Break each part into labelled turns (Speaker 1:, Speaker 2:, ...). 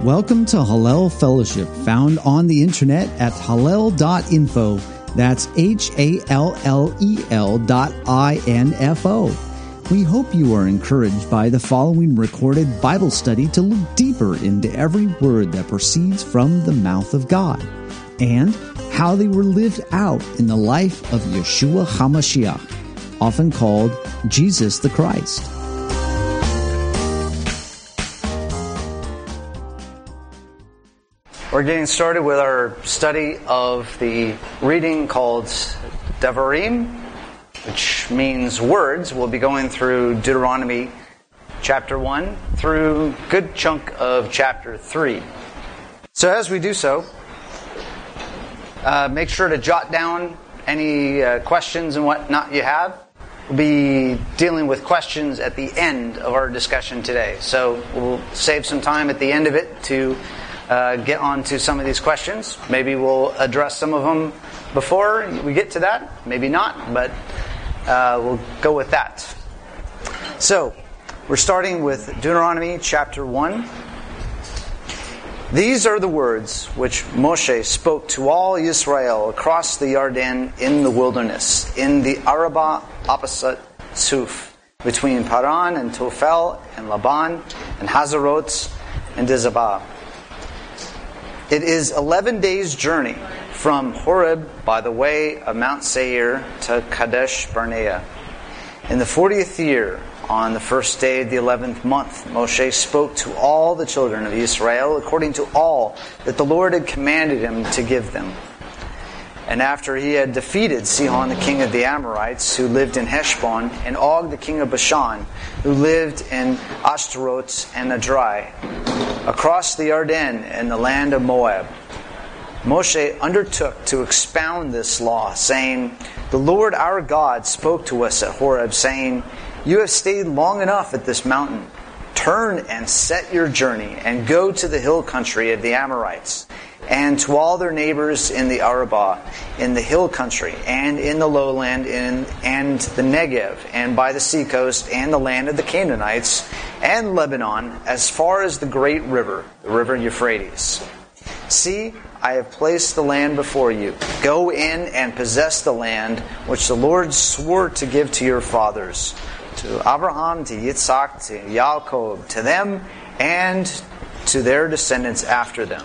Speaker 1: Welcome to Hallel Fellowship, found on the internet at hallel.info. That's HALLEL.info. We hope you are encouraged by the following recorded Bible study to look deeper into every word that proceeds from the mouth of God, and how they were lived out in the life of Yeshua HaMashiach, often called Jesus the Christ.
Speaker 2: We're getting started with our study of the reading called Devarim, which means words. We'll be going through Deuteronomy chapter 1 through a good chunk of chapter 3. So as we do so, make sure to jot down any questions and whatnot you have. We'll be dealing with questions at the end of our discussion today. So we'll save some time at the end of it to get on to some of these questions. Maybe we'll address some of them before we get to that. Maybe not, but we'll go with that. So, we're starting with Deuteronomy chapter 1. These are the words which Moshe spoke to all Israel across the Yarden in the wilderness, in the Arabah opposite Suf, between Paran and Tophel and Laban and Hazarot and Dizabah. It is 11 days' journey from Horeb by the way of Mount Seir to Kadesh Barnea. In the 40th year, on the first day of the 11th month, Moshe spoke to all the children of Israel according to all that the Lord had commanded him to give them. And after he had defeated Sihon the king of the Amorites, who lived in Heshbon, and Og the king of Bashan, who lived in Ashtaroth and Adrai, across the Yarden in the land of Moab, Moshe undertook to expound this law, saying, "The Lord our God spoke to us at Horeb, saying, 'You have stayed long enough at this mountain. Turn and set your journey, and go to the hill country of the Amorites, and to all their neighbors in the Arabah, in the hill country, and in the lowland, and the Negev, and by the seacoast, and the land of the Canaanites, and Lebanon, as far as the great river, the river Euphrates. See, I have placed the land before you. Go in and possess the land which the Lord swore to give to your fathers, to Abraham, to Yitzhak, to Yaakov, to them, and to their descendants after them.'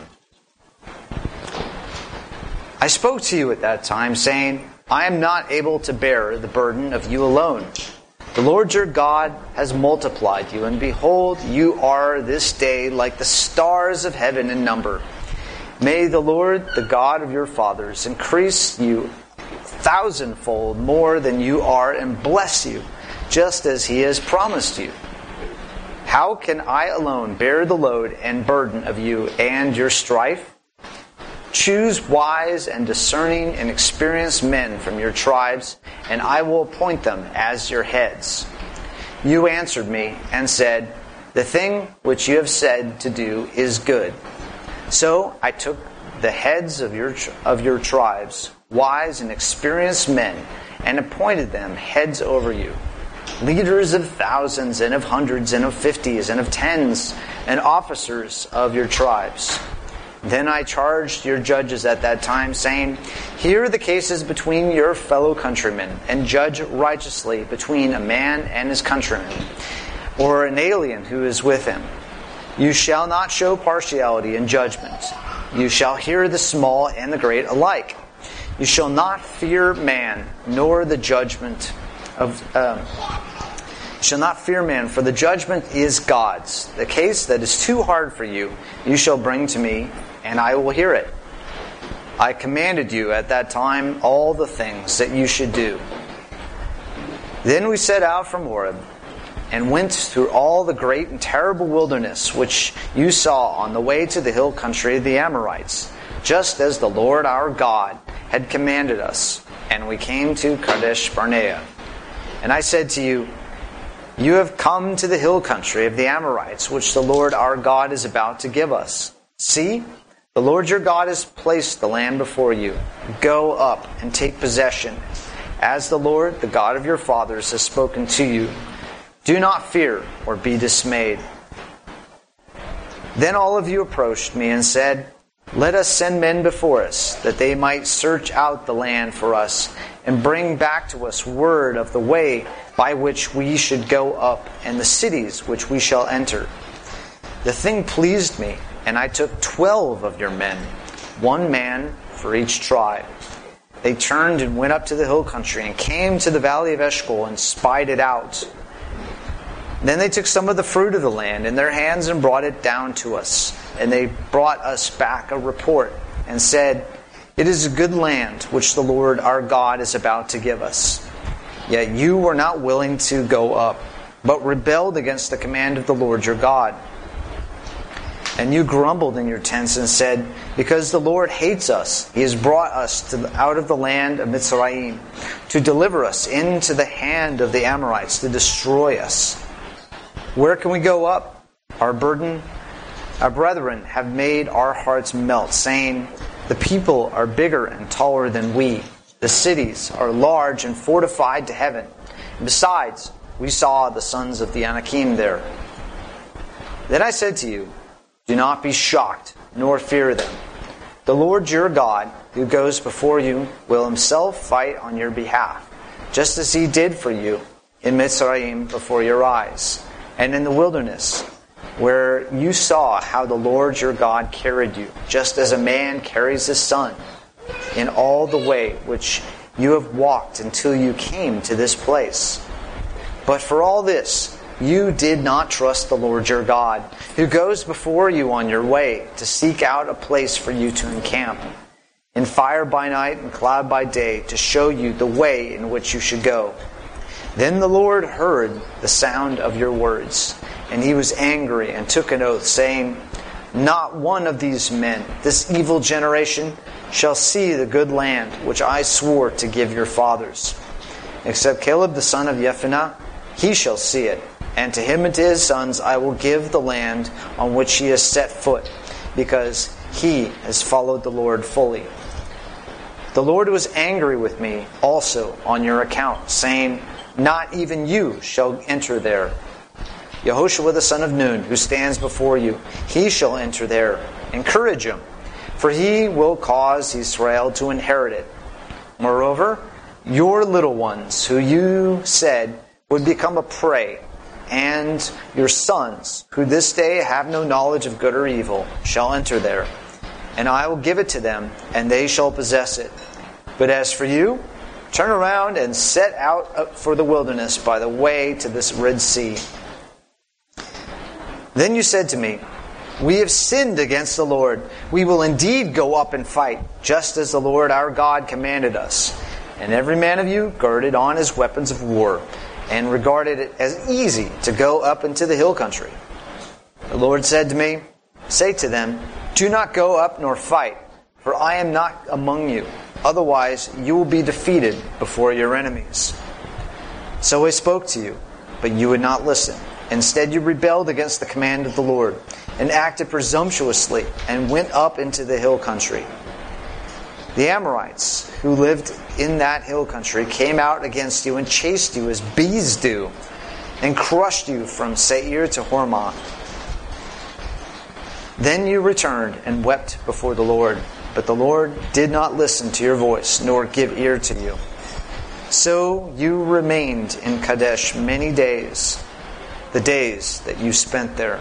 Speaker 2: I spoke to you at that time, saying, 'I am not able to bear the burden of you alone. The Lord your God has multiplied you, and behold, you are this day like the stars of heaven in number. May the Lord, the God of your fathers, increase you 1,000-fold more than you are, and bless you, just as he has promised you. How can I alone bear the load and burden of you and your strife? Choose wise and discerning and experienced men from your tribes, and I will appoint them as your heads.' You answered me and said, 'The thing which you have said to do is good.' So I took the heads of your tribes, wise and experienced men, and appointed them heads over you, leaders of thousands and of hundreds and of 50s and of tens, and officers of your tribes. Then I charged your judges at that time, saying, 'Hear the cases between your fellow countrymen, and judge righteously between a man and his countrymen, or an alien who is with him. You shall not show partiality in judgment. You shall hear the small and the great alike. You shall not fear man, nor the judgment of... shall not fear man, for the judgment is God's. The case that is too hard for you, you shall bring to me, and I will hear it. I commanded you at that time all the things that you should do.' Then we set out from Horeb, and went through all the great and terrible wilderness which you saw on the way to the hill country of the Amorites, just as the Lord our God had commanded us. And we came to Kadesh Barnea. And I said to you, 'You have come to the hill country of the Amorites, which the Lord our God is about to give us. See, the Lord your God has placed the land before you. Go up and take possession, as the Lord, the God of your fathers, has spoken to you. Do not fear or be dismayed.' Then all of you approached me and said, "Let us send men before us, that they might search out the land for us, and bring back to us word of the way by which we should go up, and the cities which we shall enter." The thing pleased me, and I took 12 of your men, 1 man for each tribe. They turned and went up to the hill country, and came to the valley of Eshcol, and spied it out. Then they took some of the fruit of the land in their hands and brought it down to us. And they brought us back a report and said, "It is a good land which the Lord our God is about to give us." Yet you were not willing to go up, but rebelled against the command of the Lord your God. And you grumbled in your tents and said, "Because the Lord hates us, He has brought us out of the land of Mitzrayim, to deliver us into the hand of the Amorites, to destroy us. Where can we go up? Our brethren have made our hearts melt, saying, 'The people are bigger and taller than we. The cities are large and fortified to heaven. And besides, we saw the sons of the Anakim there.' Then I said to you, 'Do not be shocked, nor fear them. The Lord your God, who goes before you, will Himself fight on your behalf, just as He did for you in Mitzrayim before your eyes, and in the wilderness, where you saw how the Lord your God carried you, just as a man carries his son, in all the way which you have walked until you came to this place. But for all this, you did not trust the Lord your God, who goes before you on your way, to seek out a place for you to encamp, in fire by night and cloud by day, to show you the way in which you should go. Then the Lord heard the sound of your words, and He was angry and took an oath, saying, 'Not one of these men, this evil generation, shall see the good land which I swore to give your fathers. Except Caleb the son of Jephunneh, he shall see it, and to him and to his sons I will give the land on which he has set foot, because he has followed the Lord fully.' The Lord was angry with me also on your account, saying, 'Not even you shall enter there. Yehoshua the son of Nun, who stands before you, he shall enter there. Encourage him, for he will cause Israel to inherit it. Moreover, your little ones, who you said would become a prey, and your sons, who this day have no knowledge of good or evil, shall enter there. And I will give it to them, and they shall possess it. But as for you, turn around and set out for the wilderness by the way to this Red Sea.' Then you said to me, 'We have sinned against the Lord. We will indeed go up and fight, just as the Lord our God commanded us.' And every man of you girded on his weapons of war, and regarded it as easy to go up into the hill country. The Lord said to me, 'Say to them, do not go up nor fight, for I am not among you. Otherwise you will be defeated before your enemies.' So I spoke to you, but you would not listen. Instead you rebelled against the command of the Lord, and acted presumptuously, and went up into the hill country. The Amorites, who lived in that hill country, came out against you and chased you as bees do, and crushed you from Seir to Hormah. Then you returned and wept before the Lord, but the Lord did not listen to your voice, nor give ear to you. So you remained in Kadesh many days, the days that you spent there.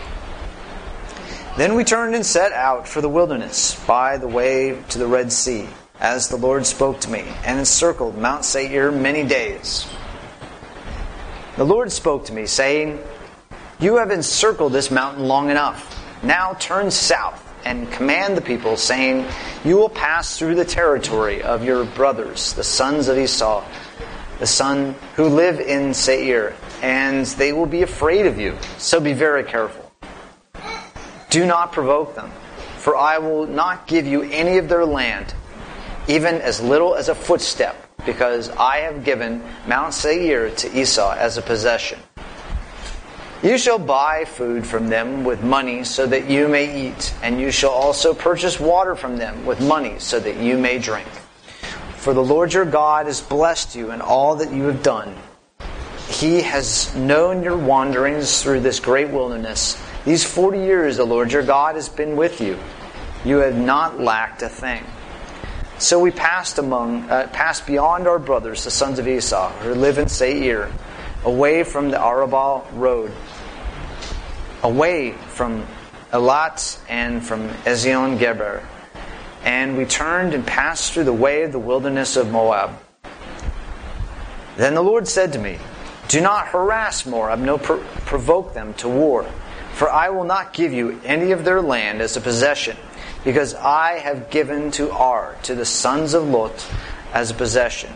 Speaker 2: Then we turned and set out for the wilderness by the way to the Red Sea, as the Lord spoke to me, and encircled Mount Seir many days. The Lord spoke to me, saying, 'You have encircled this mountain long enough. Now turn south and command the people, saying, you will pass through the territory of your brothers, the sons of Esau, the son who live in Seir, and they will be afraid of you. So be very careful. Do not provoke them, for I will not give you any of their land, even as little as a footstep, because I have given Mount Seir to Esau as a possession. You shall buy food from them with money so that you may eat, and you shall also purchase water from them with money so that you may drink. For the Lord your God has blessed you in all that you have done. He has known your wanderings through this great wilderness, These 40 years the Lord your God has been with you. You have not lacked a thing. So we passed beyond our brothers, the sons of Esau, who live in Seir, away from the Arabah road, away from Elat and from Ezion Geber. And we turned and passed through the way of the wilderness of Moab. Then the Lord said to me, do not harass Moab, nor provoke them to war, for I will not give you any of their land as a possession, because I have given to Ar, to the sons of Lot, as a possession.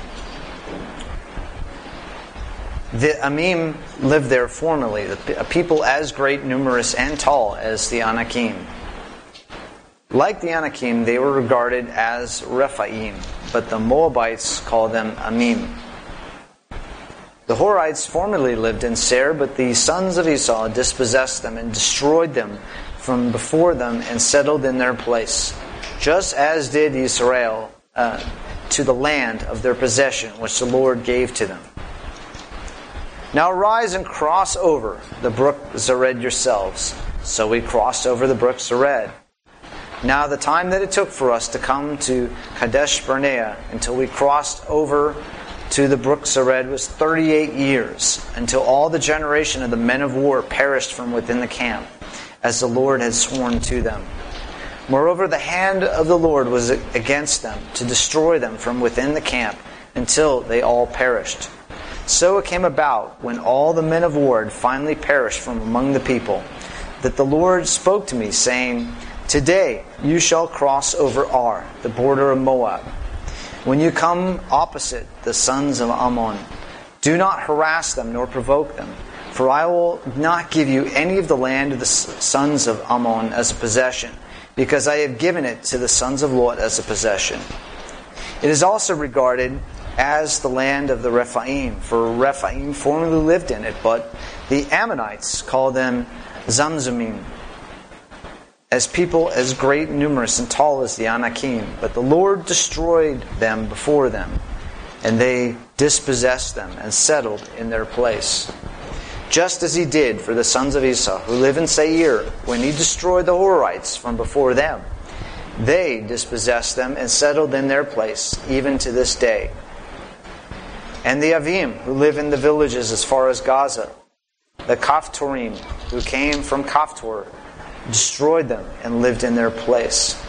Speaker 2: The Amim lived there formerly, a people as great, numerous, and tall as the Anakim. Like the Anakim, they were regarded as Rephaim, but the Moabites called them Amim. The Horites formerly lived in Seir, but the sons of Esau dispossessed them and destroyed them from before them and settled in their place, just as did Israel to the land of their possession, which the Lord gave to them. Now arise and cross over the brook Zered yourselves. So we crossed over the brook Zered. Now the time that it took for us to come to Kadesh Barnea until we crossed over to the brook Zered was 38 years, until all the generation of the men of war perished from within the camp, as the Lord had sworn to them. Moreover, the hand of the Lord was against them, to destroy them from within the camp, until they all perished. So it came about, when all the men of war had finally perished from among the people, that the Lord spoke to me, saying, today you shall cross over Ar, the border of Moab. When you come opposite the sons of Ammon, do not harass them nor provoke them, for I will not give you any of the land of the sons of Ammon as a possession, because I have given it to the sons of Lot as a possession. It is also regarded as the land of the Rephaim, for Rephaim formerly lived in it, but the Ammonites call them Zamzumim, as people as great, numerous, and tall as the Anakim. But the Lord destroyed them before them, and they dispossessed them and settled in their place. Just as he did for the sons of Esau, who live in Seir, when he destroyed the Horites from before them. They dispossessed them and settled in their place, even to this day. And the Avim, who live in the villages as far as Gaza, the Kaphtorim, who came from Kaphtor, destroyed them and lived in their place.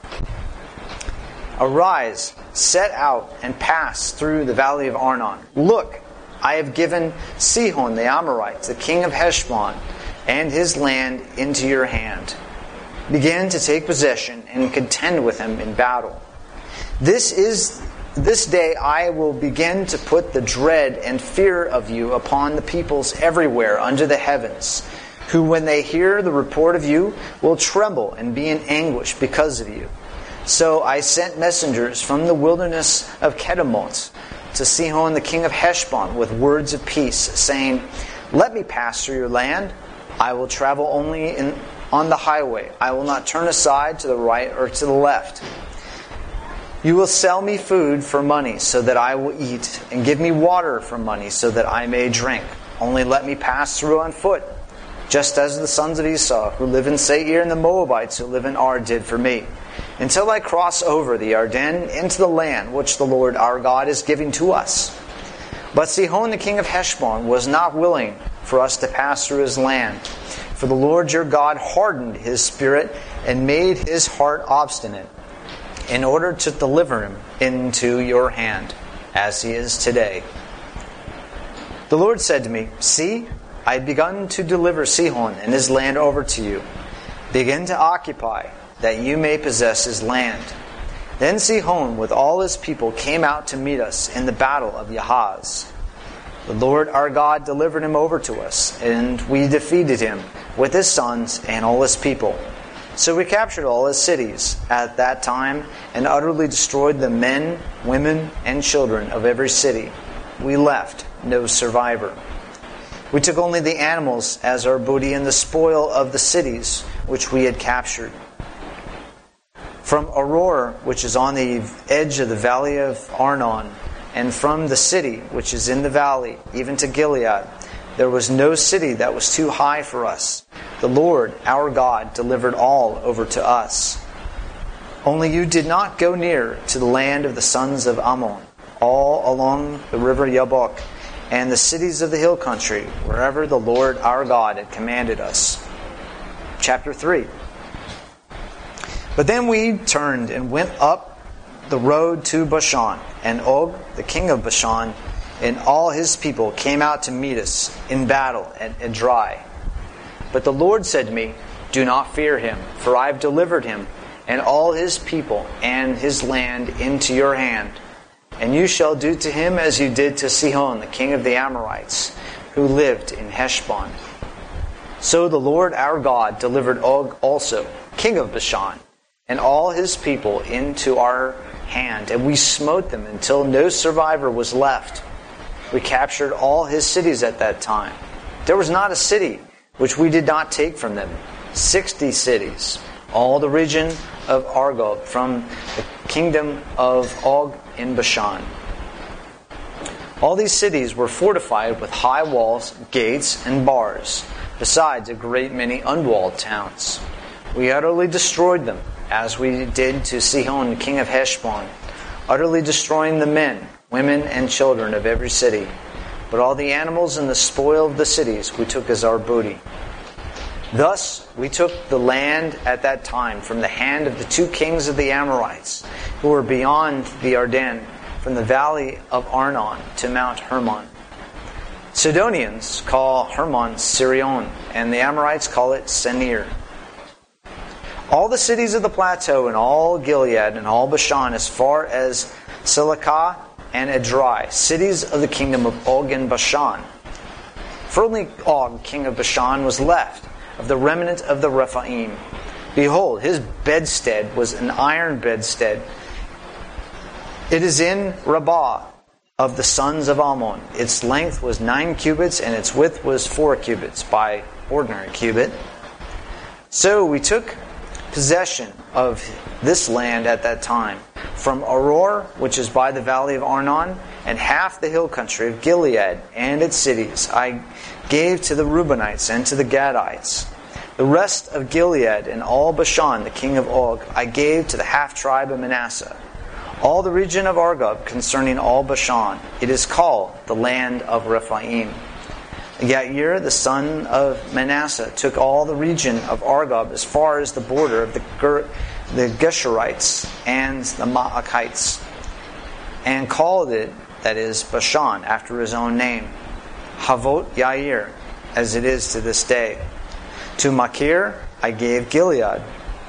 Speaker 2: Arise, set out, and pass through the valley of Arnon. Look, I have given Sihon the Amorite, the king of Heshbon, and his land into your hand. Begin to take possession and contend with him in battle. This day I will begin to put the dread and fear of you upon the peoples everywhere under the heavens, who when they hear the report of you will tremble and be in anguish because of you. So I sent messengers from the wilderness of Kedemoth to Sihon the king of Heshbon with words of peace, saying, let me pass through your land. I will travel only on the highway. I will not turn aside to the right or to the left. You will sell me food for money so that I will eat, and give me water for money so that I may drink. Only let me pass through on foot, just as the sons of Esau, who live in Seir, and the Moabites, who live in Ar, did for me, until I cross over the Arden into the land which the Lord our God is giving to us. But Sihon the king of Heshbon was not willing for us to pass through his land, for the Lord your God hardened his spirit and made his heart obstinate, in order to deliver him into your hand, as he is today. The Lord said to me, see, I have begun to deliver Sihon and his land over to you. Begin to occupy, that you may possess his land. Then Sihon with all his people came out to meet us in the battle of Yahaz. The Lord our God delivered him over to us, and we defeated him with his sons and all his people. So we captured all his cities at that time and utterly destroyed the men, women, and children of every city. We left no survivor. We took only the animals as our booty and the spoil of the cities which we had captured. From Auror, which is on the edge of the valley of Arnon, and from the city which is in the valley, even to Gilead, there was no city that was too high for us. the Lord our God delivered all over to us. Only you did not go near to the land of the sons of Ammon, all along the river Yabok, and the cities of the hill country, wherever the Lord our God had commanded us. Chapter 3. But then we turned and went up the road to Bashan, and Og, the king of Bashan, and all his people came out to meet us in battle at Edrei. But the Lord said to me, do not fear him, for I have delivered him and all his people and his land into your hand. And you shall do to him as you did to Sihon, the king of the Amorites, who lived in Heshbon. So the Lord our God delivered Og also, king of Bashan, and all his people into our hand, and we smote them until no survivor was left. We captured all his cities at that time. There was not a city which we did not take from them. 60 cities, all the region of Argob, from the kingdom of Og in Bashan. All these cities were fortified with high walls, gates, and bars, besides a great many unwalled towns. We utterly destroyed them, as we did to Sihon, king of Heshbon, utterly destroying the men, women, and children of every city. But all the animals and the spoil of the cities we took as our booty. Thus we took the land at that time from the hand of the 2 kings of the Amorites, who were beyond the Ardennes, from the valley of Arnon to Mount Hermon. Sidonians call Hermon Sirion, and the Amorites call it Senir. All the cities of the plateau, and all Gilead, and all Bashan, as far as Silicah and Edrei, cities of the kingdom of Og in Bashan. For only Og, king of Bashan, was left of the remnant of the Rephaim. Behold, his bedstead was an iron bedstead. It is in Rabbah of the sons of Ammon. Its length was 9 cubits, and its width was 4 cubits by ordinary cubit. So we took possession of this land at that time, from Aroer, which is by the valley of Arnon, and half the hill country of Gilead and its cities I gave to the Reubenites and to the Gadites. The rest of Gilead and all Bashan, the king of Og, I gave to the half-tribe of Manasseh. All the region of Argob concerning all Bashan, it is called the land of Rephaim. Yair, the son of Manasseh, took all the region of Argob as far as the border of the Geshurites and the Maachites, and called it, that is, Bashan, after his own name, Havot Yair, as it is to this day. To Machir I gave Gilead.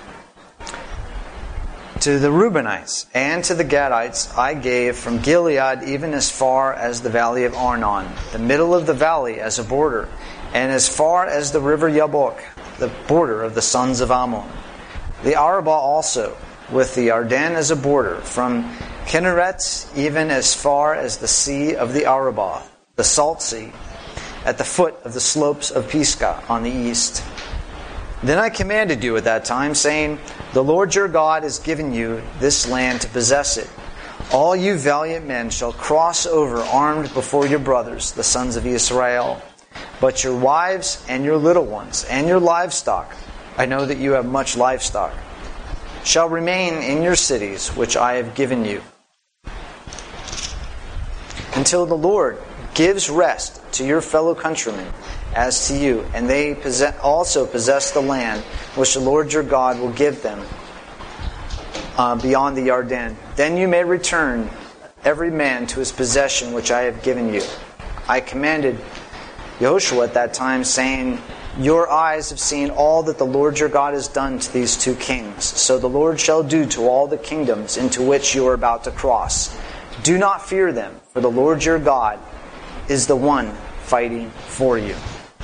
Speaker 2: To the Reubenites and to the Gadites I gave from Gilead even as far as the valley of Arnon, the middle of the valley as a border, and as far as the river Yabok, the border of the sons of Ammon. The Arabah also, with the Ardennes as a border, from Kinneret even as far as the sea of the Arabah, the salt sea, at the foot of the slopes of Pisgah on the east. Then I commanded you at that time, saying, the Lord your God has given you this land to possess it. All you valiant men shall cross over armed before your brothers, the sons of Israel. But your wives and your little ones and your livestock, I know that you have much livestock, shall remain in your cities which I have given you, until the Lord gives rest to your fellow countrymen as to you, and they also possess the land which the Lord your God will give them beyond the Ardennes. Then you may return every man to his possession which I have given you. I commanded Yehoshua at that time, saying, your eyes have seen all that the Lord your God has done to these 2 kings. So the Lord shall do to all the kingdoms into which you are about to cross. Do not fear them, for the Lord your God is the one fighting for you.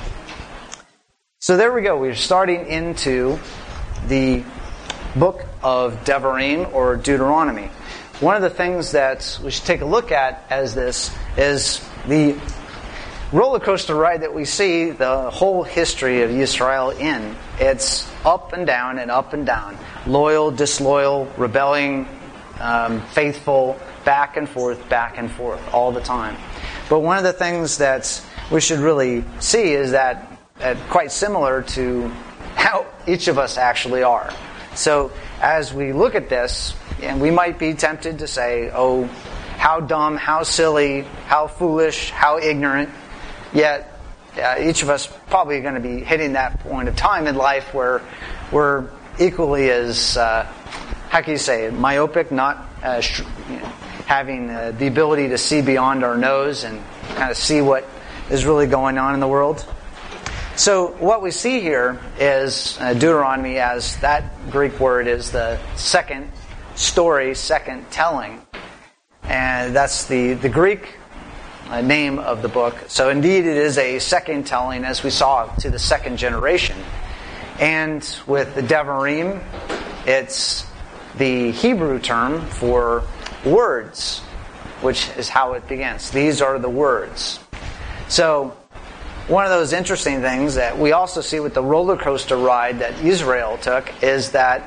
Speaker 2: So there we go. We're starting into the book of Devarim, or Deuteronomy. One of the things that we should take a look at as this is the roller coaster ride that we see the whole history of Israel in. It's up and down and up and down. Loyal, disloyal, rebelling, faithful, back and forth, all the time. But one of the things that we should really see is that quite similar to how each of us actually are. So as we look at this, and we might be tempted to say, oh, how dumb, how silly, how foolish, how ignorant. Yet each of us probably going to be hitting that point of time in life where we're equally as, how can you say, myopic, not having the ability to see beyond our nose and kind of see what is really going on in the world. So what we see here is Deuteronomy, as that Greek word is the second story, second telling. And that's the Greek name of the book. So indeed it is a second telling, as we saw, to the second generation. And with the Devarim, it's the Hebrew term for words, which is how it begins. These are the words. So one of those interesting things that we also see with the roller coaster ride that Israel took is that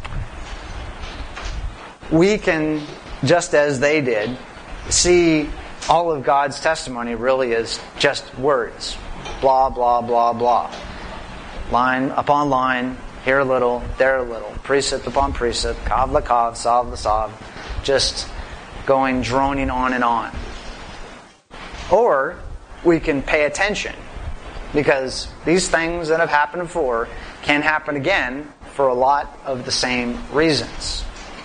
Speaker 2: we can, just as they did, see all of God's testimony really as just words. Blah, blah, blah, blah. Line upon line, here a little, there a little. Precept upon precept, kav la kav, sav la sav. Just going, droning on and on. Or we can pay attention, because these things that have happened before can happen again for a lot of the same reasons.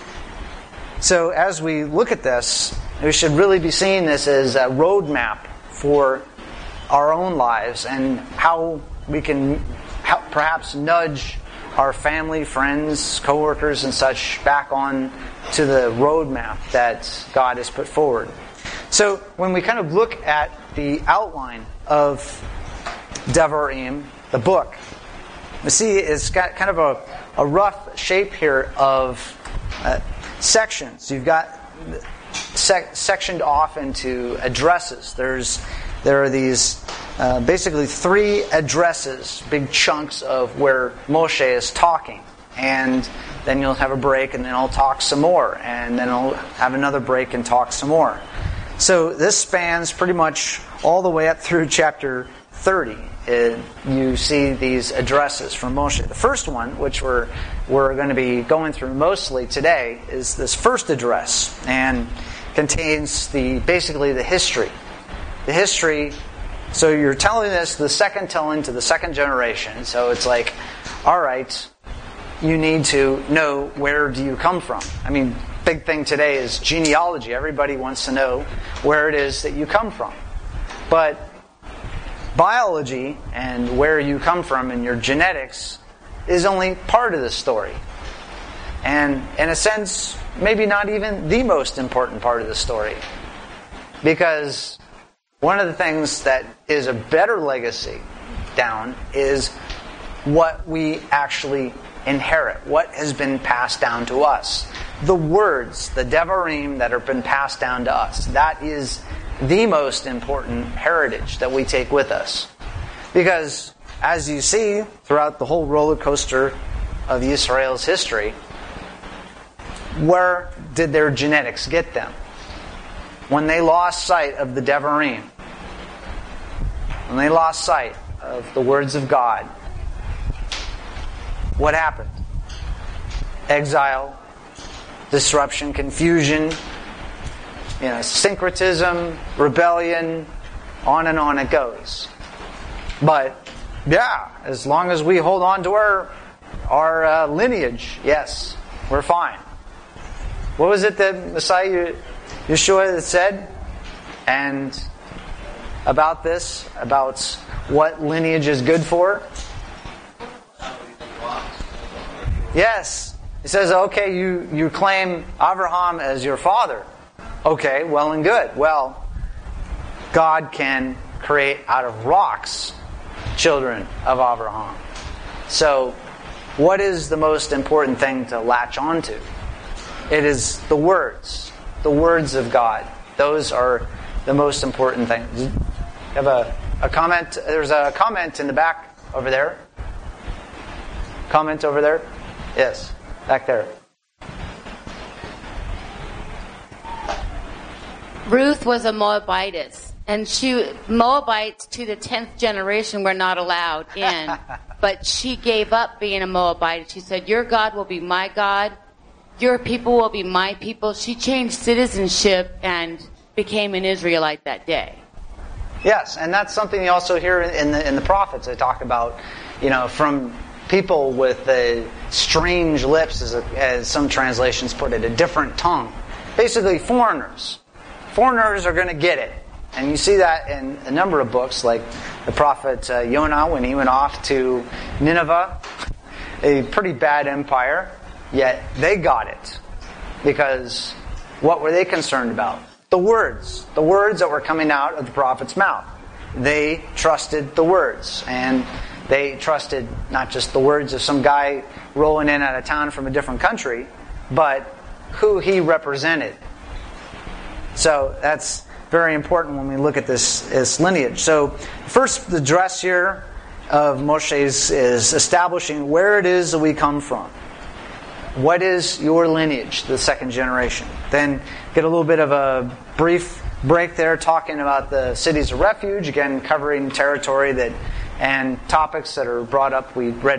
Speaker 2: So as we look at this, we should really be seeing this as a roadmap for our own lives and how we can perhaps nudge our family, friends, coworkers, and such back on to the roadmap that God has put forward. So when we kind of look at the outline of Devarim, the book, you see it's got kind of a rough shape here of sections. You've got sectioned off into addresses. There are these basically 3 addresses, big chunks of where Moshe is talking. And then you'll have a break, and then I'll talk some more. And then I'll have another break and talk some more. So this spans pretty much all the way up through chapter 30. You see these addresses from Moshe. The first one, which we're going to be going through mostly today, is this first address, and contains basically the history. The history. So you're telling this, the second telling to the second generation. So it's like, all right, you need to know, where do you come from? I mean, big thing today is genealogy. Everybody wants to know where it is that you come from. But biology and where you come from and your genetics is only part of the story. And in a sense, maybe not even the most important part of the story. Because one of the things that is a better legacy down is what we actually inherit, what has been passed down to us. The words, the Devarim that have been passed down to us. That is the most important heritage that we take with us. Because, as you see throughout the whole roller coaster of Israel's history, where did their genetics get them? When they lost sight of the Devarim, when they lost sight of the words of God, what happened? Exile, disruption, confusion, syncretism, rebellion, on and on it goes. But, yeah, as long as we hold on to our lineage, yes, we're fine. What was it that Messiah Yeshua said? And about this, about what lineage is good for? Yes. He says, okay, you claim Abraham as your father. Okay, well and good. Well, God can create out of rocks children of Abraham. So, what is the most important thing to latch onto? It is the words of God. Those are the most important things. You have a comment? There's a comment in the back over there. Comment over there? Yes, back there.
Speaker 3: Ruth was a Moabitess, and Moabites to the 10th generation were not allowed in, but she gave up being a Moabite. She said, your God will be my God, your people will be my people. She changed citizenship and became an Israelite that day.
Speaker 2: Yes, and that's something you also hear in the prophets. They talk about, from people with strange lips, as some translations put it, a different tongue. Basically, foreigners. Foreigners are going to get it. And you see that in a number of books, like the prophet Jonah, when he went off to Nineveh, a pretty bad empire, yet they got it. Because what were they concerned about? The words that were coming out of the prophet's mouth. They trusted the words. And they trusted not just the words of some guy rolling in out of town from a different country, but who he represented. So that's very important when we look at this lineage. So first, the address here of Moshe is establishing where it is that we come from. What is your lineage, the second generation? Then get a little bit of a brief break there talking about the cities of refuge, again covering territory and topics that are brought up. We read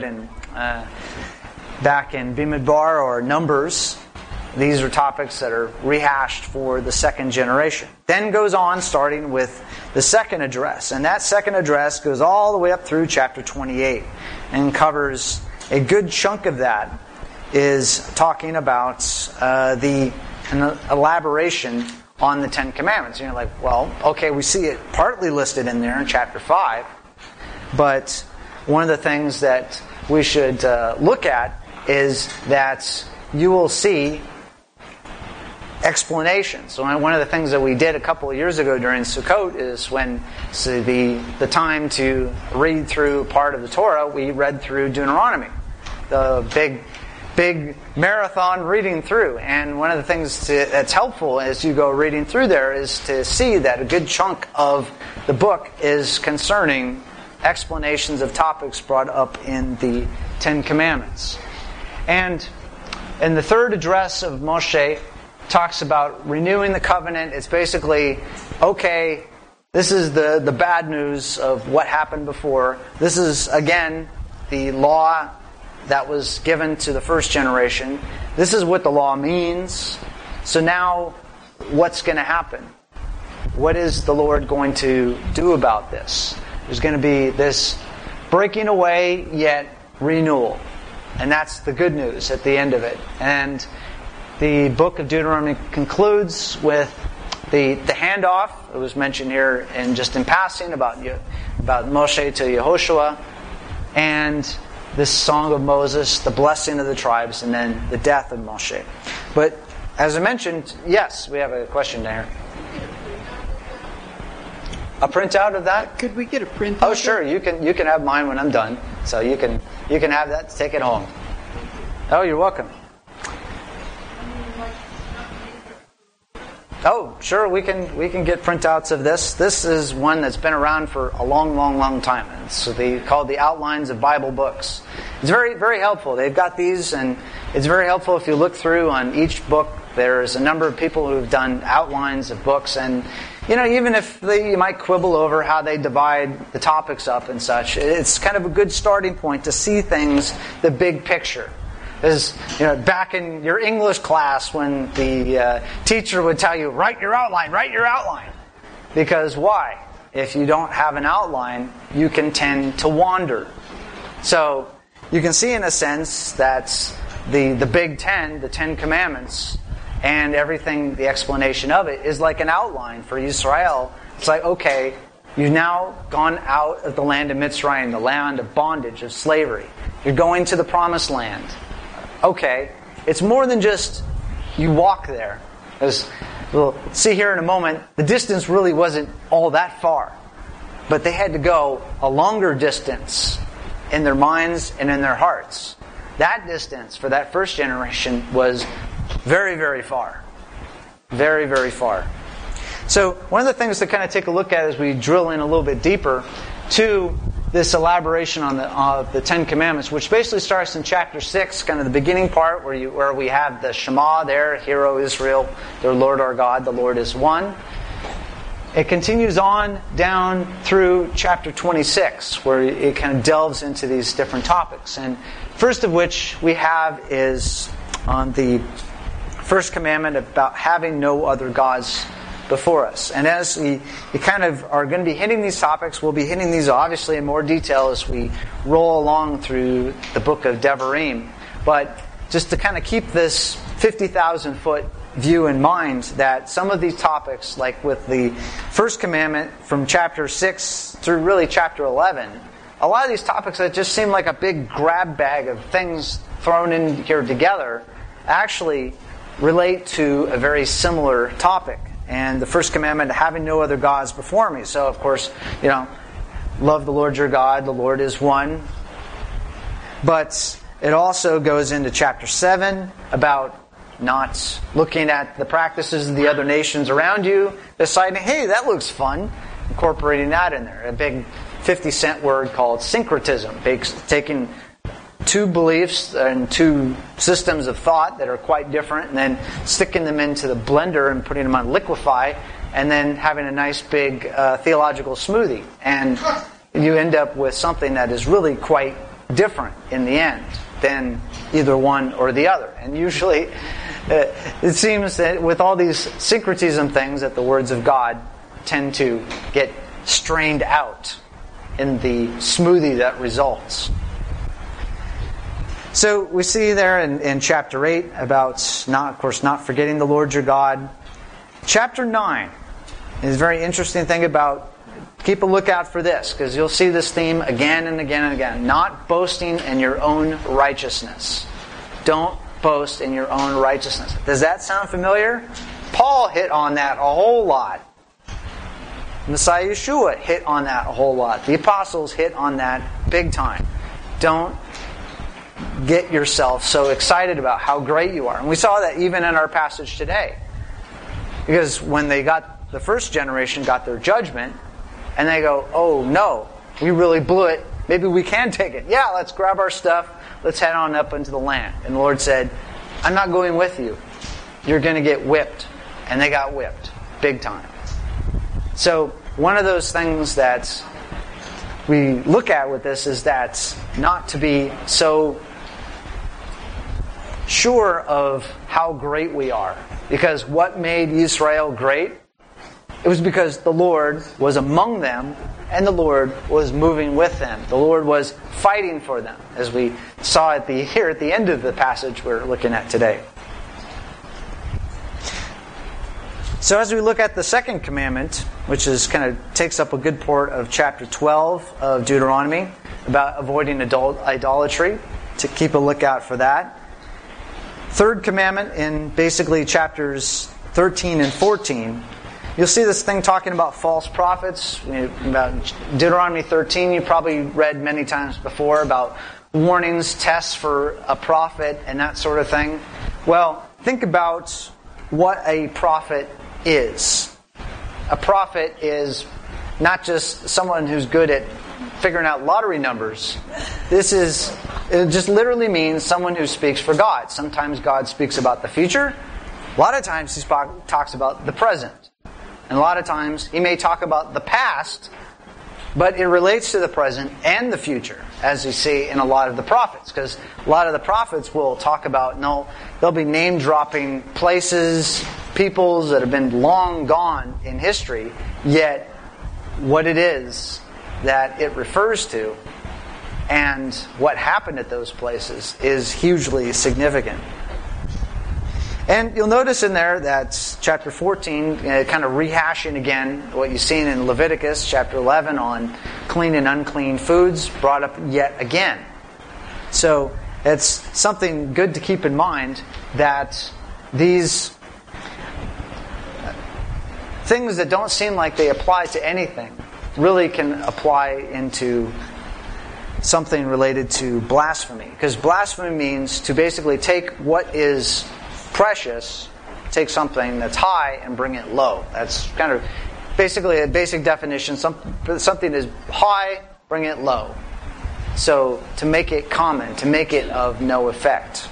Speaker 2: back in Bimidbar or Numbers. These are topics that are rehashed for the second generation. Then goes on starting with the second address. And that second address goes all the way up through chapter 28 and covers a good chunk of that is talking about an elaboration on the Ten Commandments. And you're like, well, okay, we see it partly listed in there in chapter 5. But one of the things that we should look at is that you will see explanations. So one of the things that we did a couple of years ago during Sukkot is when the time to read through part of the Torah, we read through Deuteronomy. The big marathon reading through. And one of the things that's helpful as you go reading through there is to see that a good chunk of the book is concerning explanations of topics brought up in the Ten Commandments. And in the third address of Moshe, talks about renewing the covenant. It's basically, okay, this is the bad news of what happened before. This is, again, the law that was given to the first generation. This is what the law means. So now, what's going to happen? What is the Lord going to do about this? There's going to be this breaking away, yet renewal. And that's the good news at the end of it. And the book of Deuteronomy concludes with the handoff. It was mentioned here in passing about Moshe to Yehoshua, and this song of Moses, the blessing of the tribes, and then the death of Moshe. But as I mentioned, yes, we have a question there. A printout of that?
Speaker 4: Could we get a printout?
Speaker 2: Oh, sure. You can have mine when I'm done. So you can have that to take it home. Oh, you're welcome. Oh, sure, we can get printouts of this. This is one that's been around for a long time. It's called the Outlines of Bible Books. It's very, very helpful. They've got these, and it's very helpful if you look through on each book. There's a number of people who've done outlines of books, and even if you might quibble over how they divide the topics up and such, it's kind of a good starting point to see things, the big picture. Is back in your English class when the teacher would tell you, write your outline. Because why? If you don't have an outline, you can tend to wander. So you can see in a sense that the Big Ten, the Ten Commandments, and everything, the explanation of it, is like an outline for Israel. It's like, okay, you've now gone out of the land of Mitzrayim, the land of bondage, of slavery. You're going to the promised land. Okay, it's more than just you walk there. As we'll see here in a moment, the distance really wasn't all that far. But they had to go a longer distance in their minds and in their hearts. That distance for that first generation was very, very far. Very, very far. So one of the things to kind of take a look at as we drill in a little bit deeper to this elaboration on the Ten Commandments, which basically starts in chapter 6, kind of the beginning part, where we have the Shema there, Hear, O Israel, the Lord our God, the Lord is one. it continues on down through chapter 26, where it kind of delves into these different topics. And first of which we have is on the first commandment about having no other gods before us. And as we kind of are going to be hitting these topics, we'll be hitting these obviously in more detail as we roll along through the book of Devarim. But just to kind of keep this 50,000 foot view in mind, that some of these topics, like with the first commandment from chapter 6 through really chapter 11, a lot of these topics that just seem like a big grab bag of things thrown in here together actually relate to a very similar topic. And the first commandment, having no other gods before me. So, of course, love the Lord your God. The Lord is one. But it also goes into chapter 7 about not looking at the practices of the other nations around you, deciding, hey, that looks fun, incorporating that in there. A big 50-cent word called syncretism, taking two beliefs and two systems of thought that are quite different, and then sticking them into the blender and putting them on liquefy, and then having a nice big theological smoothie. And you end up with something that is really quite different in the end than either one or the other. And usually it seems that with all these syncretism things, that the words of God tend to get strained out in the smoothie that results. So we see there in chapter 8 about, not forgetting the Lord your God. Chapter 9 is a very interesting thing about, keep a lookout for this, because you'll see this theme again and again and again. Not boasting in your own righteousness. Don't boast in your own righteousness. Does that sound familiar? Paul hit on that a whole lot. Messiah Yeshua hit on that a whole lot. The apostles hit on that big time. Don't get yourself so excited about how great you are. And we saw that even in our passage today. Because when the first generation got their judgment, and they go, oh no, we really blew it. Maybe we can take it. Yeah, let's grab our stuff. Let's head on up into the land. And the Lord said, I'm not going with you. You're going to get whipped. And they got whipped. Big time. So one of those things that we look at with this is that not to be so sure of how great we are. Because what made Israel great? It was because the Lord was among them and the Lord was moving with them. The Lord was fighting for them, as we saw here at the end of the passage we're looking at today. So as we look at the second commandment, which is kind of takes up a good part of chapter 12 of Deuteronomy, about avoiding idolatry, to keep a lookout for that. Third commandment in basically chapters 13 and 14, you'll see this thing talking about false prophets. About Deuteronomy 13, you probably read many times before about warnings, tests for a prophet, and that sort of thing. Well, think about what a prophet is. A prophet is not just someone who's good at figuring out lottery numbers. It just literally means someone who speaks for God. Sometimes God speaks about the future. A lot of times he talks about the present. And a lot of times he may talk about the past, but it relates to the present and the future, as you see in a lot of the prophets. Because a lot of the prophets will talk about, they'll be name-dropping places, peoples that have been long gone in history, yet what it is that it refers to and what happened at those places is hugely significant. And you'll notice in there that chapter 14, kind of rehashing again what you've seen in Leviticus chapter 11 on clean and unclean foods, brought up yet again. So it's something good to keep in mind that these things that don't seem like they apply to anything really can apply into something related to blasphemy. Because blasphemy means to basically take what is precious, take something that's high and bring it low. That's kind of basically a basic definition. Something is high, bring it low. So to make it common, to make it of no effect.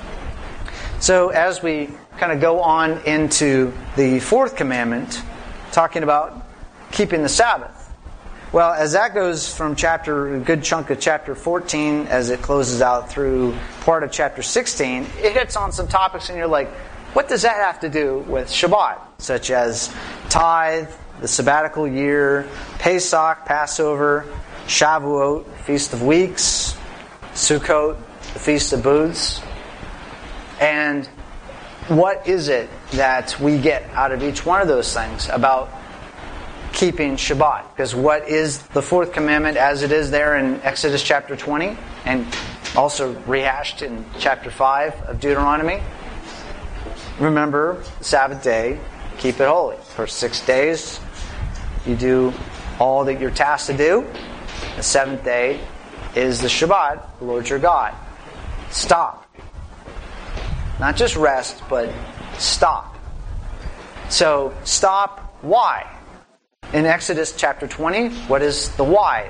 Speaker 2: So as we kind of go on into the fourth commandment, talking about keeping the Sabbath. Well, as that goes from a good chunk of chapter 14, as it closes out through part of chapter 16, it hits on some topics and you're like, what does that have to do with Shabbat? Such as tithe, the sabbatical year, Pesach, Passover, Shavuot, Feast of Weeks, Sukkot, the Feast of Booths. And what is it that we get out of each one of those things about keeping Shabbat? Because what is the fourth commandment as it is there in Exodus chapter 20 and also rehashed in chapter 5 of Deuteronomy? Remember the Sabbath day, keep it holy. For 6 days you do all that you're tasked to do. The seventh day is the Shabbat, the Lord your God. Stop. Not just rest, but stop. So stop, why? In Exodus chapter 20, what is the why?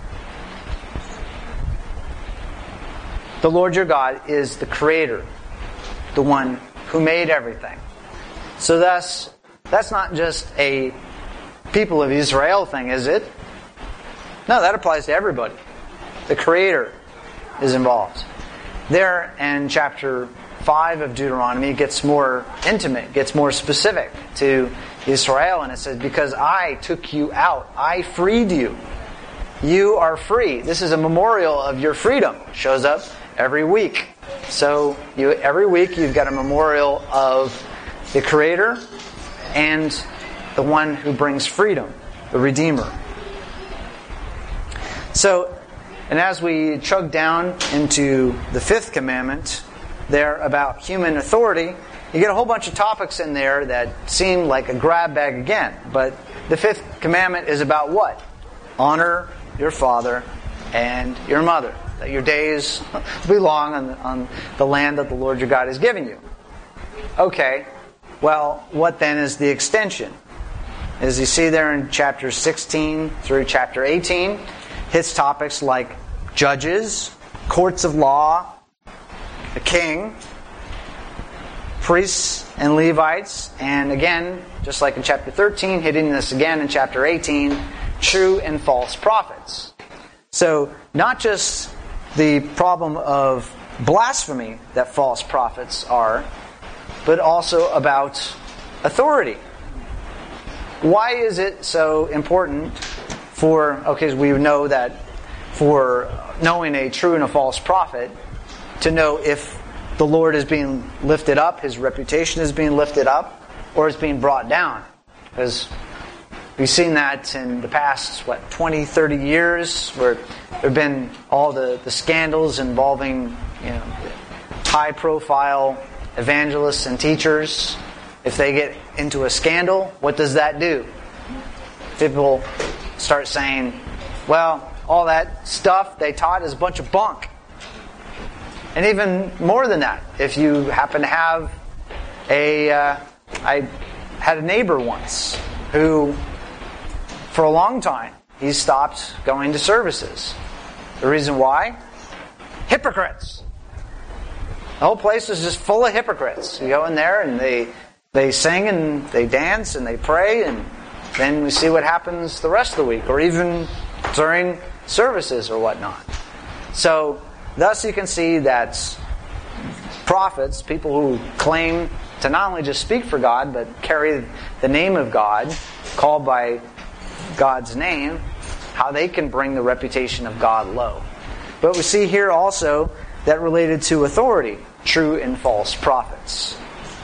Speaker 2: The Lord your God is the Creator, the one who made everything. So thus, that's not just a people of Israel thing, is it? No, that applies to everybody. The Creator is involved. There in chapter 5 of Deuteronomy, it gets more intimate, gets more specific to Israel, and it says, because I took you out, I freed you. You are free. This is a memorial of your freedom. It shows up every week. So every week you've got a memorial of the Creator and the one who brings freedom, the Redeemer. So, and as we chug down into the fifth commandment, there about human authority, you get a whole bunch of topics in there that seem like a grab bag again. But the fifth commandment is about what? Honor your father and your mother, that your days be long on the land that the Lord your God has given you. Okay, well, what then is the extension? As you see there in chapter 16 through chapter 18, hits topics like judges, courts of law, the king, priests and Levites, and again, just like in chapter 13, hitting this again in chapter 18, true and false prophets. So, not just the problem of blasphemy that false prophets are, but also about authority. Why is it so important we know that for knowing a true and a false prophet, to know if the Lord is being lifted up, His reputation is being lifted up, or is being brought down? Because we've seen that in the past, 20, 30 years, where there have been all the scandals involving, high-profile evangelists and teachers. If they get into a scandal, what does that do? People start saying, well, all that stuff they taught is a bunch of bunk. And even more than that, if you happen to have I had a neighbor once who, for a long time, he stopped going to services. The reason why? Hypocrites. The whole place was just full of hypocrites. You go in there and they sing and they dance and they pray, and then we see what happens the rest of the week, or even during services or whatnot. So, thus you can see that prophets, people who claim to not only just speak for God, but carry the name of God, called by God's name, how they can bring the reputation of God low. But we see here also that related to authority, true and false prophets.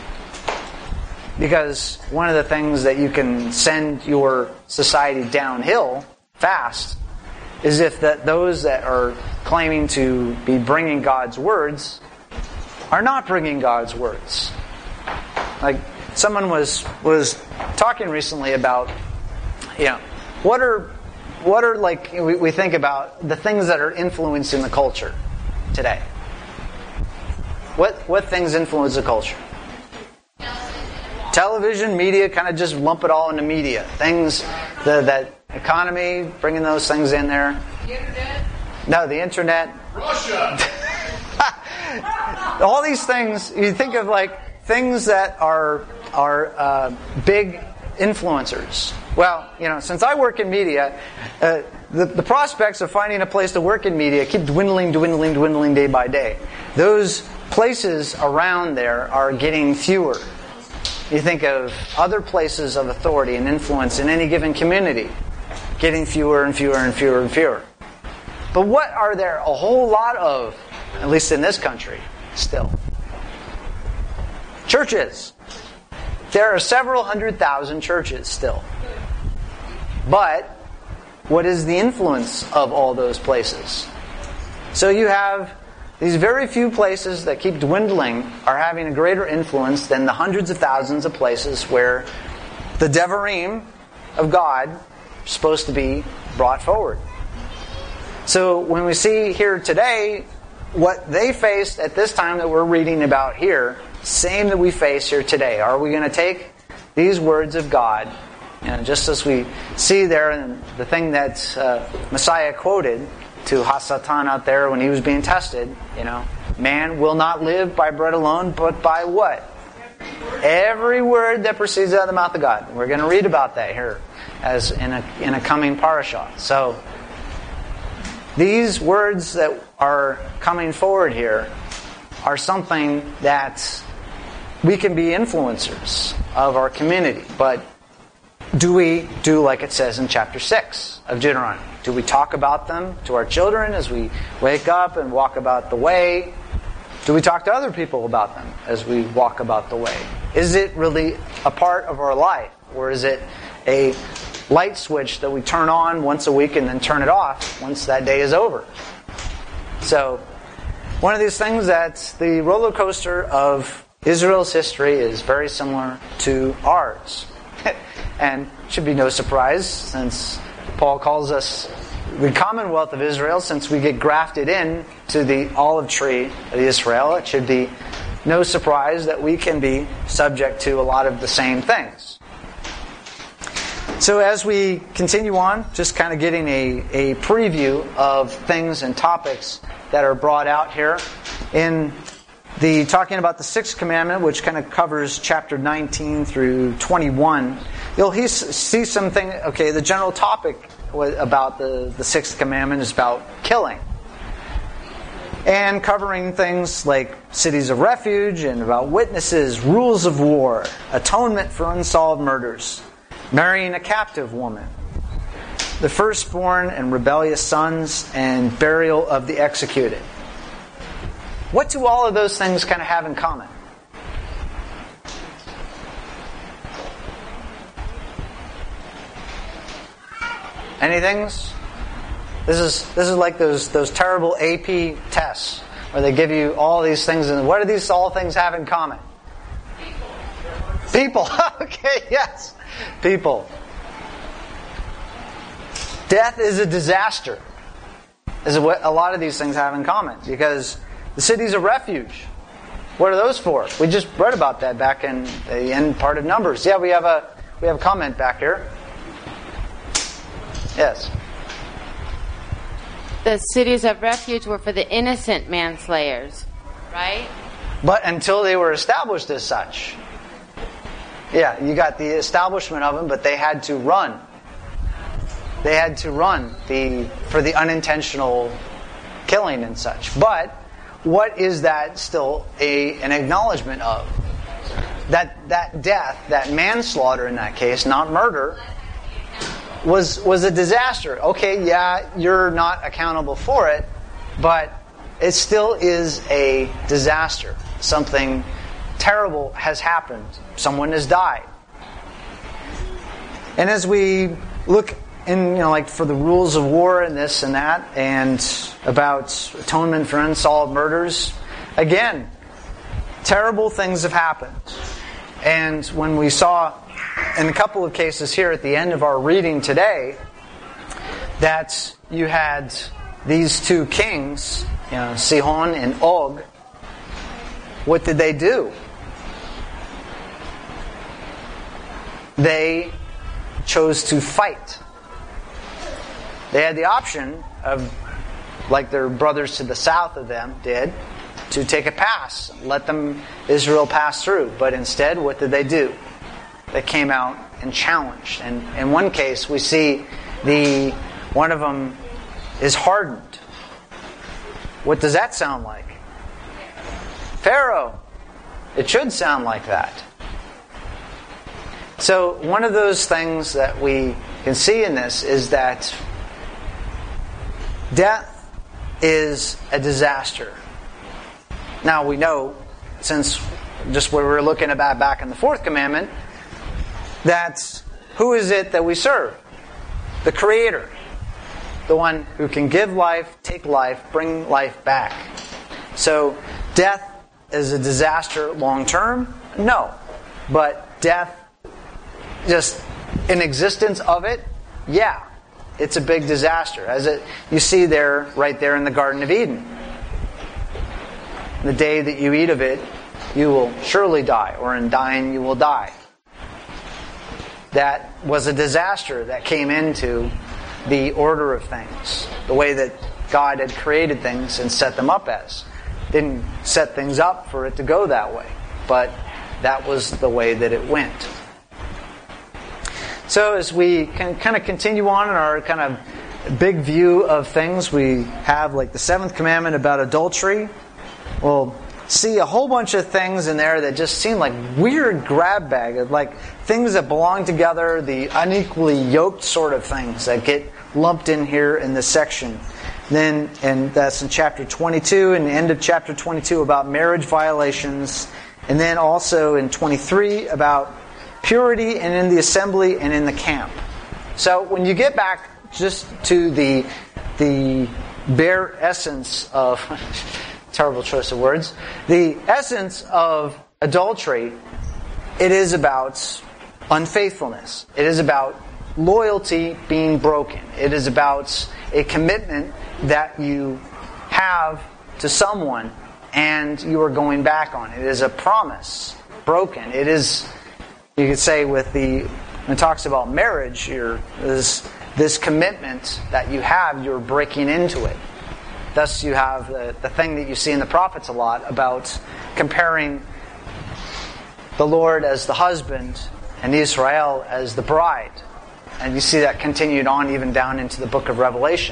Speaker 2: Because one of the things that you can send your society downhill fast is if those that are claiming to be bringing God's words are not bringing God's words. Like someone was talking recently about, what are like we think about the things that are influencing the culture today. What things influence the culture? Television, media, kind of just lump it all into media. Things, that economy, bringing those things in there.
Speaker 4: The internet?
Speaker 2: No, the internet.
Speaker 4: Russia!
Speaker 2: All these things, you think of like things that are big influencers? Well, since I work in media, the prospects of finding a place to work in media keep dwindling day by day. Those places around there are getting fewer. You think of other places of authority and influence in any given community, getting fewer and fewer and fewer and fewer. But what are there a whole lot of, at least in this country, still? Churches. There are several 100,000 churches still. But what is the influence of all those places? So you have these very few places that keep dwindling are having a greater influence than the hundreds of thousands of places where the Devarim of God is supposed to be brought forward. So when we see here today what they faced at this time that we're reading about here, same that we face here today. Are we going to take these words of God, just as we see there in the thing that Messiah quoted to Hasatan out there when he was being tested, man will not live by bread alone, but by what? Every word that proceeds out of the mouth of God. We're going to read about that here as in a coming parashah. So these words that are coming forward here are something that we can be influencers of our community. But do we do like it says in chapter 6 of Deuteronomy? Do we talk about them to our children as we wake up and walk about the way? Do we talk to other people about them as we walk about the way? Is it really a part of our life? Or is it a light switch that we turn on once a week and then turn it off once that day is over? So, one of these things that the roller coaster of Israel's history is very similar to ours. And it should be no surprise, since Paul calls us the Commonwealth of Israel, since we get grafted in to the olive tree of Israel. It should be no surprise that we can be subject to a lot of the same things. So as we continue on, just kind of getting a preview of things and topics that are brought out here in the talking about the sixth commandment, which kind of covers chapter 19 through 21. You'll see something. Okay, the general topic about the sixth commandment is about killing, and covering things like cities of refuge and about witnesses, rules of war, atonement for unsolved murders, marrying a captive woman, the firstborn and rebellious sons, and burial of the executed. What do all of those things kind of have in common? Any things? This is like those terrible AP tests where they give you all these things, and what do these all things have in common? People. Okay, yes. People. Death is a disaster, is what a lot of these things have in common. Because the cities of refuge, what are those for? We just read about that back in the end part of Numbers. Yeah, we have a comment back here. Yes.
Speaker 3: The cities of refuge were for the innocent manslayers, right?
Speaker 2: But until they were established as such. Yeah, you got the establishment of them, but they had to run. They had to run for the unintentional killing and such. But what is that still an acknowledgement of? That death, that manslaughter in that case, not murder, was a disaster. Okay, yeah, you're not accountable for it, but it still is a disaster. Something terrible has happened. Someone has died. And as we look in, like for the rules of war and this and that, and about atonement for unsolved murders, again, terrible things have happened. And when we saw in a couple of cases here at the end of our reading today, that you had these two kings, Sihon and Og, what did they do? They chose to fight. They had the option of, like their brothers to the south of them did, to take a pass, let Israel pass through. But instead, what did they do? that came out and challenged. And in one case, we see one of them is hardened. What does that sound like? Pharaoh. It should sound like that. So one of those things that we can see in this is that death is a disaster. Now we know, since just what we were looking about back in the fourth commandment, that who is it that we serve? The Creator. The one who can give life, take life, bring life back. So death is a disaster long term? No. But death, just in existence of it, yeah. It's a big disaster. As you see there, right there in the Garden of Eden. The day that you eat of it, you will surely die, or in dying you will die. That was a disaster that came into the order of things, the way that God had created things and set them up as. Didn't set things up for it to go that way, but that was the way that it went. So as we can kind of continue on in our kind of big view of things, we have like the seventh commandment about adultery. We'll see a whole bunch of things in there that just seem like weird grab bag of like things that belong together, the unequally yoked sort of things that get lumped in here in this section. Then, and that's in chapter 22, and the end of chapter 22 about marriage violations. And then also in 23 about purity and in the assembly and in the camp. So when you get back just to the bare essence of, terrible choice of words, the essence of adultery, it is about unfaithfulness. It is about loyalty being broken. It is about a commitment that you have to someone and you are going back on. It is a promise broken. It is, you could say, when it talks about marriage, there's this commitment that you have, you're breaking into it. Thus you have the thing that you see in the prophets a lot about comparing the Lord as the husband and Israel as the bride. And you see that continued on even down into the book of Revelation.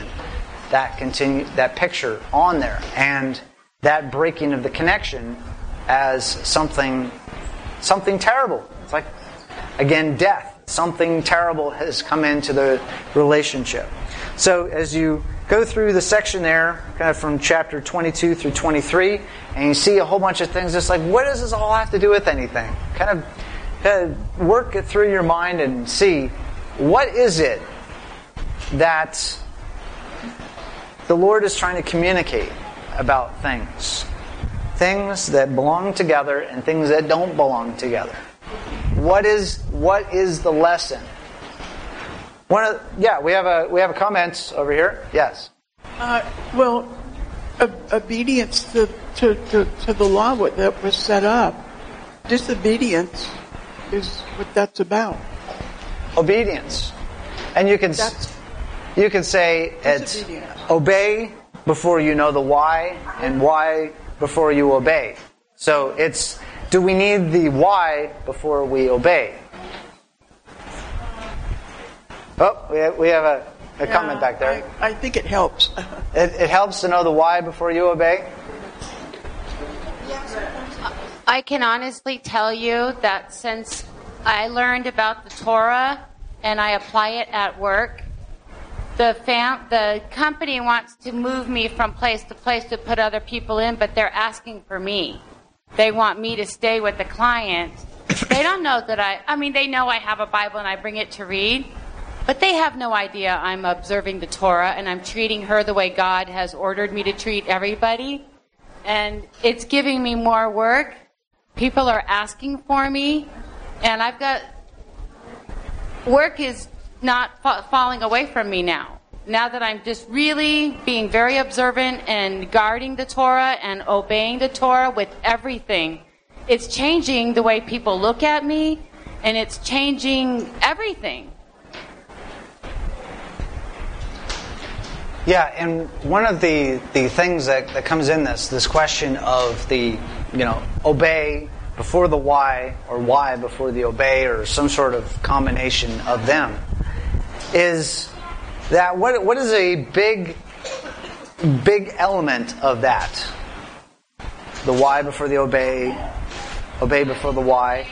Speaker 2: That picture on there. And that breaking of the connection as something terrible. It's like, again, death. Something terrible has come into the relationship. So as you go through the section there, kind of from chapter 22 through 23, and you see a whole bunch of things, it's like, what does this all have to do with anything? Kind of work it through your mind and see, what is it that the Lord is trying to communicate about things? Things that belong together and things that don't belong together. What is the lesson? We have a comment over here. Yes.
Speaker 4: Obedience to the law that was set up. Disobedience is what that's about.
Speaker 2: Obedience, and you can say it's obey before you know the why, and why before you obey. So it's, do we need the why before we obey? Oh, we have a comment back there.
Speaker 4: I think it helps.
Speaker 2: It helps to know the why before you obey?
Speaker 3: I can honestly tell you that since I learned about the Torah and I apply it at work, the company wants to move me from place to place to put other people in, but they're asking for me. They want me to stay with the client. They don't know that they know I have a Bible and I bring it to read, but they have no idea I'm observing the Torah and I'm treating her the way God has ordered me to treat everybody. And it's giving me more work. People are asking for me, and work is not falling away from me now. Now that I'm just really being very observant and guarding the Torah and obeying the Torah with everything, it's changing the way people look at me, and it's changing everything.
Speaker 2: Yeah, and one of the things that comes in this question of the, obey before the why, or why before the obey, or some sort of combination of them, is that what is a big element of that? The why before the obey before the why.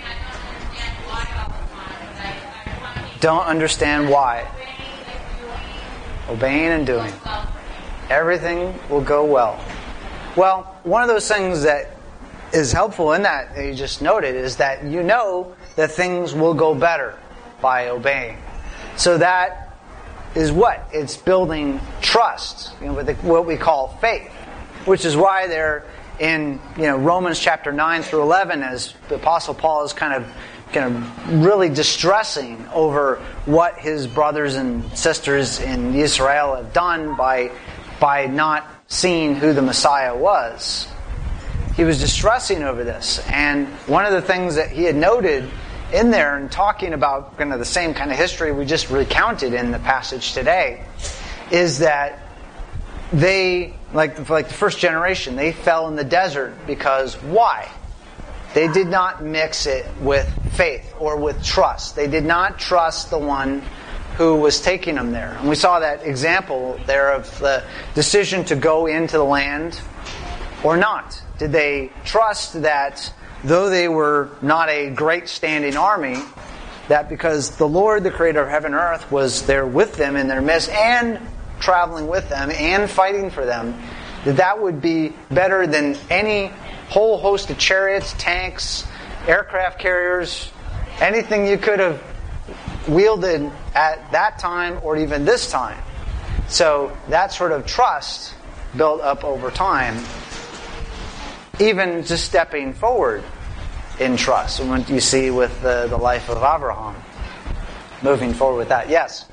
Speaker 2: Don't understand why. Obeying and doing. Everything will go well. Well, one of those things that is helpful in that you just noted is that you know that things will go better by obeying. So that is what? It's building trust, with what we call faith, which is why they're in Romans chapter 9 through 11, as the Apostle Paul is kind of really distressing over what his brothers and sisters in Israel have done by not seeing who the Messiah was. He was distressing over this. And one of the things that he had noted in there, and talking about kind of the same kind of history we just recounted in the passage today, is that they, like the first generation, they fell in the desert because why? They did not mix it with faith or with trust. They did not trust the one who was taking them there. And we saw that example there of the decision to go into the land or not. Did they trust that though they were not a great standing army, that because the Lord, the creator of heaven and earth, was there with them in their midst and traveling with them and fighting for them, that would be better than any whole host of chariots, tanks, aircraft carriers, anything you could have wielded at that time or even this time. So that sort of trust built up over time, even just stepping forward in trust. And what you see with the life of Abraham, moving forward with that. Yes?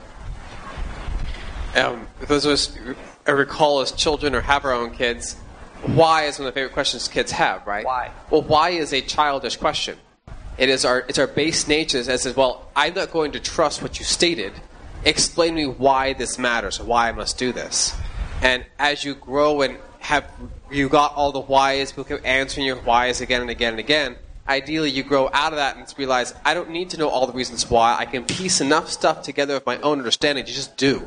Speaker 5: Those of us I recall as children or have our own kids, why is one of the favorite questions kids have, right?
Speaker 2: Why?
Speaker 5: Well, why is a childish question. It's our base nature as says, well, I'm not going to trust what you stated. Explain to me why this matters, or why I must do this. And as you grow and you got all the whys, people keep answering your whys again and again and again, ideally you grow out of that and realize, I don't need to know all the reasons why. I can piece enough stuff together of my own understanding to just do.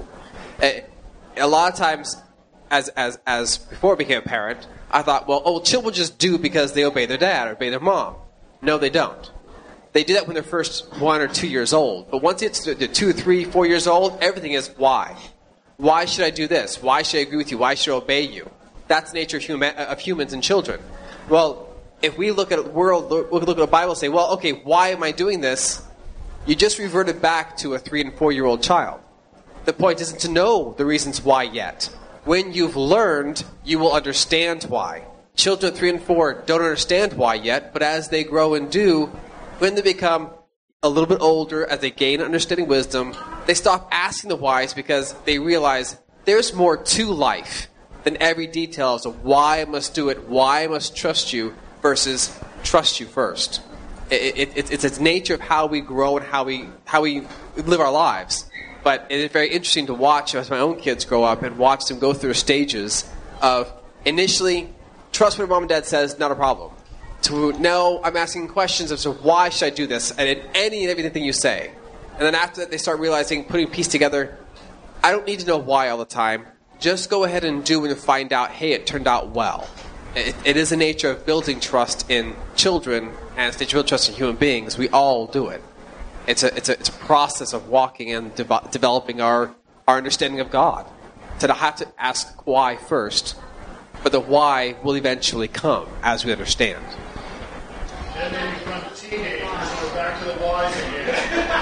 Speaker 5: A lot of times, as before I became a parent, I thought, well, children just do because they obey their dad or obey their mom. No, they don't. They do that when they're first 1 or 2 years old. But once it's 2, 3, 4 years old, everything is why. Why should I do this? Why should I agree with you? Why should I obey you? That's the nature of humans and children. Well, if we look at the world, look at the Bible and say, well, okay, why am I doing this? You just reverted back to a 3 and 4 year old child. The point isn't to know the reasons why yet. When you've learned, you will understand why. Children 3 and 4 don't understand why yet, but as they grow and do, when they become a little bit older, as they gain understanding wisdom, they stop asking the whys because they realize there's more to life than every detail of why I must do it, why I must trust you, versus trust you first. It's its nature of how we grow and how we live our lives. But it is very interesting to watch as my own kids grow up and watch them go through stages of initially, trust what mom and dad says, not a problem. To now, I'm asking questions of, so why should I do this? And in any and everything you say. And then after that, they start realizing, putting piece together, I don't need to know why all the time. Just go ahead and do and find out, hey, it turned out well. It is a nature of building trust in children, and it's a nature of trust in human beings. We all do it. It's a process of walking and developing our understanding of God. So I have to ask why first, but the why will eventually come as we understand.
Speaker 6: And then you become teenagers and go back to the whys again.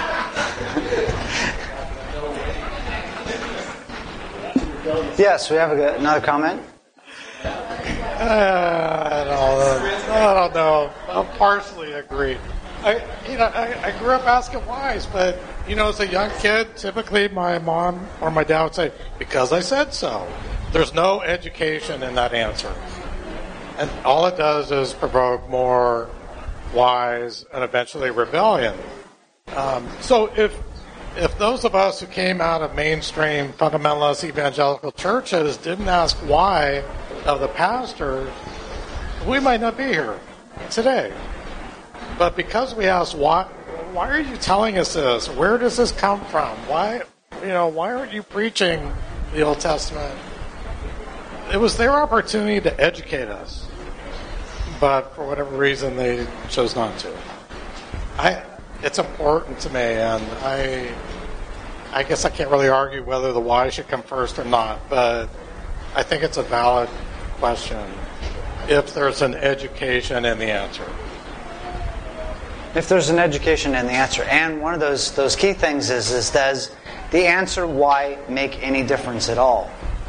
Speaker 2: Yes, we have another comment.
Speaker 6: I don't know. I'll partially agree. I grew up asking whys, but as a young kid, typically my mom or my dad would say, "Because I said so." There's no education in that answer, and all it does is provoke more whys and eventually rebellion. So if those of us who came out of mainstream fundamentalist evangelical churches didn't ask why of the pastors, we might not be here today. But because we asked, why are you telling us this? Where does this come from? Why aren't you preaching the Old Testament? It was their opportunity to educate us, but for whatever reason, they chose not to. It's important to me, and I guess I can't really argue whether the why should come first or not, but I think it's a valid question if there's an education in the answer.
Speaker 2: If there's an education in the answer. And one of those key things is does the answer why make any difference at all?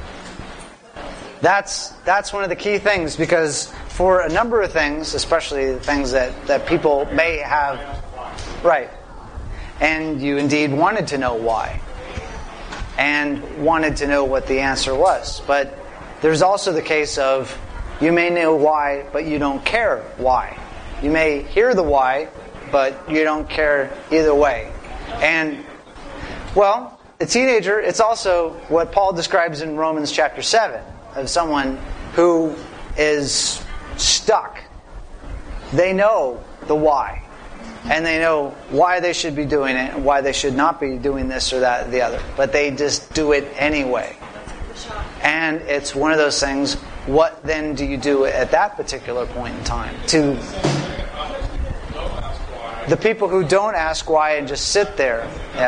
Speaker 2: That's one of the key things, because for a number of things, especially things that people may have, right, and you indeed wanted to know why, and wanted to know what the answer was. But there's also the case of you may know why, but you don't care why. You may hear the why, but you don't care either way. And, well, a teenager, it's also what Paul describes in Romans chapter 7, of someone who is stuck. They know the why. And they know why they should be doing it and why they should not be doing this or that or the other. But they just do it anyway. And it's one of those things, what then do you do at that particular point in time? To the people who don't ask why and just sit there,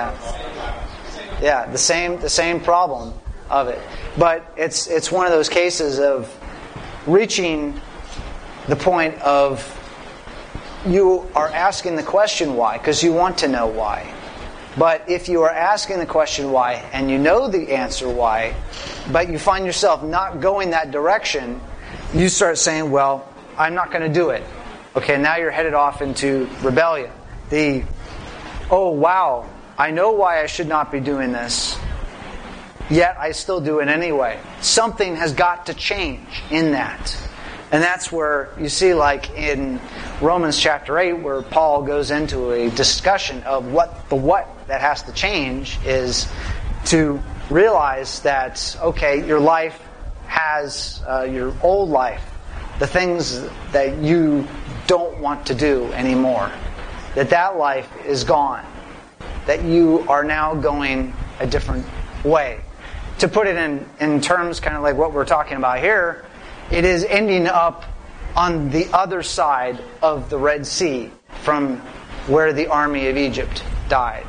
Speaker 2: the same problem of it. But it's one of those cases of reaching the point of you are asking the question why, because you want to know why. But if you are asking the question why and you know the answer why, but you find yourself not going that direction, you start saying, well, I'm not going to do it. Okay, now you're headed off into rebellion. Oh wow, I know why I should not be doing this, yet I still do it anyway. Something has got to change in that. And that's where you see, like in Romans chapter 8, where Paul goes into a discussion of what that has to change is to realize that, okay, your life has, your old life, the things that you don't want to do anymore, that life is gone, that you are now going a different way. To put it in terms kind of like what we're talking about here, it is ending up on the other side of the Red Sea from where the army of Egypt died.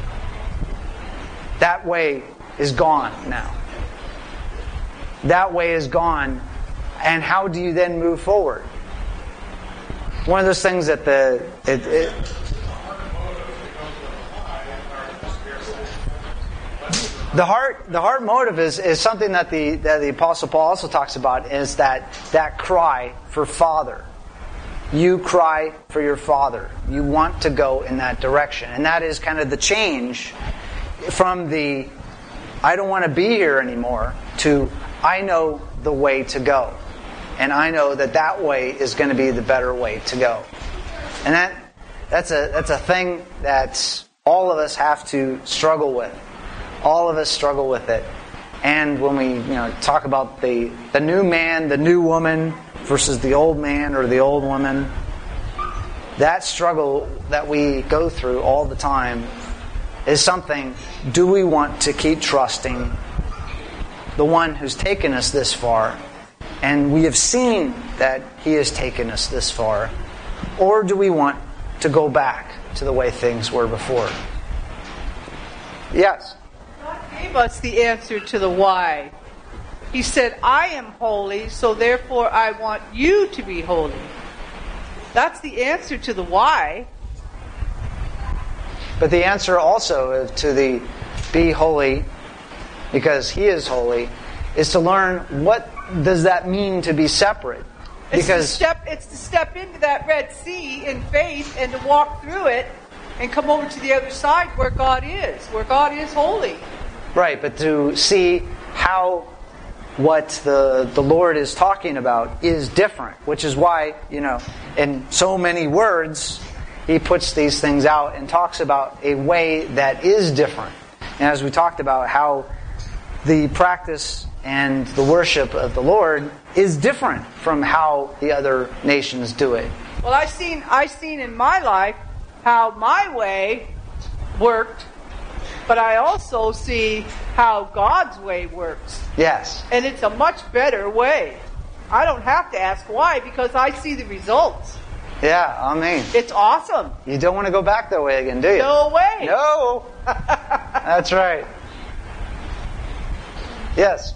Speaker 2: That way is gone now. That way is gone. And how do you then move forward? One of those things that the heart motive is something that the Apostle Paul also talks about, is that cry for Father. You cry for your Father. You want to go in that direction. And that is kind of the change from the I don't want to be here anymore to I know the way to go. And I know that way is going to be the better way to go. And that's a thing that all of us have to struggle with. All of us struggle with it. And when we talk about the new man, the new woman versus the old man or the old woman, that struggle that we go through all the time is something, do we want to keep trusting the one who's taken us this far, and we have seen that he has taken us this far, or do we want to go back to the way things were before? Yes?
Speaker 4: God gave us the answer to the why. He said, I am holy, so therefore I want you to be holy. That's the answer to the why.
Speaker 2: But the answer also to the be holy, because he is holy, is to learn what does that mean to be separate. Because
Speaker 4: it's to step into that Red Sea in faith and to walk through it and come over to the other side where God is holy.
Speaker 2: Right, but to see how what the Lord is talking about is different, which is why, in so many words, he puts these things out and talks about a way that is different. And as we talked about how the practice and the worship of the Lord is different from how the other nations do it.
Speaker 4: Well, I seen in my life how my way worked, but I also see how God's way works.
Speaker 2: Yes.
Speaker 4: And it's a much better way. I don't have to ask why because I see the results.
Speaker 2: Yeah, I mean,
Speaker 4: It's awesome.
Speaker 2: you don't want to go back that way again, do you?
Speaker 4: No way.
Speaker 2: No. That's right. Yes.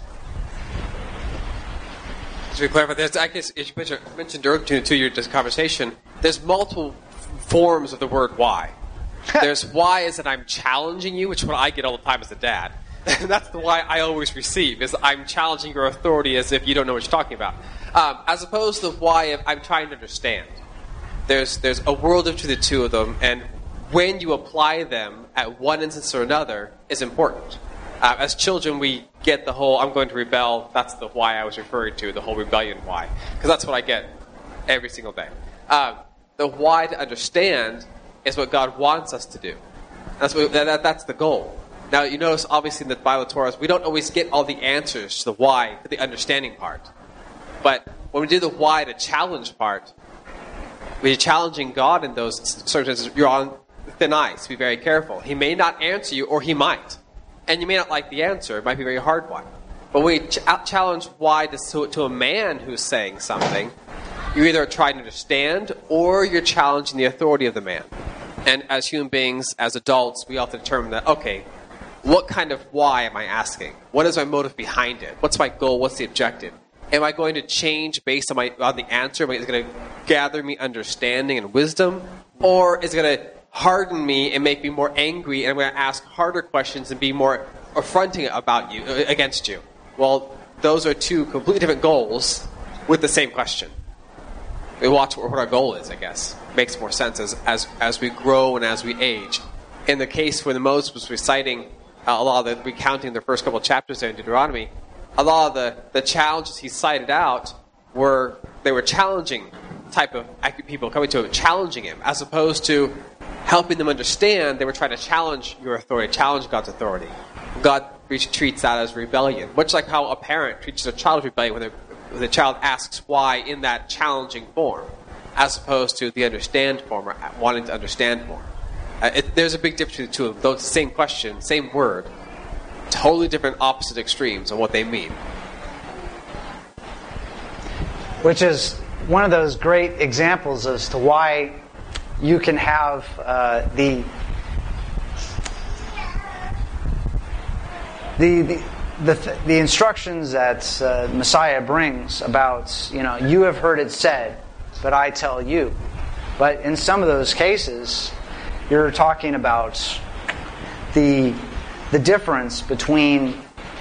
Speaker 5: To be clarify, there's, I guess, as you mentioned earlier to your conversation, there's multiple forms of the word why. There's why is that I'm challenging you, which is what I get all the time as a dad. And that's the why I always receive, is I'm challenging your authority as if you don't know what you're talking about. As opposed to why of I'm trying to understand. There's a world between the two of them, and when you apply them at one instance or another is important. As children, we get the whole, I'm going to rebel, that's the why I was referring to, the whole rebellion why. Because that's what I get every single day. The why to understand is what God wants us to do. That's the goal. Now, you notice, obviously, in the Bible Torah, we don't always get all the answers to the why, to the understanding part. But when we do the why to challenge part, we're challenging God in those circumstances. You're on thin ice. Be very careful. He may not answer you, or he might. And you may not like the answer. It might be a very hard one. But when we challenge why to a man who's saying something, you're either trying to understand, or you're challenging the authority of the man. And as human beings, as adults, we often determine that, okay, what kind of why am I asking? What is my motive behind it? What's my goal? What's the objective? Am I going to change based on the answer? Is it going to gather me understanding and wisdom? Or is it going to harden me and make me more angry, and I'm going to ask harder questions and be more affronting against you? Well, those are two completely different goals with the same question. We watch what our goal is, I guess. Makes more sense as we grow and as we age. In the case where Moses was reciting a lot of recounting the first couple of chapters there in Deuteronomy, a lot of the challenges he cited out were challenging type of people coming to him, challenging him, as opposed to helping them understand. They were trying to challenge your authority, challenge God's authority. God treats that as rebellion, much like how a parent treats their child's rebellion when the child asks why in that challenging form, as opposed to the understand form, or wanting to understand more. There's a big difference between the two of them. Though it's the same question, same word, totally different opposite extremes on what they mean.
Speaker 2: Which is one of those great examples as to why you can have the instructions that Messiah brings about, you have heard it said, but I tell you. But in some of those cases, you're talking about the difference between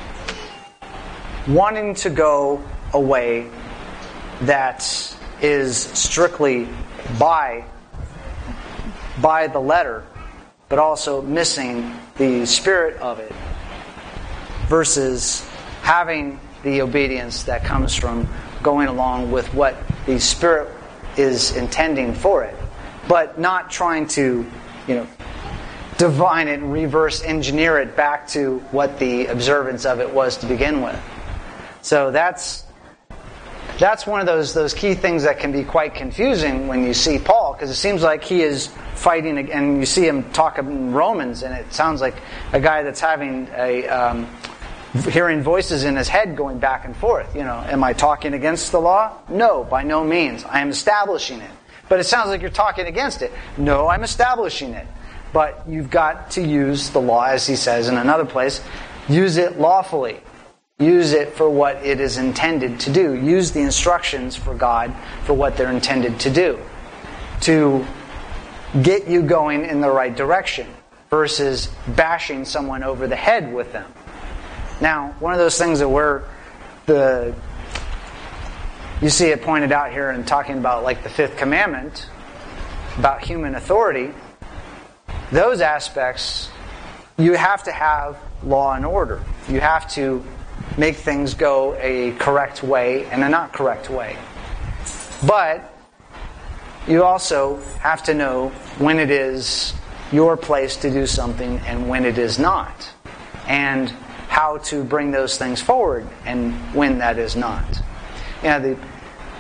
Speaker 2: wanting to go a way that is strictly by the letter, but also missing the spirit of it, versus having the obedience that comes from going along with what the Spirit is intending for it, but not trying to, divine it and reverse engineer it back to what the observance of it was to begin with. So that's one of those key things that can be quite confusing when you see Paul, because it seems like he is fighting, and you see him talk in Romans, and it sounds like a guy that's having hearing voices in his head going back and forth. Am I talking against the law? No, by no means. I am establishing it. But it sounds like you're talking against it. No, I'm establishing it. But you've got to use the law, as he says in another place. Use it lawfully. Use it for what it is intended to do. Use the instructions for God for what they're intended to do, to get you going in the right direction, versus bashing someone over the head with them. Now, one of those things that you see it pointed out here in talking about like the fifth commandment, about human authority, those aspects, you have to have law and order. You have to make things go a correct way and a not correct way. But you also have to know when it is your place to do something and when it is not. And how to bring those things forward and when that is not.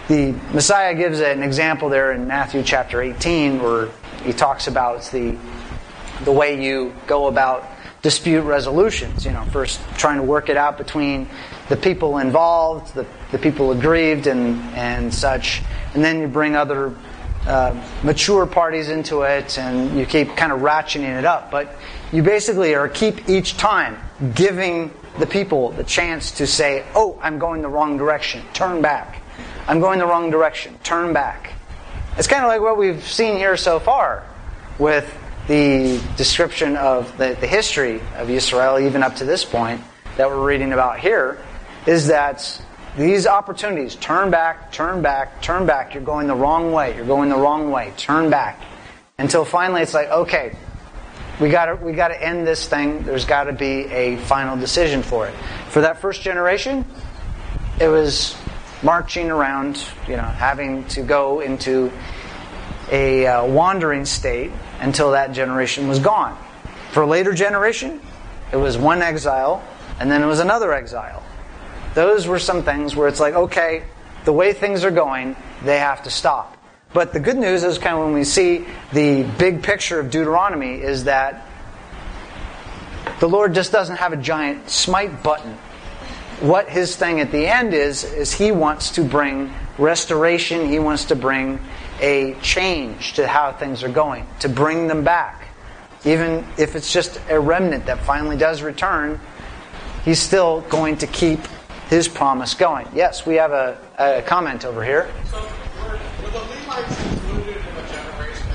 Speaker 2: The Messiah gives an example there in Matthew chapter 18 where he talks about the way you go about dispute resolutions. First trying to work it out between the people involved, the people aggrieved and such, and then you bring other mature parties into it, and you keep kind of ratcheting it up. But you basically keep each time giving the people the chance to say, oh, I'm going the wrong direction, turn back. I'm going the wrong direction, turn back. It's kind of like what we've seen here so far with the description of the history of Israel, even up to this point that we're reading about here, is that these opportunities, turn back, turn back, turn back, you're going the wrong way, turn back. Until finally it's like, okay, we got to end this thing, there's got to be a final decision for it. For that first generation, it was marching around, having to go into a wandering state until that generation was gone. For a later generation, it was one exile, and then it was another exile. Those were some things where it's like, okay, the way things are going, they have to stop. But the good news is kind of when we see the big picture of Deuteronomy is that the Lord just doesn't have a giant smite button. What His thing at the end is He wants to bring restoration, He wants to bring a change to how things are going, to bring them back. Even if it's just a remnant that finally does return, He's still going to keep His promise going. Yes, we have a comment over here.
Speaker 6: So were the Levites included in the generation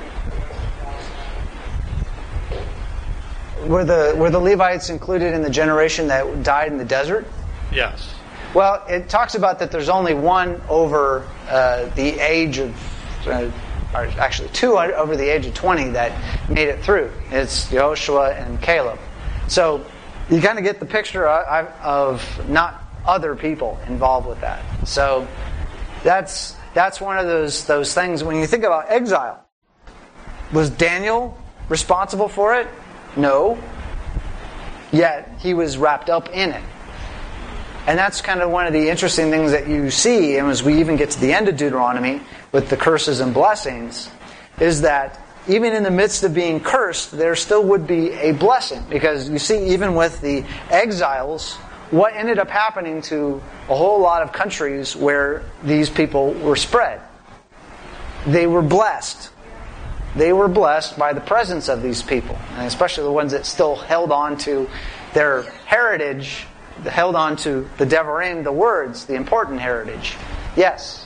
Speaker 6: that
Speaker 2: Were the Levites included in the generation that died in the desert?
Speaker 6: Yes.
Speaker 2: Well, it talks about that there's only one over the age of, or actually two over the age of 20 that made it through. It's Joshua and Caleb. So you kind of get the picture of not other people involved with that. So that's one of those things. When you think about exile, was Daniel responsible for it? No. Yet he was wrapped up in it. And that's kind of one of the interesting things that you see, and as we even get to the end of Deuteronomy with the curses and blessings, is that even in the midst of being cursed, there still would be a blessing. Because you see, even with the exiles, what ended up happening to a whole lot of countries where these people were spread? They were blessed. They were blessed by the presence of these people, and especially the ones that still held on to their heritage, held on to the Devarim, the words, the important heritage. Yes?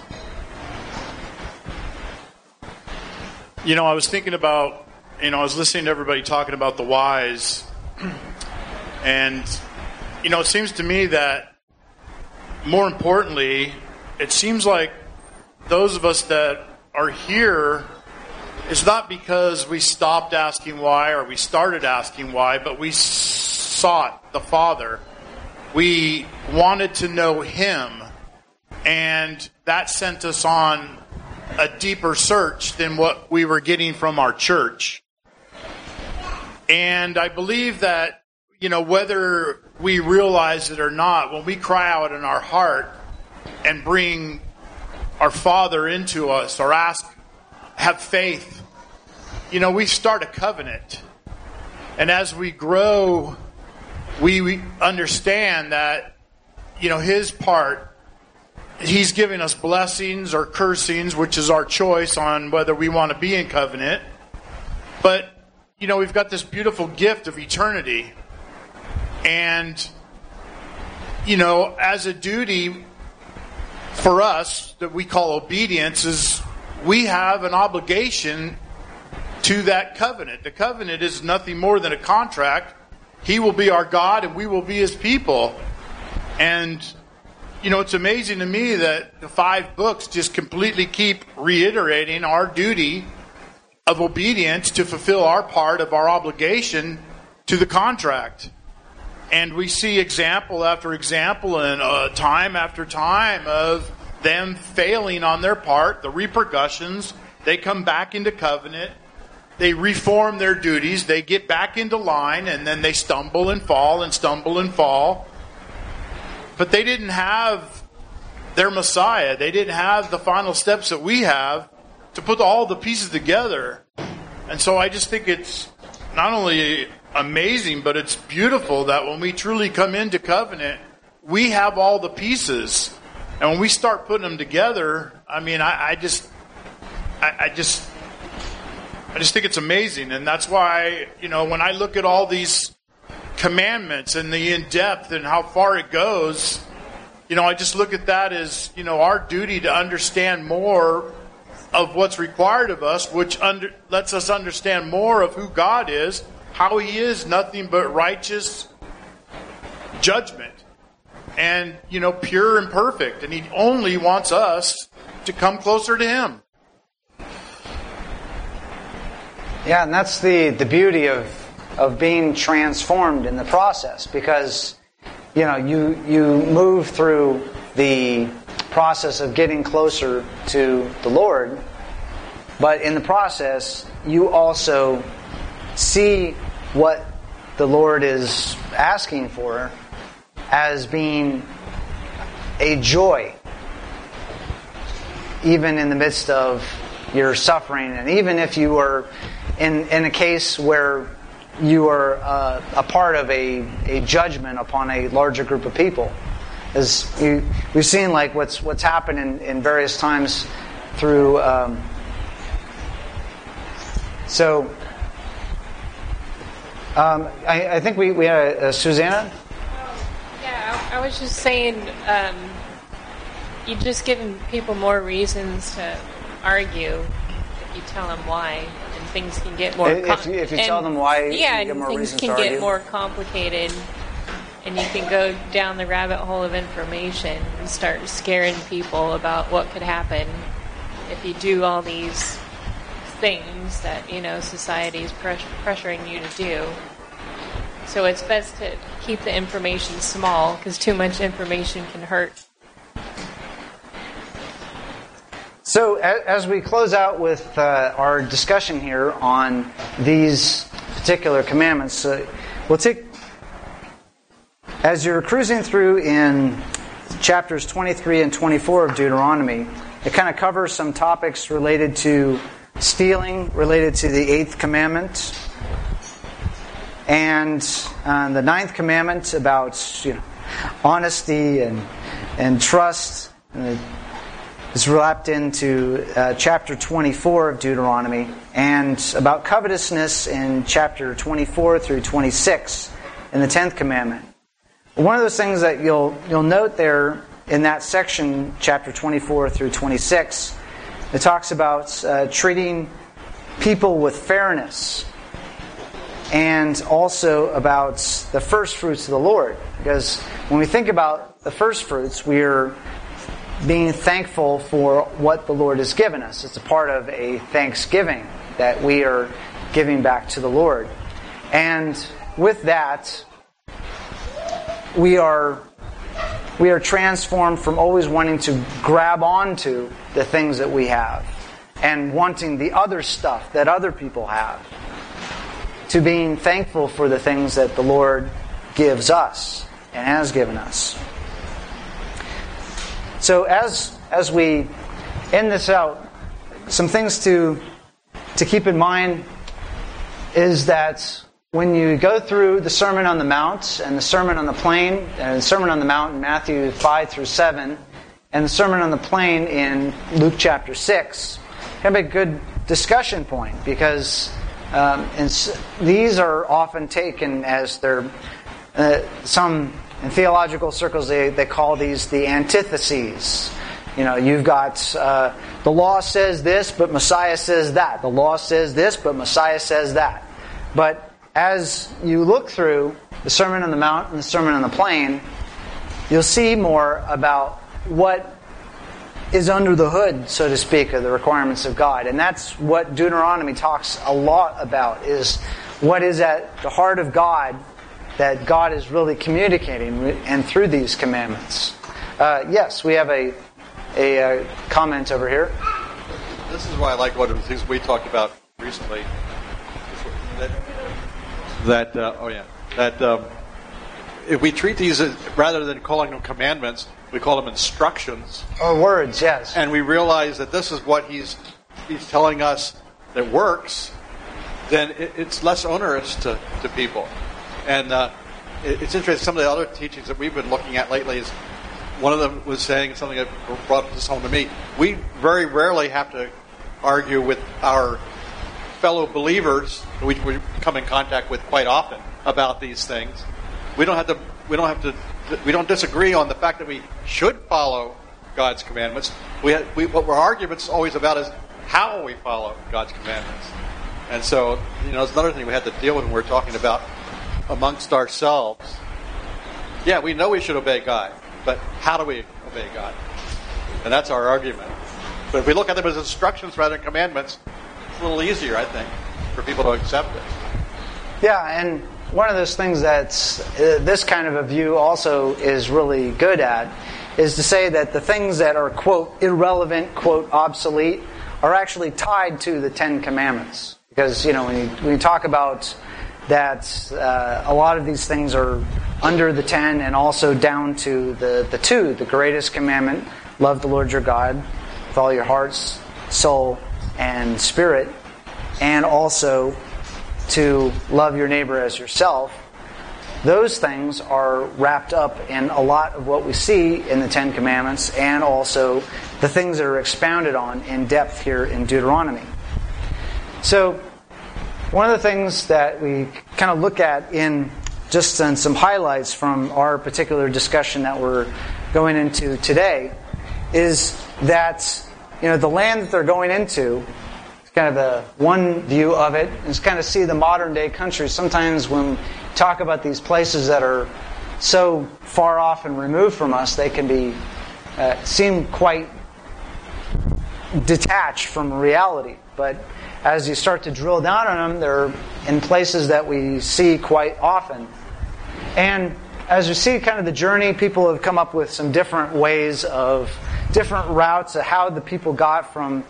Speaker 7: I was thinking about, I was listening to everybody talking about the whys, and, it seems to me that, more importantly, it seems like those of us that are here, it's not because we stopped asking why or we started asking why, but we sought the Father. We wanted to know Him, and that sent us on a deeper search than what we were getting from our church. And I believe that, whether we realize it or not, when we cry out in our heart and bring our Father into us or have faith, we start a covenant. And as we grow, we understand that, His part, He's giving us blessings or cursings, which is our choice on whether we want to be in covenant. But, we've got this beautiful gift of eternity. And, as a duty for us that we call obedience is we have an obligation to that covenant. The covenant is nothing more than a contract. He will be our God and we will be His people. And, it's amazing to me that the 5 books just completely keep reiterating our duty of obedience to fulfill our part of our obligation to the contract. And we see example after example and time after time of them failing on their part, the repercussions. They come back into covenant. They reform their duties. They get back into line, and then they stumble and fall and stumble and fall. But they didn't have their Messiah. They didn't have the final steps that we have to put all the pieces together. And so I just think it's not only amazing, but it's beautiful that when we truly come into covenant, we have all the pieces. And when we start putting them together, I mean, I just think it's amazing. And that's why, when I look at all these commandments and the in-depth and how far it goes, I just look at that as, our duty to understand more of what's required of us, which lets us understand more of who God is, how He is nothing but righteous judgment and, pure and perfect. And He only wants us to come closer to Him.
Speaker 2: Yeah, and that's the beauty of being transformed in the process, because you move through the process of getting closer to the Lord, but in the process you also see what the Lord is asking for as being a joy, even in the midst of your suffering, and even if you are in a case where you are a part of a judgment upon a larger group of people. As we've seen, like what's happened in various times through. I think we had Susanna.
Speaker 8: Yeah, I was just saying, you're just giving people more reasons to argue if you tell them why. Things can get more
Speaker 2: if you tell them why,
Speaker 8: yeah,
Speaker 2: you get more
Speaker 8: things
Speaker 2: reasons
Speaker 8: can
Speaker 2: to
Speaker 8: get
Speaker 2: argue.
Speaker 8: more complicated, and you can go down the rabbit hole of information and start scaring people about what could happen if you do all these things that society is pressuring you to do. So it's best to keep the information small, because too much information can hurt.
Speaker 2: So as we close out with our discussion here on these particular commandments, we'll take, as you're cruising through in chapters 23 and 24 of Deuteronomy, it kind of covers some topics related to stealing, related to the 8th commandment, and the 9th commandment about honesty and trust. Is wrapped into chapter 24 of Deuteronomy, and about covetousness in chapter 24 through 26 in the 10th commandment. One of those things that you'll note there in that section, chapter 24 through 26, it talks about treating people with fairness, and also about the first fruits of the Lord. Because when we think about the first fruits, we're being thankful for what the Lord has given us. It's a part of a thanksgiving that we are giving back to the Lord. And with that, we are transformed from always wanting to grab onto the things that we have and wanting the other stuff that other people have, to being thankful for the things that the Lord gives us and has given us. So as we end this out, some things to keep in mind is that when you go through the Sermon on the Mount and the Sermon on the Plain, and the Sermon on the Mount in Matthew 5 through 7, and the Sermon on the Plain in Luke chapter 6, have a good discussion point, because these are often taken as they're some. In theological circles, they call these the antitheses. You've got the law says this, but Messiah says that. The law says this, but Messiah says that. But as you look through the Sermon on the Mount and the Sermon on the Plain, you'll see more about what is under the hood, so to speak, of the requirements of God. And that's what Deuteronomy talks a lot about, is what is at the heart of God that God is really communicating and through these commandments. Yes, we have a comment over here.
Speaker 9: This is why I like one of the things we talked about recently. if we treat these as, rather than calling them commandments, we call them instructions.
Speaker 2: Or words, yes.
Speaker 9: And we realize that this is what he's telling us that works, then it's less onerous to people. And it's interesting, some of the other teachings that we've been looking at lately is, one of them was saying something that brought this home to me. We very rarely have to argue with our fellow believers who we come in contact with quite often about these things. We don't disagree on the fact that we should follow God's commandments. What our argument's always about is how we follow God's commandments. And so, it's another thing we had to deal with when we're talking about amongst ourselves. Yeah, we know we should obey God, but how do we obey God? And that's our argument. But if we look at them as instructions rather than commandments, it's a little easier, I think, for people to accept it.
Speaker 2: Yeah, and one of those things that this kind of a view also is really good at is to say that the things that are, quote, irrelevant, quote, obsolete, are actually tied to the Ten Commandments. Because, when you talk about that, a lot of these things are under the 10 and also down to the 2, the greatest commandment, love the Lord your God with all your hearts, soul, and spirit, and also to love your neighbor as yourself. Those things are wrapped up in a lot of what we see in the Ten Commandments and also the things that are expounded on in depth here in Deuteronomy. So, one of the things that we kind of look at in just some highlights from our particular discussion that we're going into today is that, the land that they're going into, kind of the one view of it is kind of see the modern day country. Sometimes when we talk about these places that are so far off and removed from us, they can be seem quite detached from reality. But as you start to drill down on them, they're in places that we see quite often. And as you see kind of the journey, people have come up with some different ways of different routes of how the people got from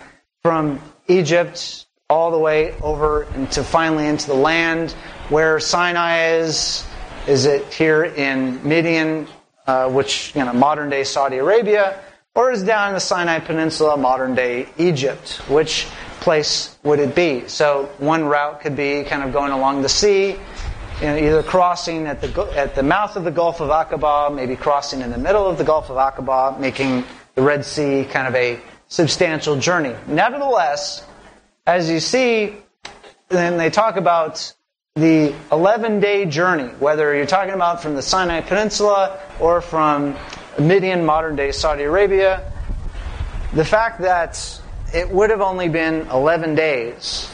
Speaker 2: Egypt all the way over into finally into the land where Sinai is. Is it here in Midian, which modern day Saudi Arabia, or is it down in the Sinai Peninsula, modern day Egypt? Which place would it be? So one route could be kind of going along the sea, either crossing at the mouth of the Gulf of Aqaba, maybe crossing in the middle of the Gulf of Aqaba, making the Red Sea kind of a substantial journey. Nevertheless, as you see, then they talk about the 11-day journey, whether you're talking about from the Sinai Peninsula or from Midian, modern-day Saudi Arabia, the fact that it would have only been 11 days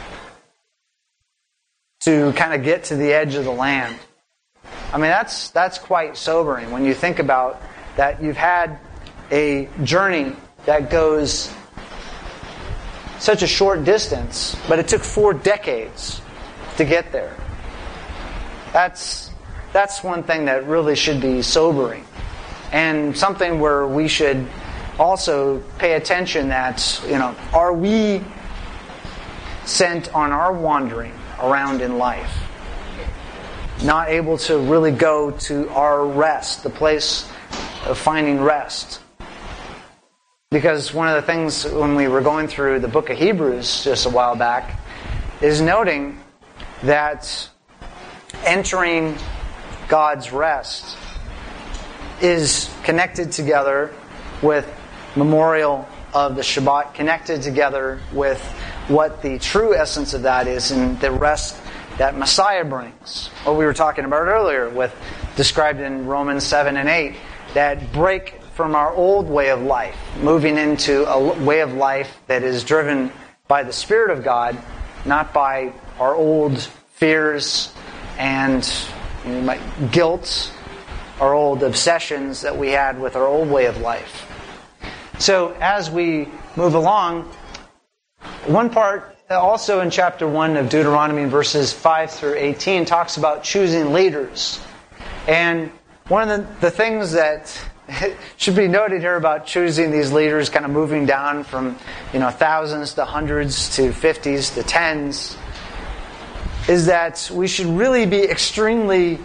Speaker 2: to kind of get to the edge of the land. I mean, that's quite sobering when you think about that you've had a journey that goes such a short distance, but it took 4 decades to get there. That's one thing that really should be sobering, and something where we should also pay attention that, are we sent on our wandering around in life, not able to really go to our rest, the place of finding rest? Because one of the things when we were going through the book of Hebrews just a while back is noting that entering God's rest is connected together with memorial of the Shabbat, connected together with what the true essence of that is and the rest that Messiah brings. What we were talking about earlier with described in Romans 7 and 8, that break from our old way of life, moving into a way of life that is driven by the Spirit of God, not by our old fears and guilt, our old obsessions that we had with our old way of life. So as we move along, one part also in chapter 1 of Deuteronomy, verses 5 through 18, talks about choosing leaders. And one of the things that should be noted here about choosing these leaders, kind of moving down from thousands to hundreds to 50s to 10s, is that we should really be extremely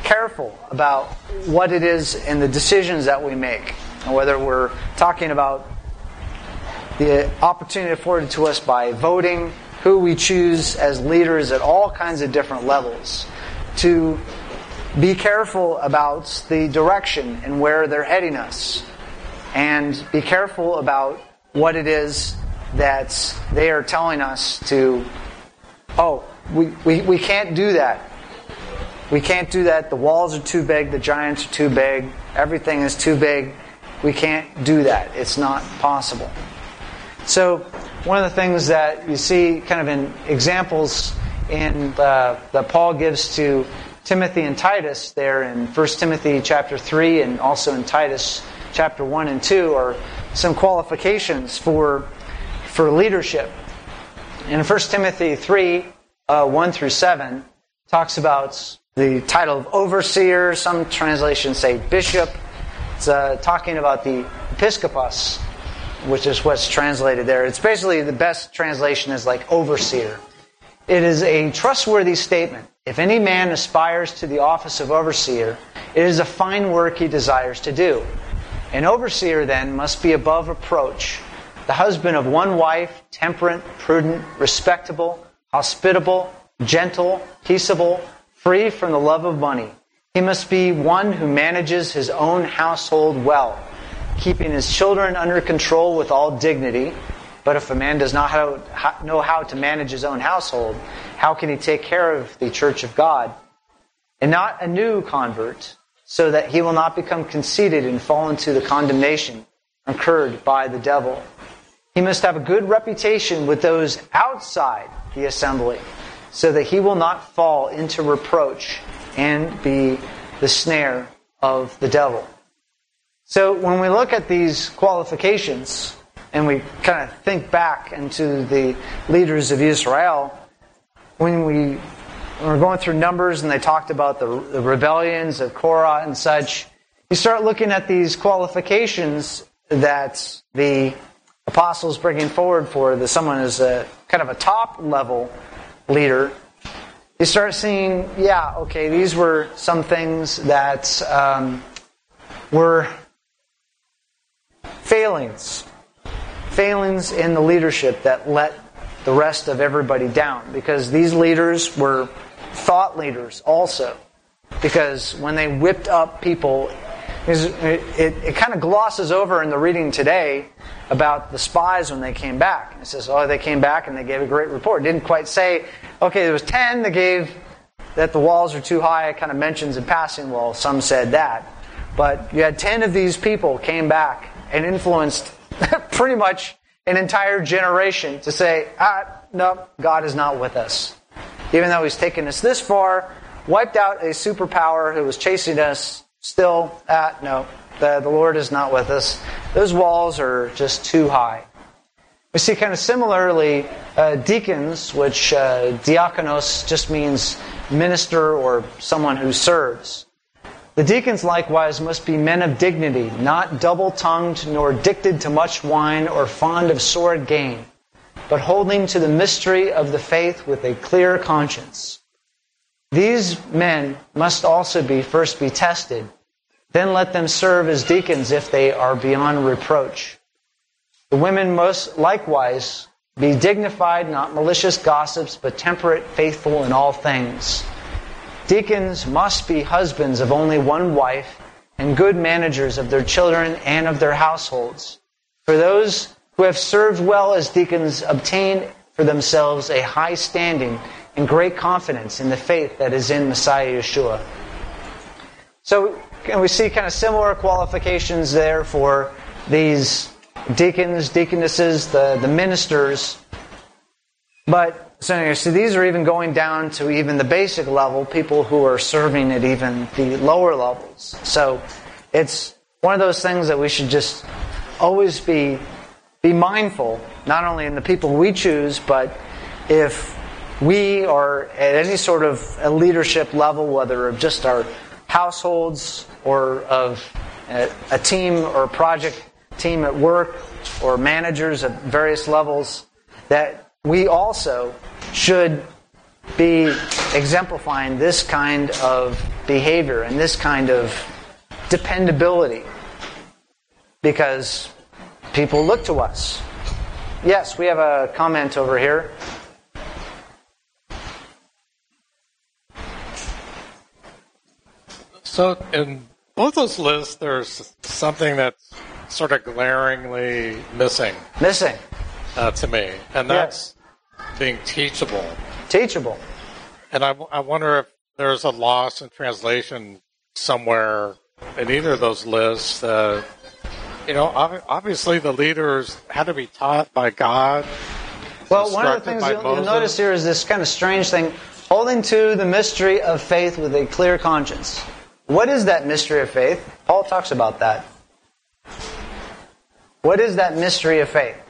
Speaker 2: careful about what it is and the decisions that we make. And whether we're talking about the opportunity afforded to us by voting, who we choose as leaders at all kinds of different levels, to be careful about the direction and where they're heading us, and be careful about what it is that they are telling us to, we can't do that. We can't do that. The walls are too big. The giants are too big. Everything is too big. We can't do that. It's not possible. So one of the things that you see kind of in examples that Paul gives to Timothy and Titus there in 1 Timothy chapter 3 and also in Titus chapter 1 and 2 are some qualifications for leadership. In 1 Timothy 3, 1 through 7, talks about the title of overseer. Some translations say bishop. It's talking about the episkopos, which is what's translated there. It's basically the best translation is like overseer. It is a trustworthy statement. If any man aspires to the office of overseer, it is a fine work he desires to do. An overseer, then, must be above reproach, the husband of one wife, temperate, prudent, respectable, hospitable, gentle, peaceable, free from the love of money. He must be one who manages his own household well, keeping his children under control with all dignity. But if a man does not know how to manage his own household, how can he take care of the church of God? And not a new convert, so that he will not become conceited and fall into the condemnation incurred by the devil. He must have a good reputation with those outside the assembly, so that he will not fall into reproach and be the snare of the devil. So when we look at these qualifications, and we kind of think back into the leaders of Israel, when we were going through Numbers and they talked about the rebellions of Korah and such, you start looking at these qualifications that the apostles bringing forward for someone as a kind of a top level leader. You start seeing, these were some things that were failings in the leadership that let the rest of everybody down. Because these leaders were thought leaders also. Because when they whipped up people, it kind of glosses over in the reading today about the spies when they came back. It says, they came back and they gave a great report. It didn't quite say, there was 10 that gave that the walls are too high. It kind of mentions in passing, some said that. But you had 10 of these people came back and influenced pretty much an entire generation to say, no, God is not with us. Even though He's taken us this far, wiped out a superpower who was chasing us, still, no, the Lord is not with us. Those walls are just too high. We see kind of similarly deacons, which diakonos just means minister or someone who serves. The deacons likewise must be men of dignity, not double-tongued, nor addicted to much wine or fond of sordid gain, but holding to the mystery of the faith with a clear conscience. These men must also first be tested. Then let them serve as deacons if they are beyond reproach. The women must likewise be dignified, not malicious gossips, but temperate, faithful in all things. Deacons must be husbands of only one wife and good managers of their children and of their households. For those who have served well as deacons obtain for themselves a high standing and great confidence in the faith that is in Messiah Yeshua. So we see kind of similar qualifications there for these deacons, deaconesses, the ministers. But so these are even going down to even the basic level, people who are serving at even the lower levels. So it's one of those things that we should just always be mindful, not only in the people we choose, but if we are at any sort of a leadership level, whether of just our households or of a team or a project team at work or managers at various levels, that we also should be exemplifying this kind of behavior and this kind of dependability because people look to us. Yes, we have a comment over here.
Speaker 6: So in both those lists, there's something that's sort of glaringly missing.
Speaker 2: Missing.
Speaker 6: To me. And that's being teachable.
Speaker 2: Teachable.
Speaker 6: And I wonder if there's a loss in translation somewhere in either of those lists. Obviously the leaders had to be taught by God.
Speaker 2: Well, one of the things you'll notice here is this kind of strange thing, holding to the mystery of faith with a clear conscience. What is that mystery of faith? Paul talks about that. What is that mystery of faith?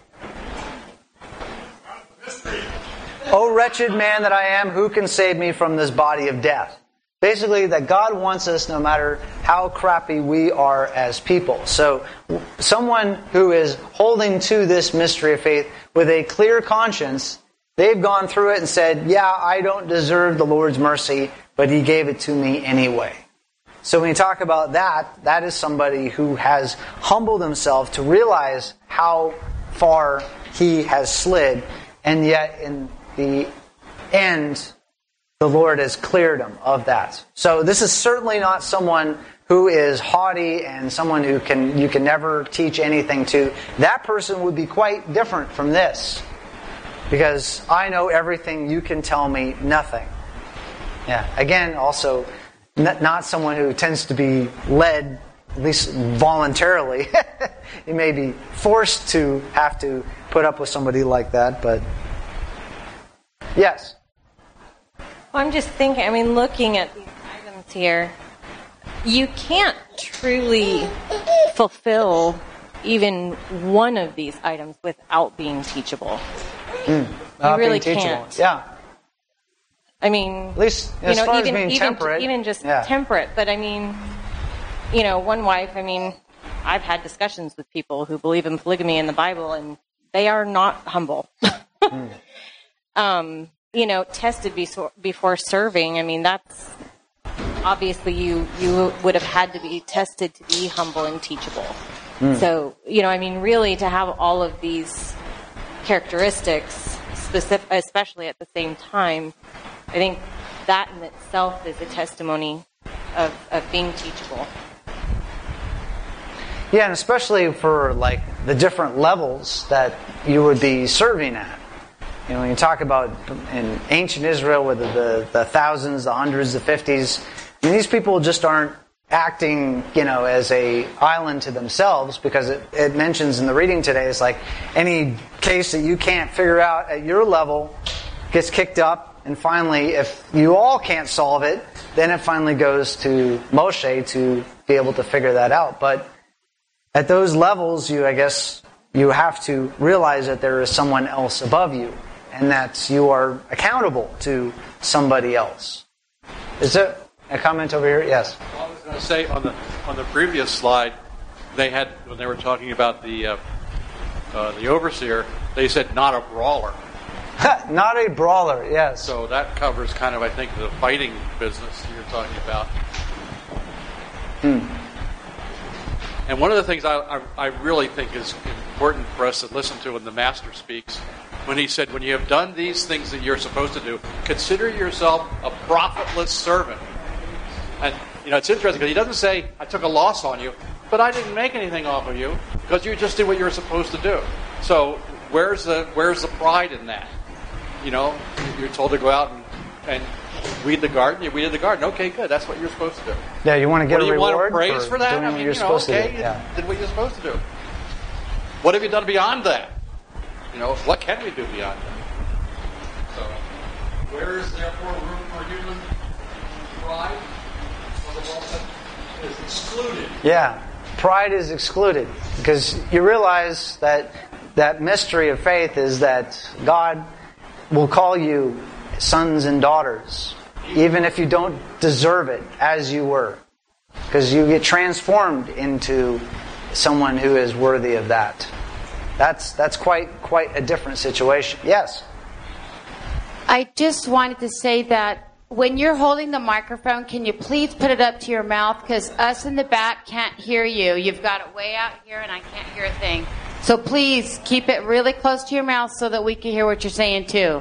Speaker 2: O wretched man that I am, who can save me from this body of death? Basically, that God wants us no matter how crappy we are as people. So, someone who is holding to this mystery of faith with a clear conscience, they've gone through it and said, yeah, I don't deserve the Lord's mercy, but He gave it to me anyway. So when you talk about that, that is somebody who has humbled himself to realize how far he has slid, and yet in the end, the Lord has cleared him of that. So this is certainly not someone who is haughty and someone who you can never teach anything to. That person would be quite different from this. Because I know everything, you can tell me nothing. Yeah. Again, also, not someone who tends to be led, at least voluntarily. You may be forced to have to put up with somebody like that, but yes.
Speaker 10: Well, I'm just thinking, looking at these items here, you can't truly fulfill even one of these items without being teachable. You really can't.
Speaker 2: Yeah.
Speaker 10: At
Speaker 2: least as far as being temperate.
Speaker 10: Even just temperate. But one wife, I've had discussions with people who believe in polygamy in the Bible, and they are not humble. Tested before serving. That's obviously you would have had to be tested to be humble and teachable. So, really to have all of these characteristics, especially at the same time, I think that in itself is a testimony of being teachable.
Speaker 2: Yeah, and especially for the different levels that you would be serving at. When you talk about in ancient Israel with the thousands, the hundreds, the 50s, these people just aren't acting, as a island to themselves, because it mentions in the reading today, it's like any case that you can't figure out at your level gets kicked up, and finally, if you all can't solve it, then it finally goes to Moshe to be able to figure that out. But at those levels, you have to realize that there is someone else above you, and that you are accountable to somebody else. Is there a comment over here? Yes.
Speaker 9: Well, I was going to say on the previous slide, when they were talking about the overseer, they said not a brawler.
Speaker 2: Not a brawler, yes.
Speaker 9: So that covers kind of, I think, the fighting business you're talking about. And one of the things I really think is important for us to listen to when the Master speaks, when he said, when you have done these things that you're supposed to do, consider yourself a profitless servant. And, it's interesting because he doesn't say, I took a loss on you, but I didn't make anything off of you because you just did what you were supposed to do. So where's the pride in that? You're told to go out and weed the garden. You weeded the garden. Okay, good. That's what you're supposed to do.
Speaker 2: Yeah, you want to get a reward.
Speaker 9: You want praise for that?
Speaker 2: Doing what you're supposed to do.
Speaker 9: You did what you're supposed to do. What have you done beyond that? What can we do beyond that? So, where is therefore room for human pride? Well, the world is excluded.
Speaker 2: Yeah, pride is excluded because you realize that mystery of faith is that God will call you sons and daughters, even if you don't deserve it, as you were. Because you get transformed into someone who is worthy of that. That's quite a different situation. Yes?
Speaker 3: I just wanted to say that when you're holding the microphone, can you please put it up to your mouth? Because us in the back can't hear you. You've got it way out here, and I can't hear a thing. So please keep it really close to your mouth so that we can hear what you're saying, too.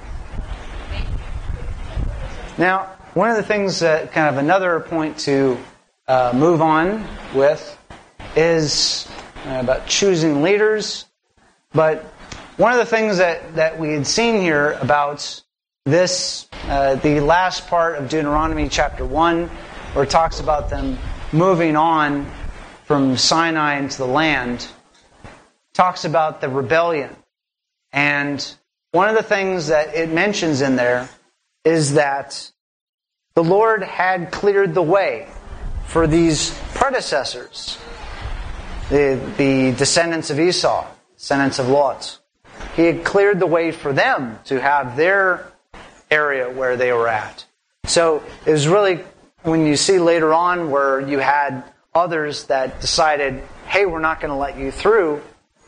Speaker 2: Now, one of the things that kind of another point to move on with is about choosing leaders. But one of the things that we had seen here about this, the last part of Deuteronomy chapter 1, where it talks about them moving on from Sinai into the land, talks about the rebellion. And one of the things that it mentions in there is that the Lord had cleared the way for these predecessors, the descendants of Esau, descendants of Lot. He had cleared the way for them to have their area where they were at. So it was really, when you see later on where you had others that decided, hey, we're not going to let you through,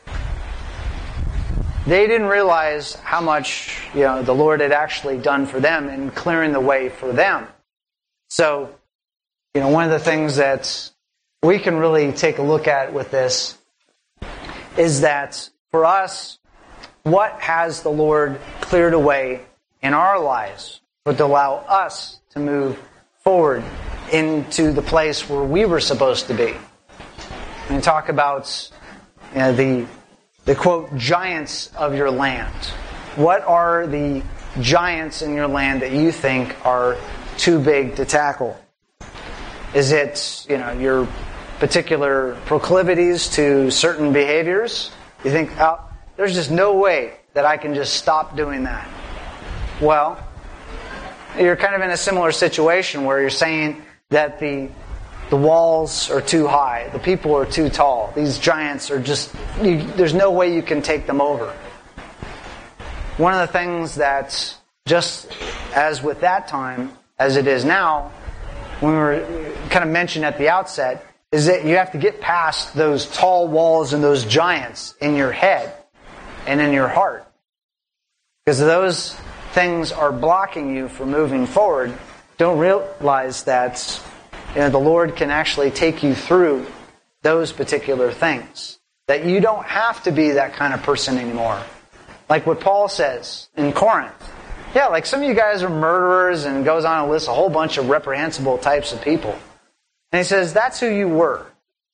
Speaker 2: they didn't realize how much the Lord had actually done for them in clearing the way for them. So, one of the things that we can really take a look at with this is that for us, what has the Lord cleared away in our lives but to allow us to move forward into the place where we were supposed to be? When you talk about the quote, giants of your land. What are the giants in your land that you think are too big to tackle? Is it, your particular proclivities to certain behaviors? You think, oh, there's just no way that I can just stop doing that. Well, you're kind of in a similar situation where you're saying that the walls are too high, the people are too tall, these giants are just, there's no way you can take them over. One of the things that, just as with that time, as it is now, when we were kind of mentioned at the outset, is that you have to get past those tall walls and those giants in your head and in your heart. Because those things are blocking you from moving forward. Don't realize that the Lord can actually take you through those particular things. That you don't have to be that kind of person anymore. Like what Paul says in Corinth. Yeah, like some of you guys are murderers, and goes on to list a whole bunch of reprehensible types of people. And he says, that's who you were.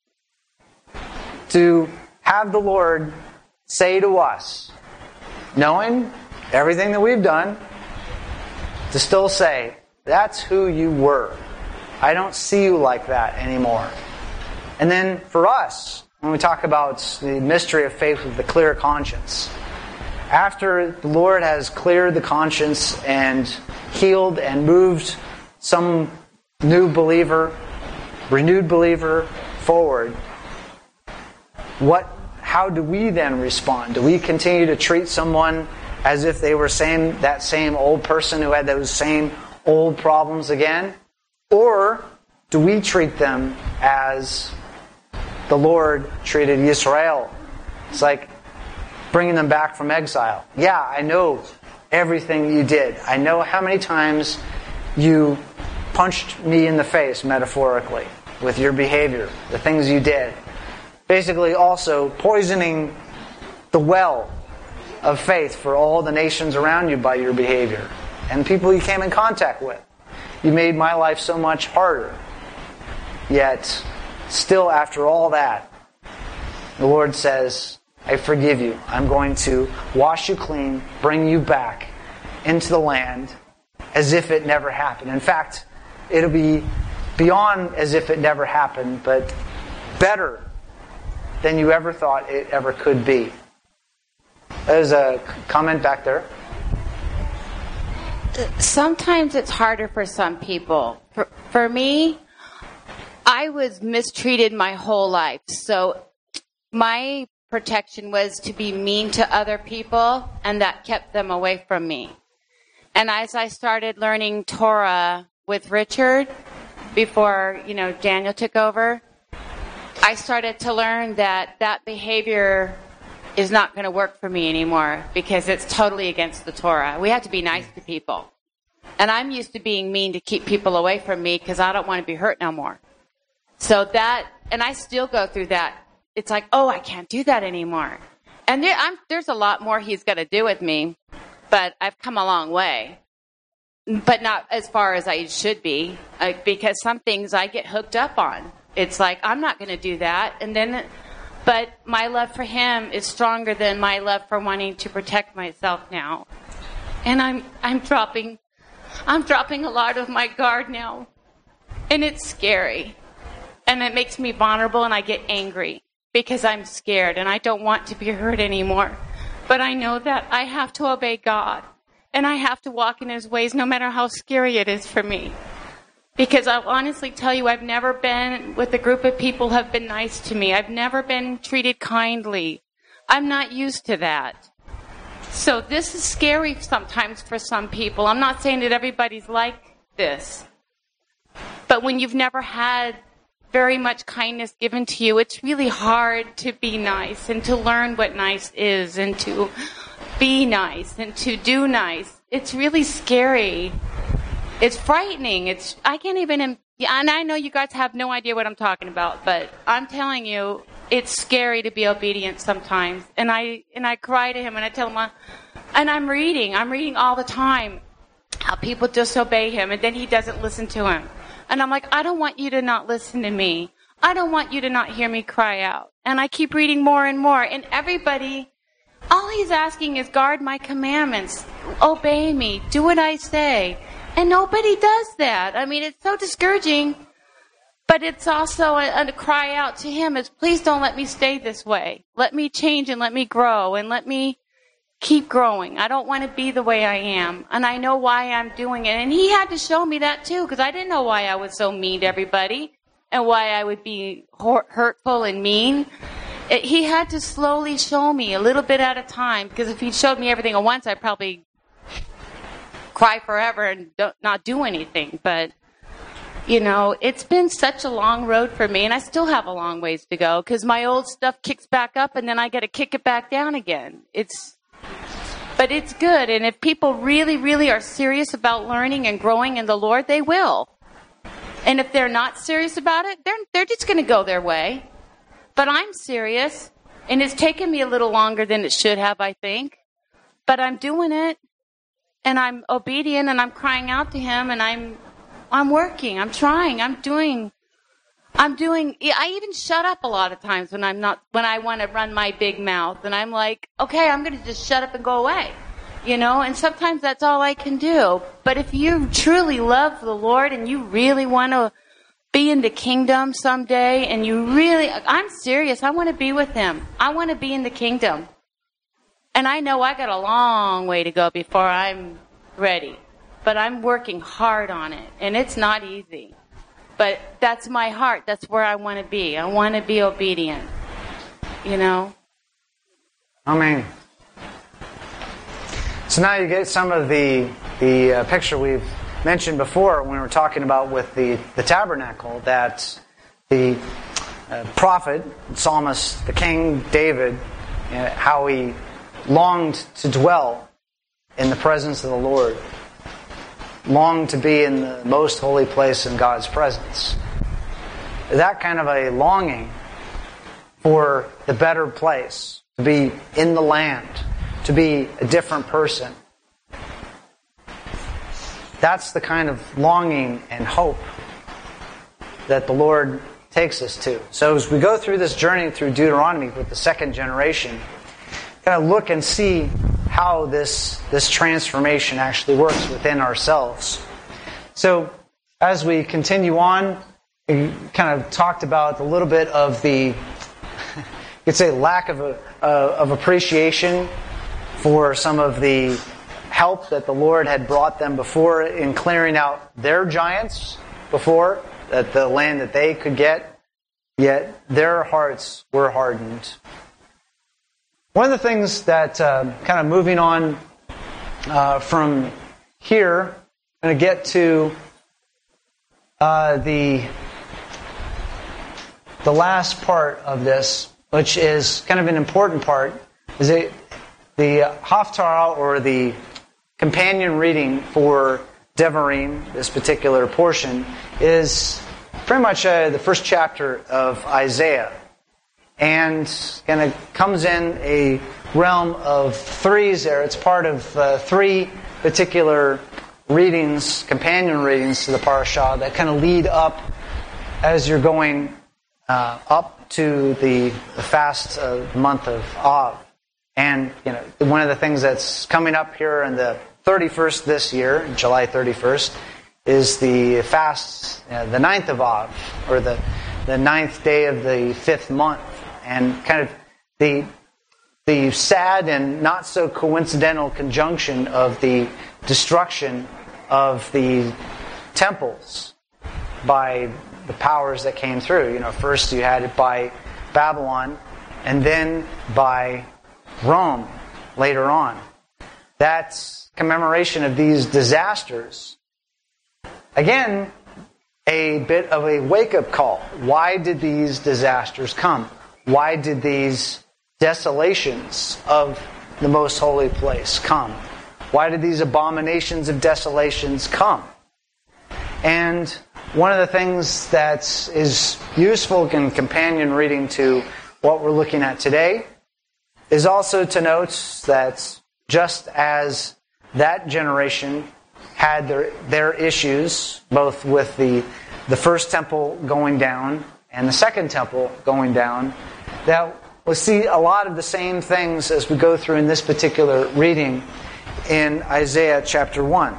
Speaker 2: To have the Lord say to us, knowing everything that we've done, to still say, that's who you were. I don't see you like that anymore. And then for us, when we talk about the mystery of faith with the clear conscience, after the Lord has cleared the conscience and healed and moved some new believer, renewed believer forward, how do we then respond? Do we continue to treat someone as if they were that same old person who had those same old problems again? Or do we treat them as the Lord treated Israel? It's like bringing them back from exile. Yeah, I know everything you did. I know how many times you punched me in the face, metaphorically, with your behavior, the things you did. Basically also poisoning the well of faith for all the nations around you by your behavior and people you came in contact with. You made my life so much harder. Yet, still after all that, the Lord says, I forgive you. I'm going to wash you clean, bring you back into the land as if it never happened. In fact, it'll be beyond as if it never happened, but better than you ever thought it ever could be. There's a comment back there.
Speaker 3: Sometimes it's harder for some people. For me, I was mistreated my whole life. So my protection was to be mean to other people, and that kept them away from me. And as I started learning Torah with Richard, before, Daniel took over, I started to learn that behavior is not going to work for me anymore because it's totally against the Torah. We have to be nice to people. And I'm used to being mean to keep people away from me because I don't want to be hurt no more. So that, and I still go through that. It's like, oh, I can't do that anymore. And there's a lot more he's going to do with me, but I've come a long way. But not as far as I should be, because some things I get hooked up on. It's like, I'm not going to do that. But my love for him is stronger than my love for wanting to protect myself now. And I'm dropping a lot of my guard now. And it's scary. And it makes me vulnerable, and I get angry because I'm scared and I don't want to be hurt anymore. But I know that I have to obey God, and I have to walk in his ways no matter how scary it is for me. Because I'll honestly tell you, I've never been with a group of people who have been nice to me. I've never been treated kindly. I'm not used to that. So this is scary sometimes for some people. I'm not saying that everybody's like this. But when you've never had very much kindness given to you, it's really hard to be nice and to learn what nice is and to be nice and to do nice. It's really scary. It's frightening. I can't even, and I know you guys have no idea what I'm talking about, but I'm telling you, it's scary to be obedient sometimes. And I cry to him and I tell him, and I'm reading all the time how people disobey him and then he doesn't listen to him. And I'm like, I don't want you to not listen to me. I don't want you to not hear me cry out. And I keep reading more and more. And everybody, all he's asking is guard my commandments. Obey me. Do what I say. And nobody does that. I mean, it's so discouraging. But it's also a cry out to him is, please don't let me stay this way. Let me change and let me grow and let me keep growing. I don't want to be the way I am. And I know why I'm doing it. And he had to show me that too, because I didn't know why I was so mean to everybody and why I would be hurtful and mean. He had to slowly show me a little bit at a time, because if he showed me everything at once, I'd probably cry forever and not do anything. But, it's been such a long road for me, and I still have a long ways to go, because my old stuff kicks back up and then I got to kick it back down again. But it's good. And if people really, really are serious about learning and growing in the Lord, they will. And if they're not serious about it, they're just going to go their way. But I'm serious, and it's taken me a little longer than it should have, I think. But I'm doing it, and I'm obedient, and I'm crying out to him, and I'm working, I'm trying, I'm doing. I even shut up a lot of times when I want to run my big mouth, and I'm like, okay, I'm going to just shut up and go away, and sometimes that's all I can do. But if you truly love the Lord and you really want to be in the kingdom someday, and I'm serious, I want to be with him. I want to be in the kingdom. And I know I got a long way to go before I'm ready, but I'm working hard on it, and it's not easy. But that's my heart. That's where I want to be. I want to be obedient.
Speaker 2: Amen. So now you get some of the picture we've mentioned before when we were talking about with the tabernacle, that the prophet, psalmist, the King David, how he longed to dwell in the presence of the Lord. Longed to be in the most holy place in God's presence. That kind of a longing for the better place, to be in the land, to be a different person. That's the kind of longing and hope that the Lord takes us to. So as we go through this journey through Deuteronomy with the second generation, kind of look and see how this transformation actually works within ourselves. So as we continue on, we kind of talked about a little bit of the, you could say, lack of appreciation for some of the help that the Lord had brought them before in clearing out their giants before, that the land that they could get, yet their hearts were hardened. One of the things that, kind of moving on from here, I'm going to get to the last part of this, which is kind of an important part, is the Haftarah, or the companion reading for Devarim, this particular portion, is pretty much the first chapter of Isaiah. And kind of comes in a realm of threes there. It's part of three particular readings, companion readings to the parashah that kind of lead up as you're going up to the fast month of Av. And one of the things that's coming up here on the 31st this year, July 31st, is the fast, the 9th of Av, or the 9th day of the 5th month. And kind of the sad and not so coincidental conjunction of the destruction of the temples by the powers that came through. First you had it by Babylon, and then by Rome later on. That's commemoration of these disasters. Again, a bit of a wake-up call. Why did these disasters come? Why did these desolations of the most holy place come? Why did these abominations of desolations come? And one of the things that is useful in companion reading to what we're looking at today is also to note that just as that generation had their issues, both with the first temple going down and the second temple going down, that we'll see a lot of the same things as we go through in this particular reading in Isaiah chapter 1.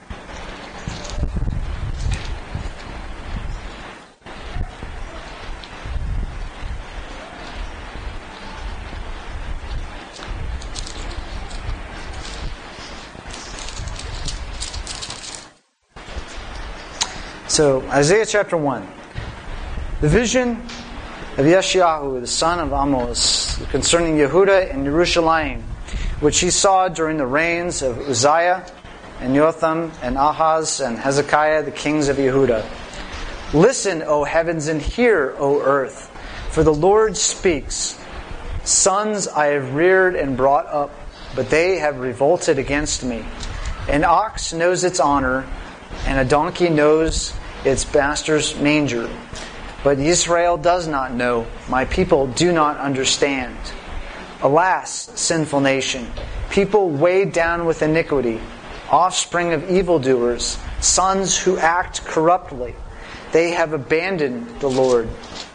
Speaker 2: So, Isaiah chapter 1. The vision of Yeshayahu, the son of Amos, concerning Yehuda and Jerusalem, which he saw during the reigns of Uzziah and Jotham and Ahaz and Hezekiah, the kings of Yehuda. Listen, O heavens, and hear, O earth, for the Lord speaks. Sons I have reared and brought up, but they have revolted against me. An ox knows its honor, and a donkey knows its master's manger. But Israel does not know. My people do not understand. Alas, sinful nation, people weighed down with iniquity, offspring of evildoers, sons who act corruptly. They have abandoned the Lord.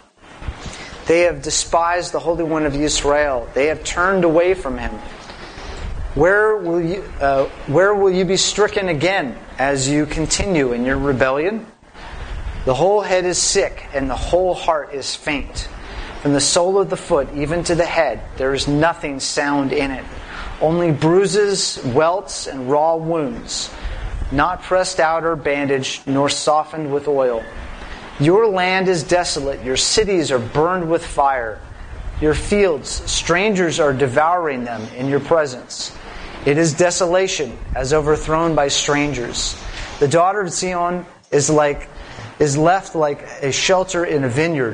Speaker 2: They have despised the Holy One of Israel. They have turned away from Him. Where will you be stricken again as you continue in your rebellion? The whole head is sick, and the whole heart is faint. From the sole of the foot even to the head, there is nothing sound in it. Only bruises, welts, and raw wounds, not pressed out or bandaged, nor softened with oil. Your land is desolate. Your cities are burned with fire. Your fields, strangers are devouring them in your presence. It is desolation, as overthrown by strangers. The daughter of Zion is left like a shelter in a vineyard,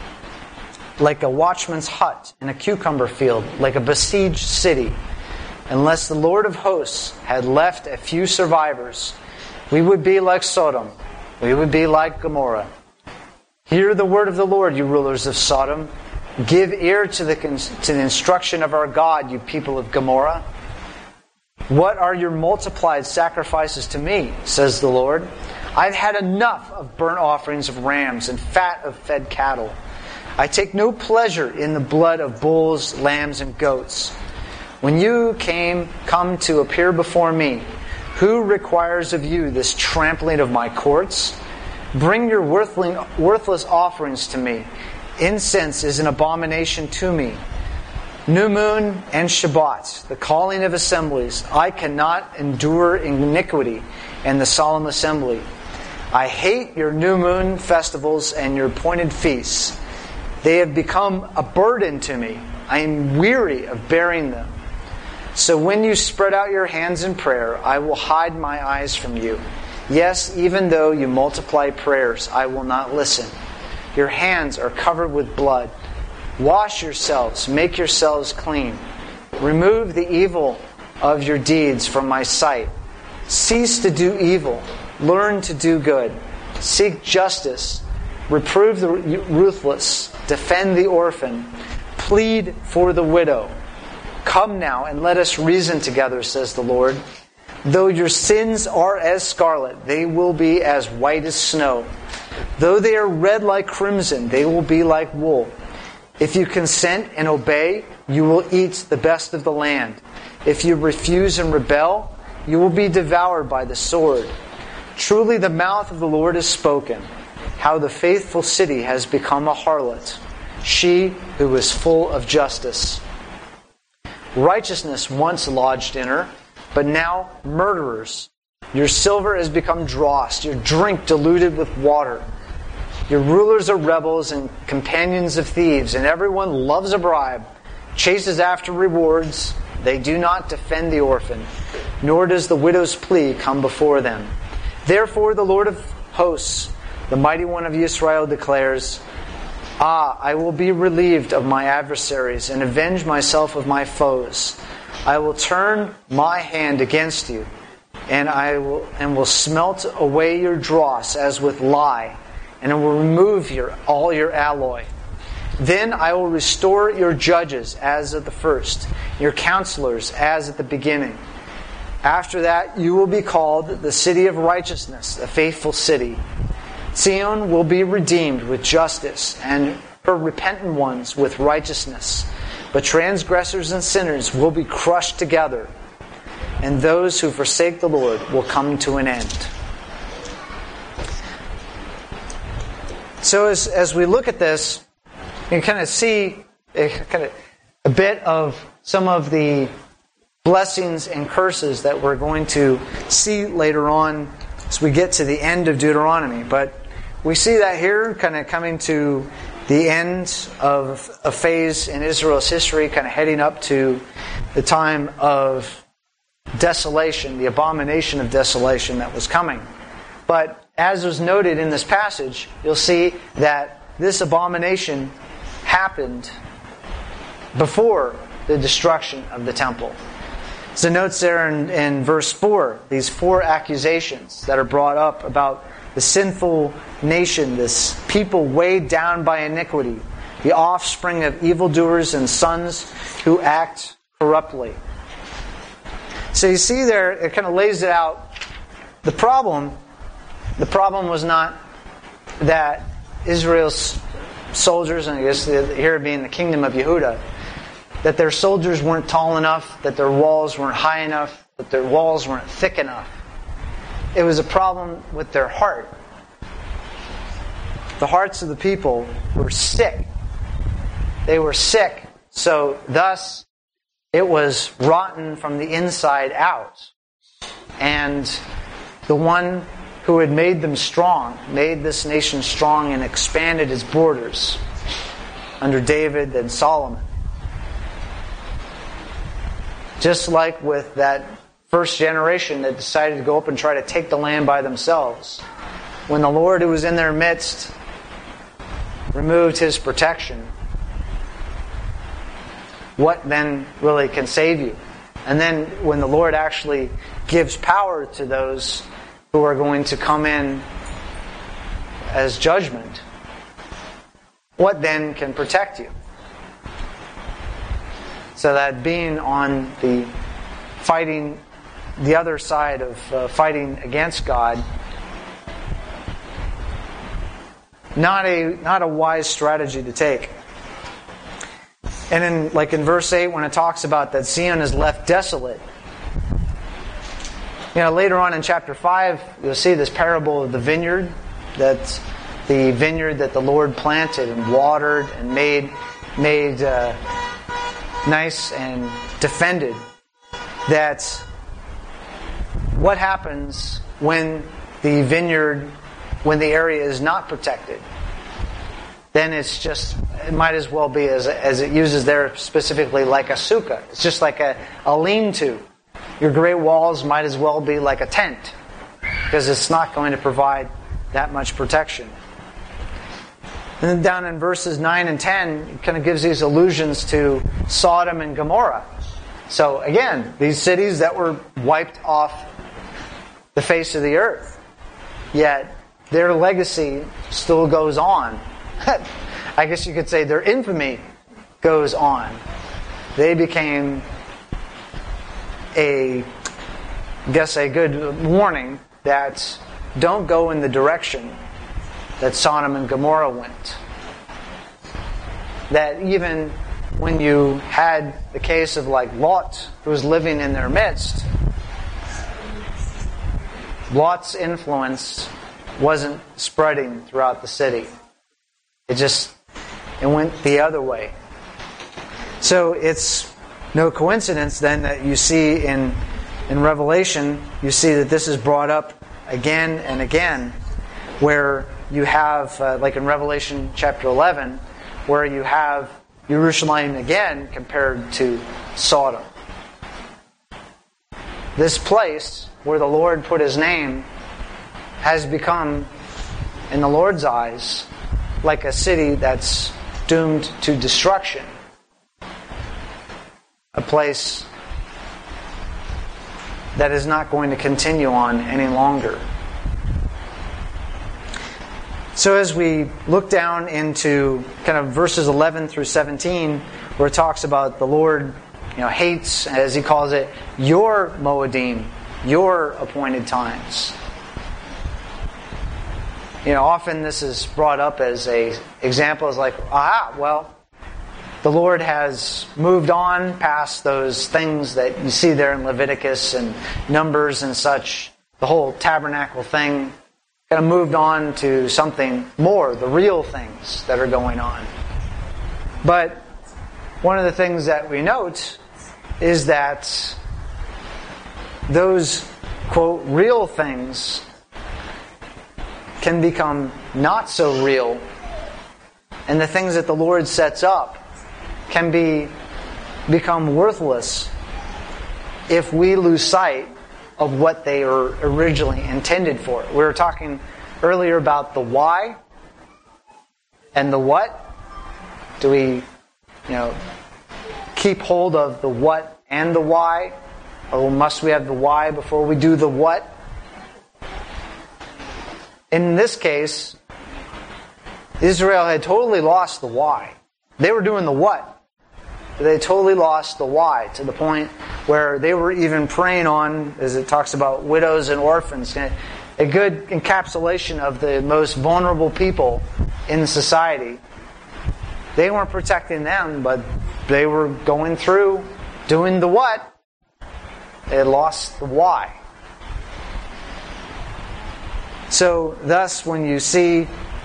Speaker 2: like a watchman's hut in a cucumber field, like a besieged city. Unless the Lord of hosts had left a few survivors, we would be like Sodom. We would be like Gomorrah. Hear the word of the Lord, you rulers of Sodom. Give ear to the instruction of our God, you people of Gomorrah. What are your multiplied sacrifices to me, says the Lord? I've had enough of burnt offerings of rams and fat of fed cattle. I take no pleasure in the blood of bulls, lambs, and goats. When you come to appear before me, who requires of you this trampling of my courts? Bring your worthless offerings to me. Incense is an abomination to me. New moon and Shabbat, the calling of assemblies. I cannot endure iniquity and the solemn assembly. I hate your new moon festivals and your appointed feasts. They have become a burden to me. I am weary of bearing them. So when you spread out your hands in prayer, I will hide my eyes from you. Yes, even though you multiply prayers, I will not listen. Your hands are covered with blood. Wash yourselves, make yourselves clean. Remove the evil of your deeds from my sight. Cease to do evil. Learn to do good. Seek justice. Reprove the ruthless. Defend the orphan. Plead for the widow. Come now and let us reason together, says the Lord. Though your sins are as scarlet, they will be as white as snow. Though they are red like crimson, they will be like wool. If you consent and obey, you will eat the best of the land. If you refuse and rebel, you will be devoured by the sword. Truly the mouth of the Lord has spoken, how the faithful city has become a harlot, she who is full of justice. Righteousness once lodged in her, but now murderers. Your silver has become dross, your drink diluted with water. Your rulers are rebels and companions of thieves, and everyone loves a bribe, chases after rewards. They do not defend the orphan, nor does the widow's plea come before them. Therefore the Lord of hosts, the mighty one of Israel, declares, I will be relieved of my adversaries and avenge myself of my foes. I will turn my hand against you, and will smelt away your dross as with lye, and I will remove all your alloy. Then I will restore your judges as at the first, your counselors as at the beginning. After that you will be called the city of righteousness, a faithful city. Zion will be redeemed with justice, and her repentant ones with righteousness. But transgressors and sinners will be crushed together, and those who forsake the Lord will come to an end. So as we look at this, you kind of see a bit of some of the blessings and curses that we're going to see later on as we get to the end of Deuteronomy. But we see that here kind of coming to the end of a phase in Israel's history, kind of heading up to the time of desolation, the abomination of desolation that was coming. But as was noted in this passage, you'll see that this abomination happened before the destruction of the temple. So notes there in verse 4, these 4 accusations that are brought up about the sinful nation, this people weighed down by iniquity, the offspring of evildoers and sons who act corruptly. So you see there, it kind of lays it out. The problem was not that Israel's soldiers, and I guess here being the kingdom of Yehuda, that their soldiers weren't tall enough, that their walls weren't high enough, that their walls weren't thick enough. It was a problem with their heart. The hearts of the people were sick. They were sick, so thus it was rotten from the inside out. And the one who had made them strong, made this nation strong and expanded its borders under David and Solomon. Just like with that first generation that decided to go up and try to take the land by themselves. When the Lord who was in their midst removed His protection, what then really can save you? And then when the Lord actually gives power to those who are going to come in as judgment, what then can protect you? So that being on the other side of fighting against God, not a wise strategy to take. And in verse 8, when it talks about that Zion is left desolate, later on in chapter 5, you'll see this parable of the vineyard. That's the vineyard that the Lord planted and watered and made nice and defended. That's what happens when the vineyard, when the area is not protected. Then it might as well be, as it uses there specifically, like a sukkah. It's just like a lean-to. Your great walls might as well be like a tent, because it's not going to provide that much protection. And then down in verses 9 and 10, it kind of gives these allusions to Sodom and Gomorrah. So again, these cities that were wiped off the face of the earth. Yet their legacy still goes on. I guess you could say their infamy goes on. They became a good warning that don't go in the direction that Sodom and Gomorrah went. That even when you had the case of like Lot, who was living in their midst, Lot's influence wasn't spreading throughout the city. It went the other way. So it's no coincidence then that you see in Revelation, you see that this is brought up again and again, where you have, like in Revelation chapter 11, where you have Jerusalem again compared to Sodom. This place where the Lord put His name has become, in the Lord's eyes, like a city that's doomed to destruction. A place that is not going to continue on any longer. So as we look down into kind of verses 11 through 17, where it talks about the Lord, hates, as He calls it, your Moedim, your appointed times. Often this is brought up as a example, as like, the Lord has moved on past those things that you see there in Leviticus and Numbers and such. The whole tabernacle thing kind of moved on to something more, the real things that are going on. But one of the things that we note is that those, quote, real things can become not so real, and the things that the Lord sets up can become worthless if we lose sight of what they were originally intended for. We were talking earlier about the why and the what. Do we, keep hold of the what and the why? Or must we have the why before we do the what? In this case, Israel had totally lost the why. They were doing the what. They totally lost the why, to the point where they were even preying on, as it talks about, widows and orphans. A good encapsulation of the most vulnerable people in society. They weren't protecting them, but they were going through doing the what. They had lost the why. So thus, when you see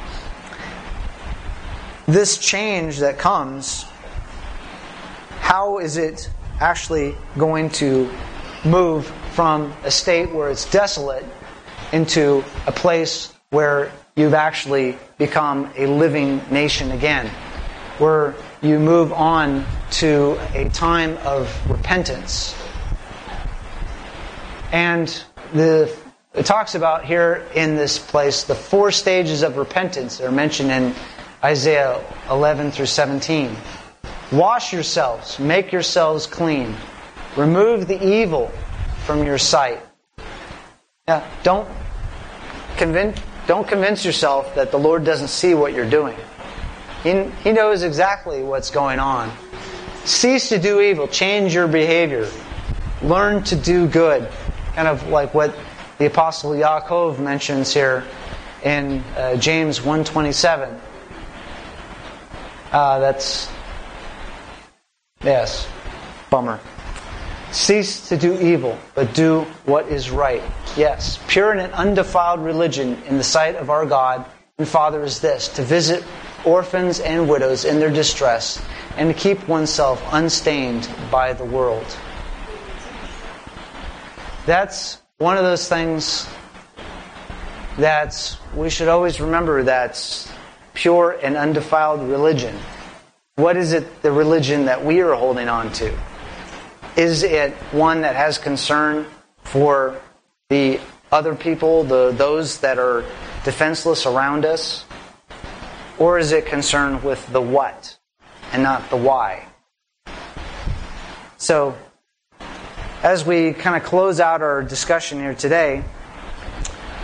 Speaker 2: this change that comes, how is it actually going to move from a state where it's desolate into a place where you've actually become a living nation again? Where you move on to a time of repentance. And it talks about here in this place the 4 stages of repentance that are mentioned in Isaiah 11 through 17. Wash yourselves, make yourselves clean. Remove the evil from your sight. Now, don't convince yourself that the Lord doesn't see what you're doing. He knows exactly what's going on. Cease to do evil. Change your behavior. Learn to do good. Kind of like what the Apostle Yaakov mentions here in James 1:27. Yes, bummer. Cease to do evil, but do what is right. Yes, pure and undefiled religion in the sight of our God and Father is this, to visit orphans and widows in their distress, and to keep oneself unstained by the world. That's one of those things that we should always remember, that's pure and undefiled religion. What is it, the religion that we are holding on to? Is it one that has concern for the other people, those that are defenseless around us? Or is it concerned with the what and not the why? So, as we kind of close out our discussion here today,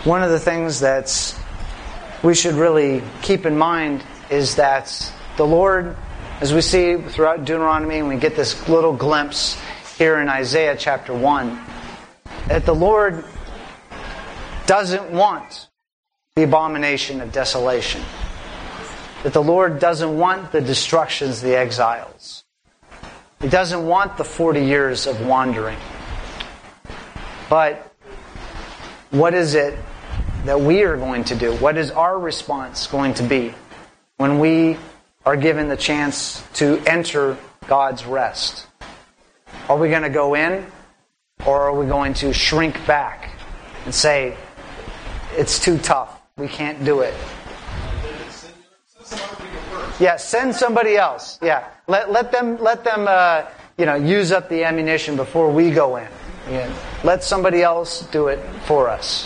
Speaker 2: one of the things that we should really keep in mind is that the Lord, as we see throughout Deuteronomy, and we get this little glimpse here in Isaiah chapter 1, that the Lord doesn't want the abomination of desolation. That the Lord doesn't want the destructions of the exiles. He doesn't want the 40 years of wandering. But what is it that we are going to do? What is our response going to be when we are given the chance to enter God's rest? Are we going to go in, or are we going to shrink back and say, it's too tough, we can't do it? Yeah, send somebody else. Yeah, let them use up the ammunition before we go in. Yeah. Let somebody else do it for us.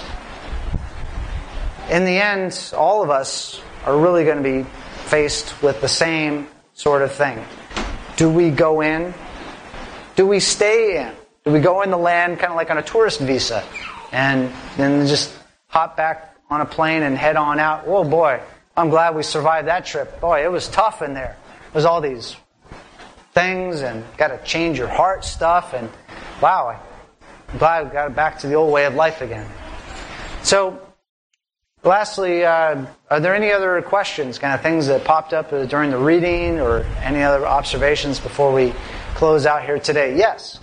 Speaker 2: In the end, all of us are really going to be faced with the same sort of thing. Do we go in? Do we stay in? Do we go in the land kind of like on a tourist visa and then just hop back on a plane and head on out? Oh boy, I'm glad we survived that trip. Boy, it was tough in there. There's all these things and got to change your heart stuff, and wow, I'm glad we got back to the old way of life again. So, lastly, are there any other questions, kind of things that popped up during the reading, or any other observations before we close out here today? Yes?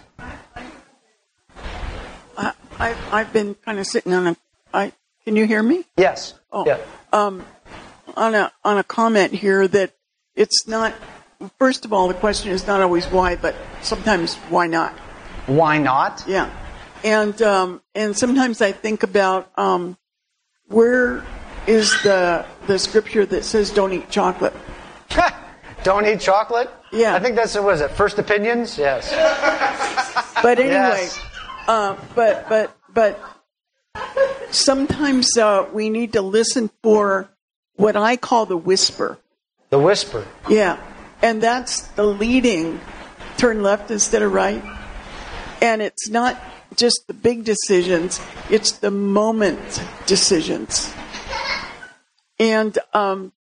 Speaker 11: I've been kind of sitting on can you hear me?
Speaker 2: Yes.
Speaker 11: Oh.
Speaker 2: Yeah.
Speaker 11: On a comment here that it's not, first of all, the question is not always why, but sometimes why not?
Speaker 2: Why not?
Speaker 11: Yeah. And sometimes I think about where is the scripture that says don't eat chocolate?
Speaker 2: Don't eat chocolate?
Speaker 11: Yeah.
Speaker 2: I think that's, what is it, First Opinions? Yes.
Speaker 11: But anyway,
Speaker 2: yes.
Speaker 11: But sometimes we need to listen for what I call the whisper.
Speaker 2: The whisper?
Speaker 11: Yeah. And that's the leading, turn left instead of right. And it's not just the big decisions, it's the moment decisions. And I'm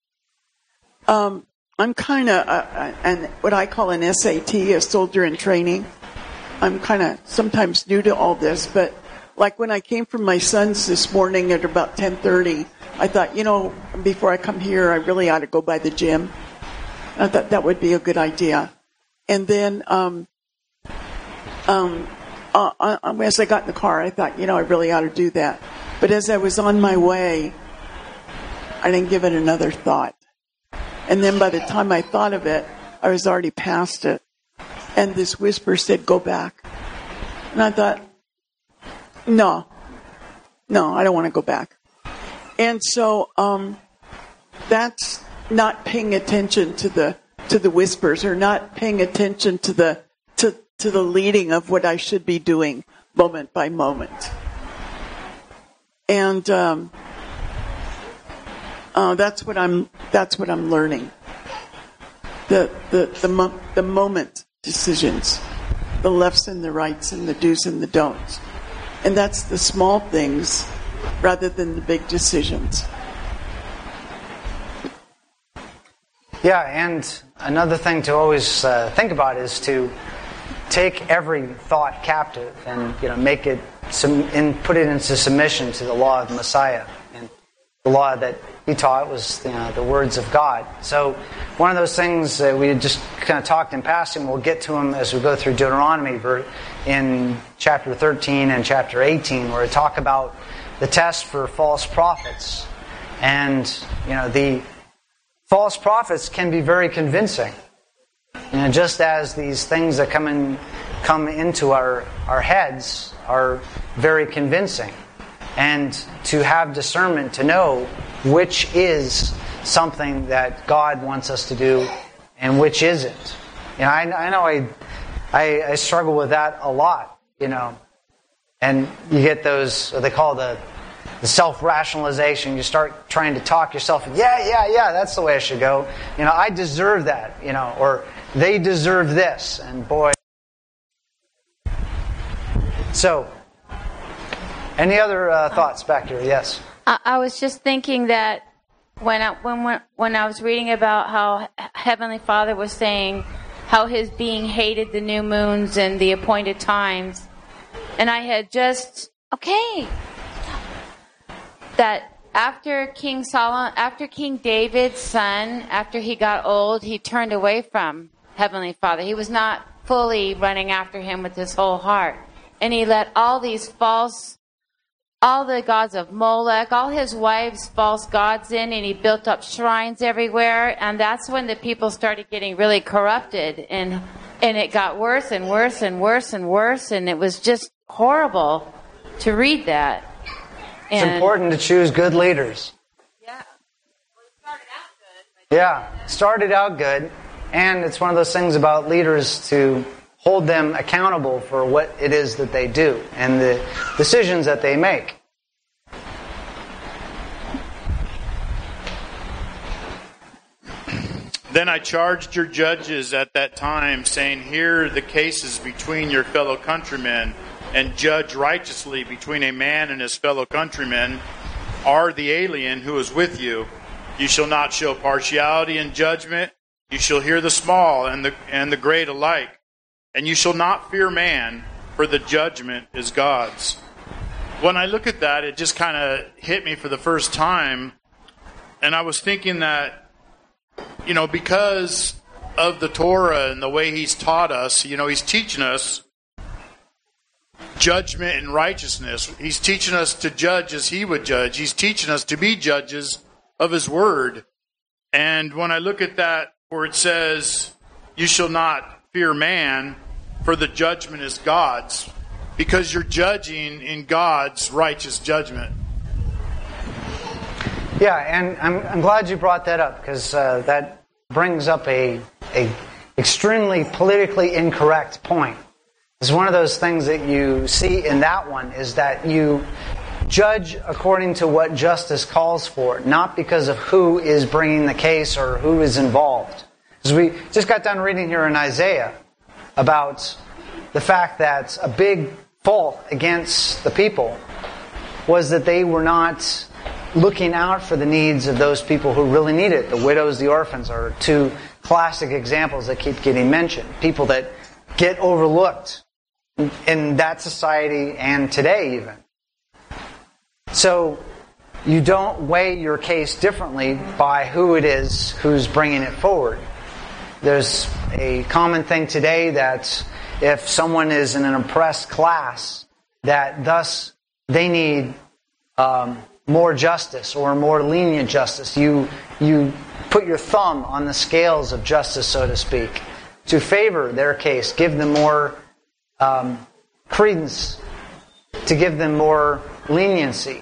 Speaker 11: kind of what I call an SAT, a soldier in training. I'm kind of sometimes new to all this, but like when I came from my son's this morning at about 10:30, I thought, before I come here, I really ought to go by the gym. I thought that would be a good idea. And then as I got in the car, I thought, I really ought to do that. But as I was on my way, I didn't give it another thought. And then by the time I thought of it, I was already past it. And this whisper said, go back. And I thought, no, I don't want to go back. And so that's not paying attention to the whispers, or not paying attention to the leading of what I should be doing moment by moment. And that's what I'm learning. The moment decisions, the lefts and the rights, and the do's and the don'ts. And that's the small things rather than the big decisions.
Speaker 2: Yeah, and another thing to always think about is to take every thought captive and make it put it into submission to the law of the Messiah. And the law that he taught was the words of God. So one of those things that we just kind of talked in passing, we'll get to them as we go through Deuteronomy in chapter 13 and chapter 18, where we talk about the test for false prophets. And the false prophets can be very convincing. Just as these things that come into our heads are very convincing. And to have discernment to know which is something that God wants us to do and which isn't. I know I struggle with that a lot, And you get those, what they call the self-rationalization. You start trying to talk yourself, yeah, that's the way I should go. I deserve that, or they deserve this. And boy. So, Any other thoughts back here? Yes.
Speaker 3: I was just thinking that when I was reading about how Heavenly Father was saying how His being hated the new moons and the appointed times, and I had just that after King David's son, after he got old, he turned away from Heavenly Father. He was not fully running after Him with his whole heart, and he let all the gods of Molech, all his wives' false gods in, and he built up shrines everywhere. And that's when the people started getting really corrupted, and it got worse and worse and worse and worse, and it was just horrible to read that.
Speaker 2: It's important to choose good leaders.
Speaker 3: Yeah. Well, it started out good.
Speaker 2: Yeah, started out good, and it's one of those things about leaders to hold them accountable for what it is that they do and the decisions that they make.
Speaker 7: Then I charged your judges at that time, saying, hear the cases between your fellow countrymen, and judge righteously between a man and his fellow countrymen, or the alien who is with you. You shall not show partiality in judgment. You shall hear the small and the great alike. And you shall not fear man, for the judgment is God's. When I look at that, it just kind of hit me for the first time. And I was thinking that, because of the Torah and the way He's taught us, He's teaching us judgment and righteousness. He's teaching us to judge as He would judge. He's teaching us to be judges of His Word. And when I look at that, where it says, you shall not fear man, for the judgment is God's, because you're judging in God's righteous judgment.
Speaker 2: Yeah, and I'm glad you brought that up, because that brings up a extremely politically incorrect point. It's one of those things that you see in that one, is that you judge according to what justice calls for, not because of who is bringing the case or who is involved. Because we just got done reading here in Isaiah about the fact that a big fault against the people was that they were not looking out for the needs of those people who really need it. The widows, the orphans are two classic examples that keep getting mentioned. People that get overlooked in that society and today even. So you don't weigh your case differently by who it is who's bringing it forward. There's a common thing today that if someone is in an oppressed class, that thus they need more justice or more lenient justice. You put your thumb on the scales of justice, so to speak, to favor their case, give them more credence, to give them more leniency.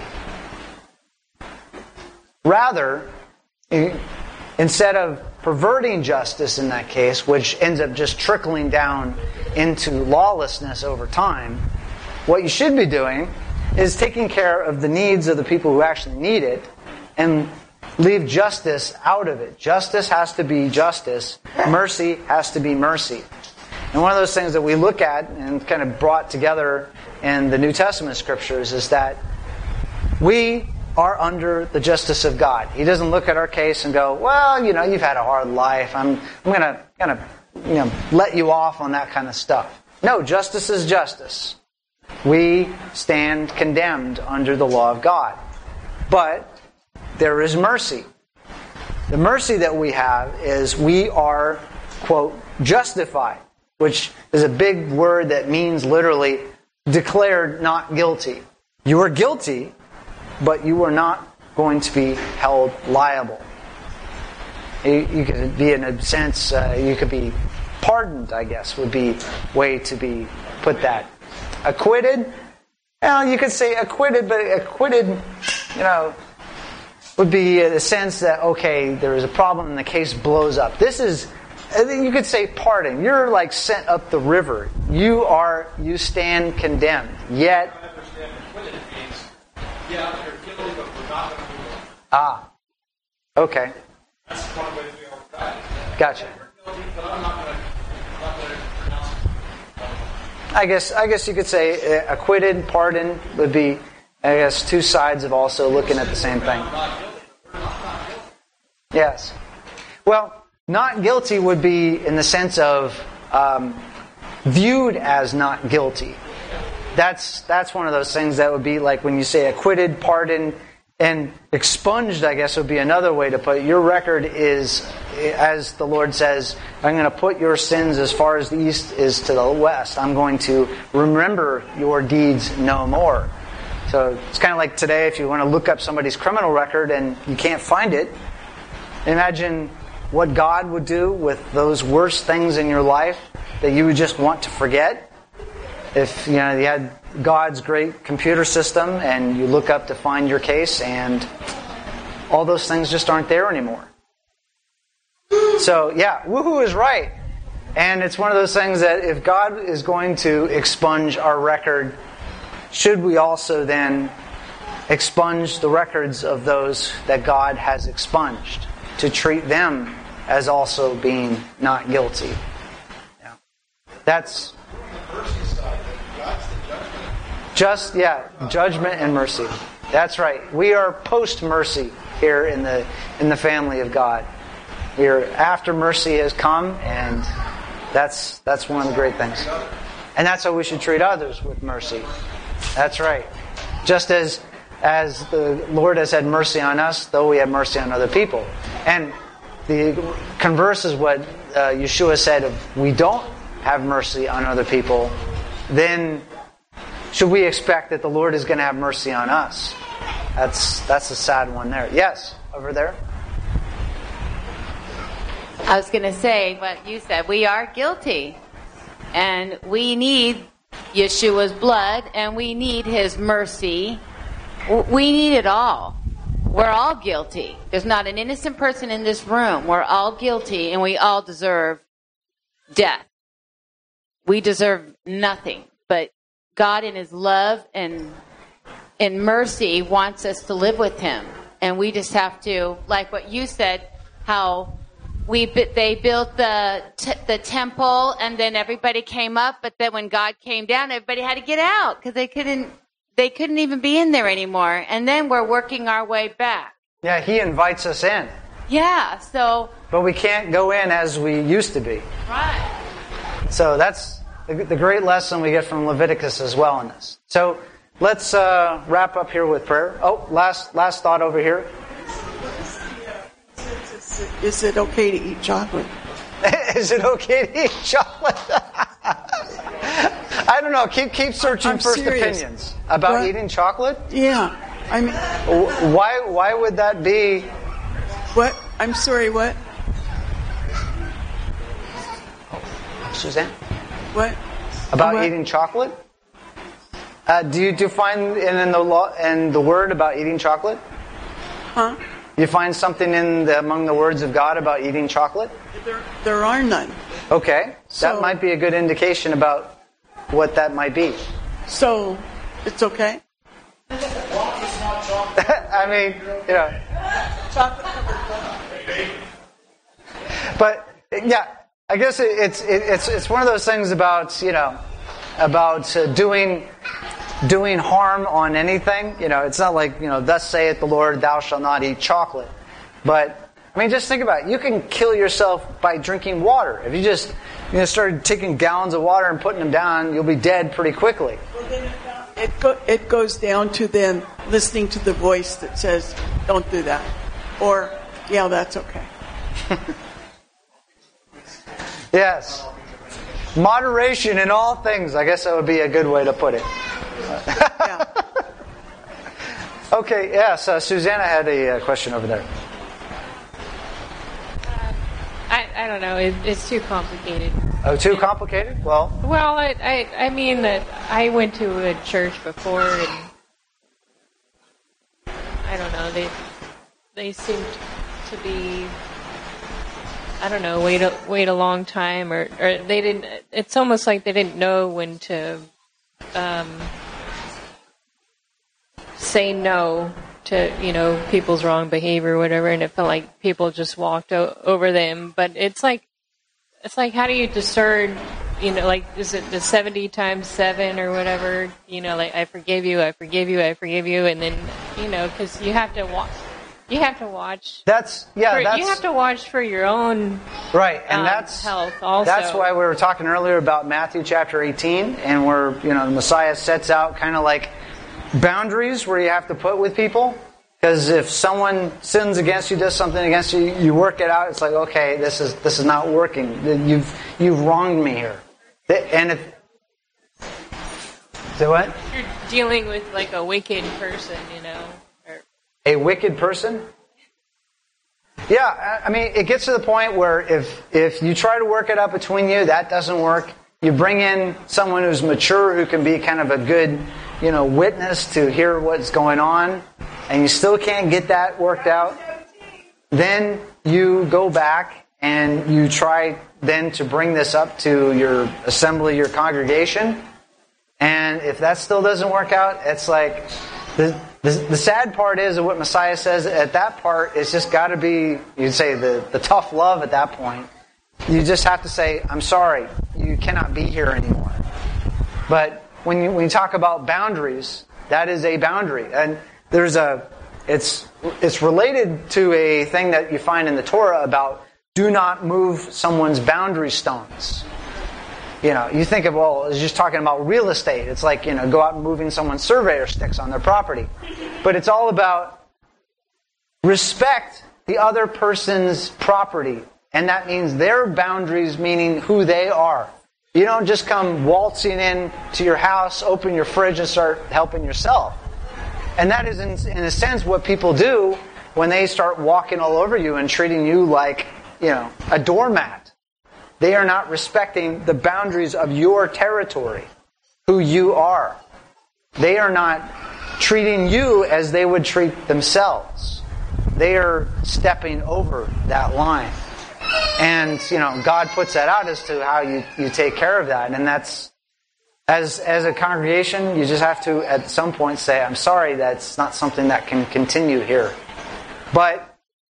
Speaker 2: Rather, instead of perverting justice in that case, which ends up just trickling down into lawlessness over time, what you should be doing is taking care of the needs of the people who actually need it and leave justice out of it. Justice has to be justice. Mercy has to be mercy. And one of those things that we look at and kind of brought together in the New Testament scriptures is that we are under the justice of God. He doesn't look at our case and go, well, you've had a hard life. I'm going to kind of let you off on that kind of stuff. No, justice is justice. We stand condemned under the law of God. But there is mercy. The mercy that we have is we are, quote, justified, which is a big word that means literally declared not guilty. You are guilty, but you are not going to be held liable. You could be, in a sense, you could be pardoned, I guess, would be a way to be put that. Acquitted? Well, you could say acquitted, but acquitted, would be in the sense that, okay, there is a problem and the case blows up. This is, you could say pardon. You're like sent up the river. You stand condemned. Yet,
Speaker 12: I understand acquitted means, yeah, you're guilty, but we're not going to do it.
Speaker 2: Ah, okay.
Speaker 12: That's one way to be able to die.
Speaker 2: Gotcha.
Speaker 12: You're guilty, but I'm not going to pronounce it.
Speaker 2: I guess you could say acquitted, pardon would be I guess two sides of also looking at the same thing. Yes. Well, not guilty would be in the sense of viewed as not guilty. That's one of those things that would be like when you say acquitted, pardoned, and expunged, I guess would be another way to put it. Your record is, as the Lord says, I'm going to put your sins as far as the east is to the west. I'm going to remember your deeds no more. So it's kind of like today, if you want to look up somebody's criminal record and you can't find it, imagine what God would do with those worst things in your life that you would just want to forget. If you had God's great computer system and you look up to find your case and all those things just aren't there anymore. So yeah, woohoo is right. And it's one of those things that if God is going to expunge our record, should we also then expunge the records of those that God has expunged, to treat them as also being not guilty? Yeah. That's judgment and mercy. That's right. We are post mercy here in the family of God. We are after mercy has come, and that's one of the great things. And that's how we should treat others, with mercy. That's right. Just as the Lord has had mercy on us, though we have mercy on other people. And the converse is what Yeshua said: if we don't have mercy on other people, then should we expect that the Lord is going to have mercy on us? That's a sad one there. Yes, over there.
Speaker 3: I was going to say what you said. We are guilty. And we need Yeshua's blood, and we need His mercy. We need it all. We're all guilty. There's not an innocent person in this room. We're all guilty, and we all deserve death. We deserve nothing. But God, in His love and in mercy, wants us to live with Him. And we just have to, like what you said, how they built the temple, and then everybody came up, but then when God came down, everybody had to get out because they couldn't even be in there anymore. And then we're working our way back.
Speaker 2: Yeah, He invites us in.
Speaker 3: Yeah, so.
Speaker 2: But we can't go in as we used to be.
Speaker 3: Right.
Speaker 2: So that's the great lesson we get from Leviticus as well in this. So let's wrap up here with prayer. Oh, last thought over here.
Speaker 11: Is it okay to eat chocolate?
Speaker 2: Is it okay to eat chocolate? I don't know. Keep searching first opinions about eating chocolate.
Speaker 11: Yeah, I mean,
Speaker 2: why would that be?
Speaker 11: What? I'm sorry. What?
Speaker 2: Suzanne?
Speaker 11: What?
Speaker 2: About eating chocolate? Do you find in the word about eating chocolate?
Speaker 11: Huh?
Speaker 2: You find something among the words of God about eating chocolate?
Speaker 11: There are none.
Speaker 2: Okay. So, that might be a good indication about what that might be.
Speaker 11: So, it's okay?
Speaker 2: I mean, But, yeah, I guess it's one of those things about, doing harm on anything. It's not like, thus saith the Lord, thou shalt not eat chocolate. But, I mean, just think about it. You can kill yourself by drinking water. If you just started taking gallons of water and putting them down, you'll be dead pretty quickly.
Speaker 11: Well, then it goes down to then listening to the voice that says, don't do that. Or, yeah, that's okay.
Speaker 2: Yes. Moderation in all things. I guess that would be a good way to put it.
Speaker 11: Yeah.
Speaker 2: Okay, yes. Susanna had a question over there.
Speaker 8: I don't know. It's too complicated.
Speaker 2: Oh, too complicated? Well,
Speaker 8: I mean that I went to a church before, and I don't know. They seemed to be, I don't know, wait a long time, or they didn't. It's almost like they didn't know when to say no to people's wrong behavior or whatever, and it felt like people just walked over them. But it's like how do you discern like, is it the 70 times 7 or whatever? Like, I forgive you, I forgive you, I forgive you, and then, because you have to watch. You have to watch.
Speaker 2: You
Speaker 8: have to watch for your own
Speaker 2: right, and that's
Speaker 8: health. Also,
Speaker 2: that's why we were talking earlier about Matthew chapter 18, and where the Messiah sets out kind of like boundaries where you have to put with people. Because if someone sins against you, does something against you, you work it out. It's like, okay, this is not working. You've wronged me here. And if say what?
Speaker 8: You're dealing with like a wicked person, Or
Speaker 2: a wicked person? Yeah, I mean, it gets to the point where if you try to work it out between you, that doesn't work. You bring in someone who's mature, who can be kind of a good, witness to hear what's going on, and you still can't get that worked out, then you go back and you try then to bring this up to your assembly, your congregation, and if that still doesn't work out, it's like, the sad part is what Messiah says at that part, it's just got to be, you'd say, the tough love at that point. You just have to say, I'm sorry, you cannot be here anymore. But when you talk about boundaries, that is a boundary. And it's related to a thing that you find in the Torah about do not move someone's boundary stones. You think of, it's just talking about real estate. It's like, go out and moving someone's surveyor sticks on their property. But it's all about respect the other person's property. And that means their boundaries, meaning who they are. You don't just come waltzing in to your house, open your fridge, and start helping yourself. And that is, in a sense, what people do when they start walking all over you and treating you like, a doormat. They are not respecting the boundaries of your territory, who you are. They are not treating you as they would treat themselves. They are stepping over that line. And, God puts that out as to how you take care of that. And that's, as a congregation, you just have to, at some point, say, I'm sorry, that's not something that can continue here. But,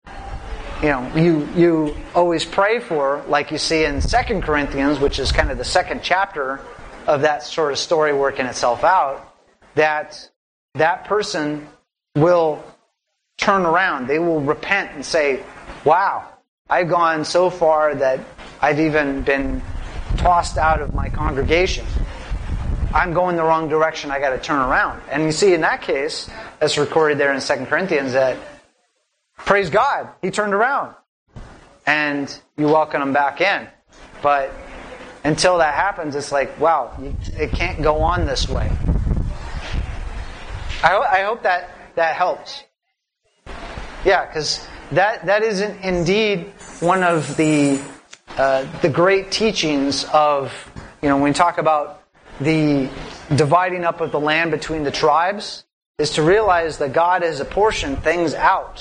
Speaker 2: you always pray for, like you see in 2 Corinthians, which is kind of the second chapter of that sort of story working itself out, that person will turn around. They will repent and say, wow, I've gone so far that I've even been tossed out of my congregation. I'm going the wrong direction. I got to turn around. And you see in that case, that's recorded there in 2 Corinthians, that praise God, he turned around. And you welcome him back in. But until that happens, it's like, wow, it can't go on this way. I hope that helps. Yeah, because that is indeed one of the great teachings of, when we talk about the dividing up of the land between the tribes, is to realize that God has apportioned things out.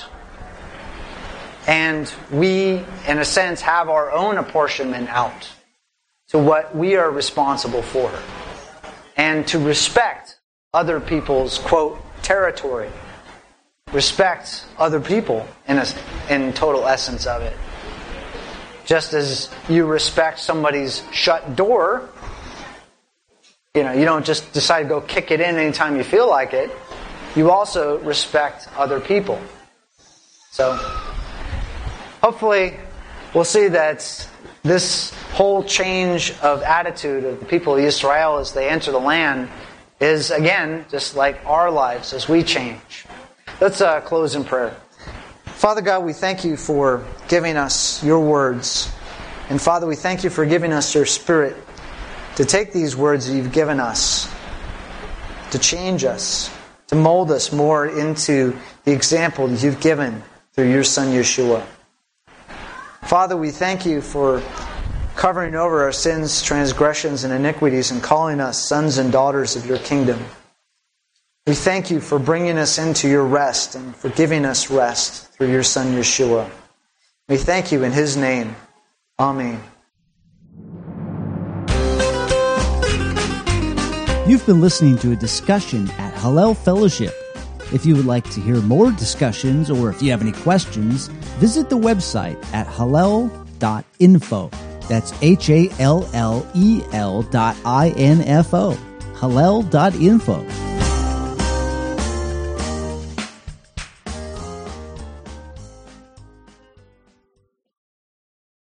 Speaker 2: And we, in a sense, have our own apportionment out to what we are responsible for. And to respect other people's, quote, territory. Respect other people in total essence of it. Just as you respect somebody's shut door, you don't just decide to go kick it in anytime you feel like it. You also respect other people. So, hopefully, we'll see that this whole change of attitude of the people of Israel as they enter the land is, again, just like our lives as we change. Let's close in prayer. Father God, we thank you for giving us your words. And Father, we thank you for giving us your Spirit to take these words that you've given us, to change us, to mold us more into the example that you've given through your Son Yeshua. Father, we thank you for covering over our sins, transgressions, and iniquities and calling us sons and daughters of your kingdom. We thank you for bringing us into your rest and for giving us rest through your Son Yeshua. We thank you in his name. Amen.
Speaker 1: You've been listening to a discussion at Hallel Fellowship. If you would like to hear more discussions or if you have any questions, visit the website at hallel.info. That's HALLEL.info. Hallel.info.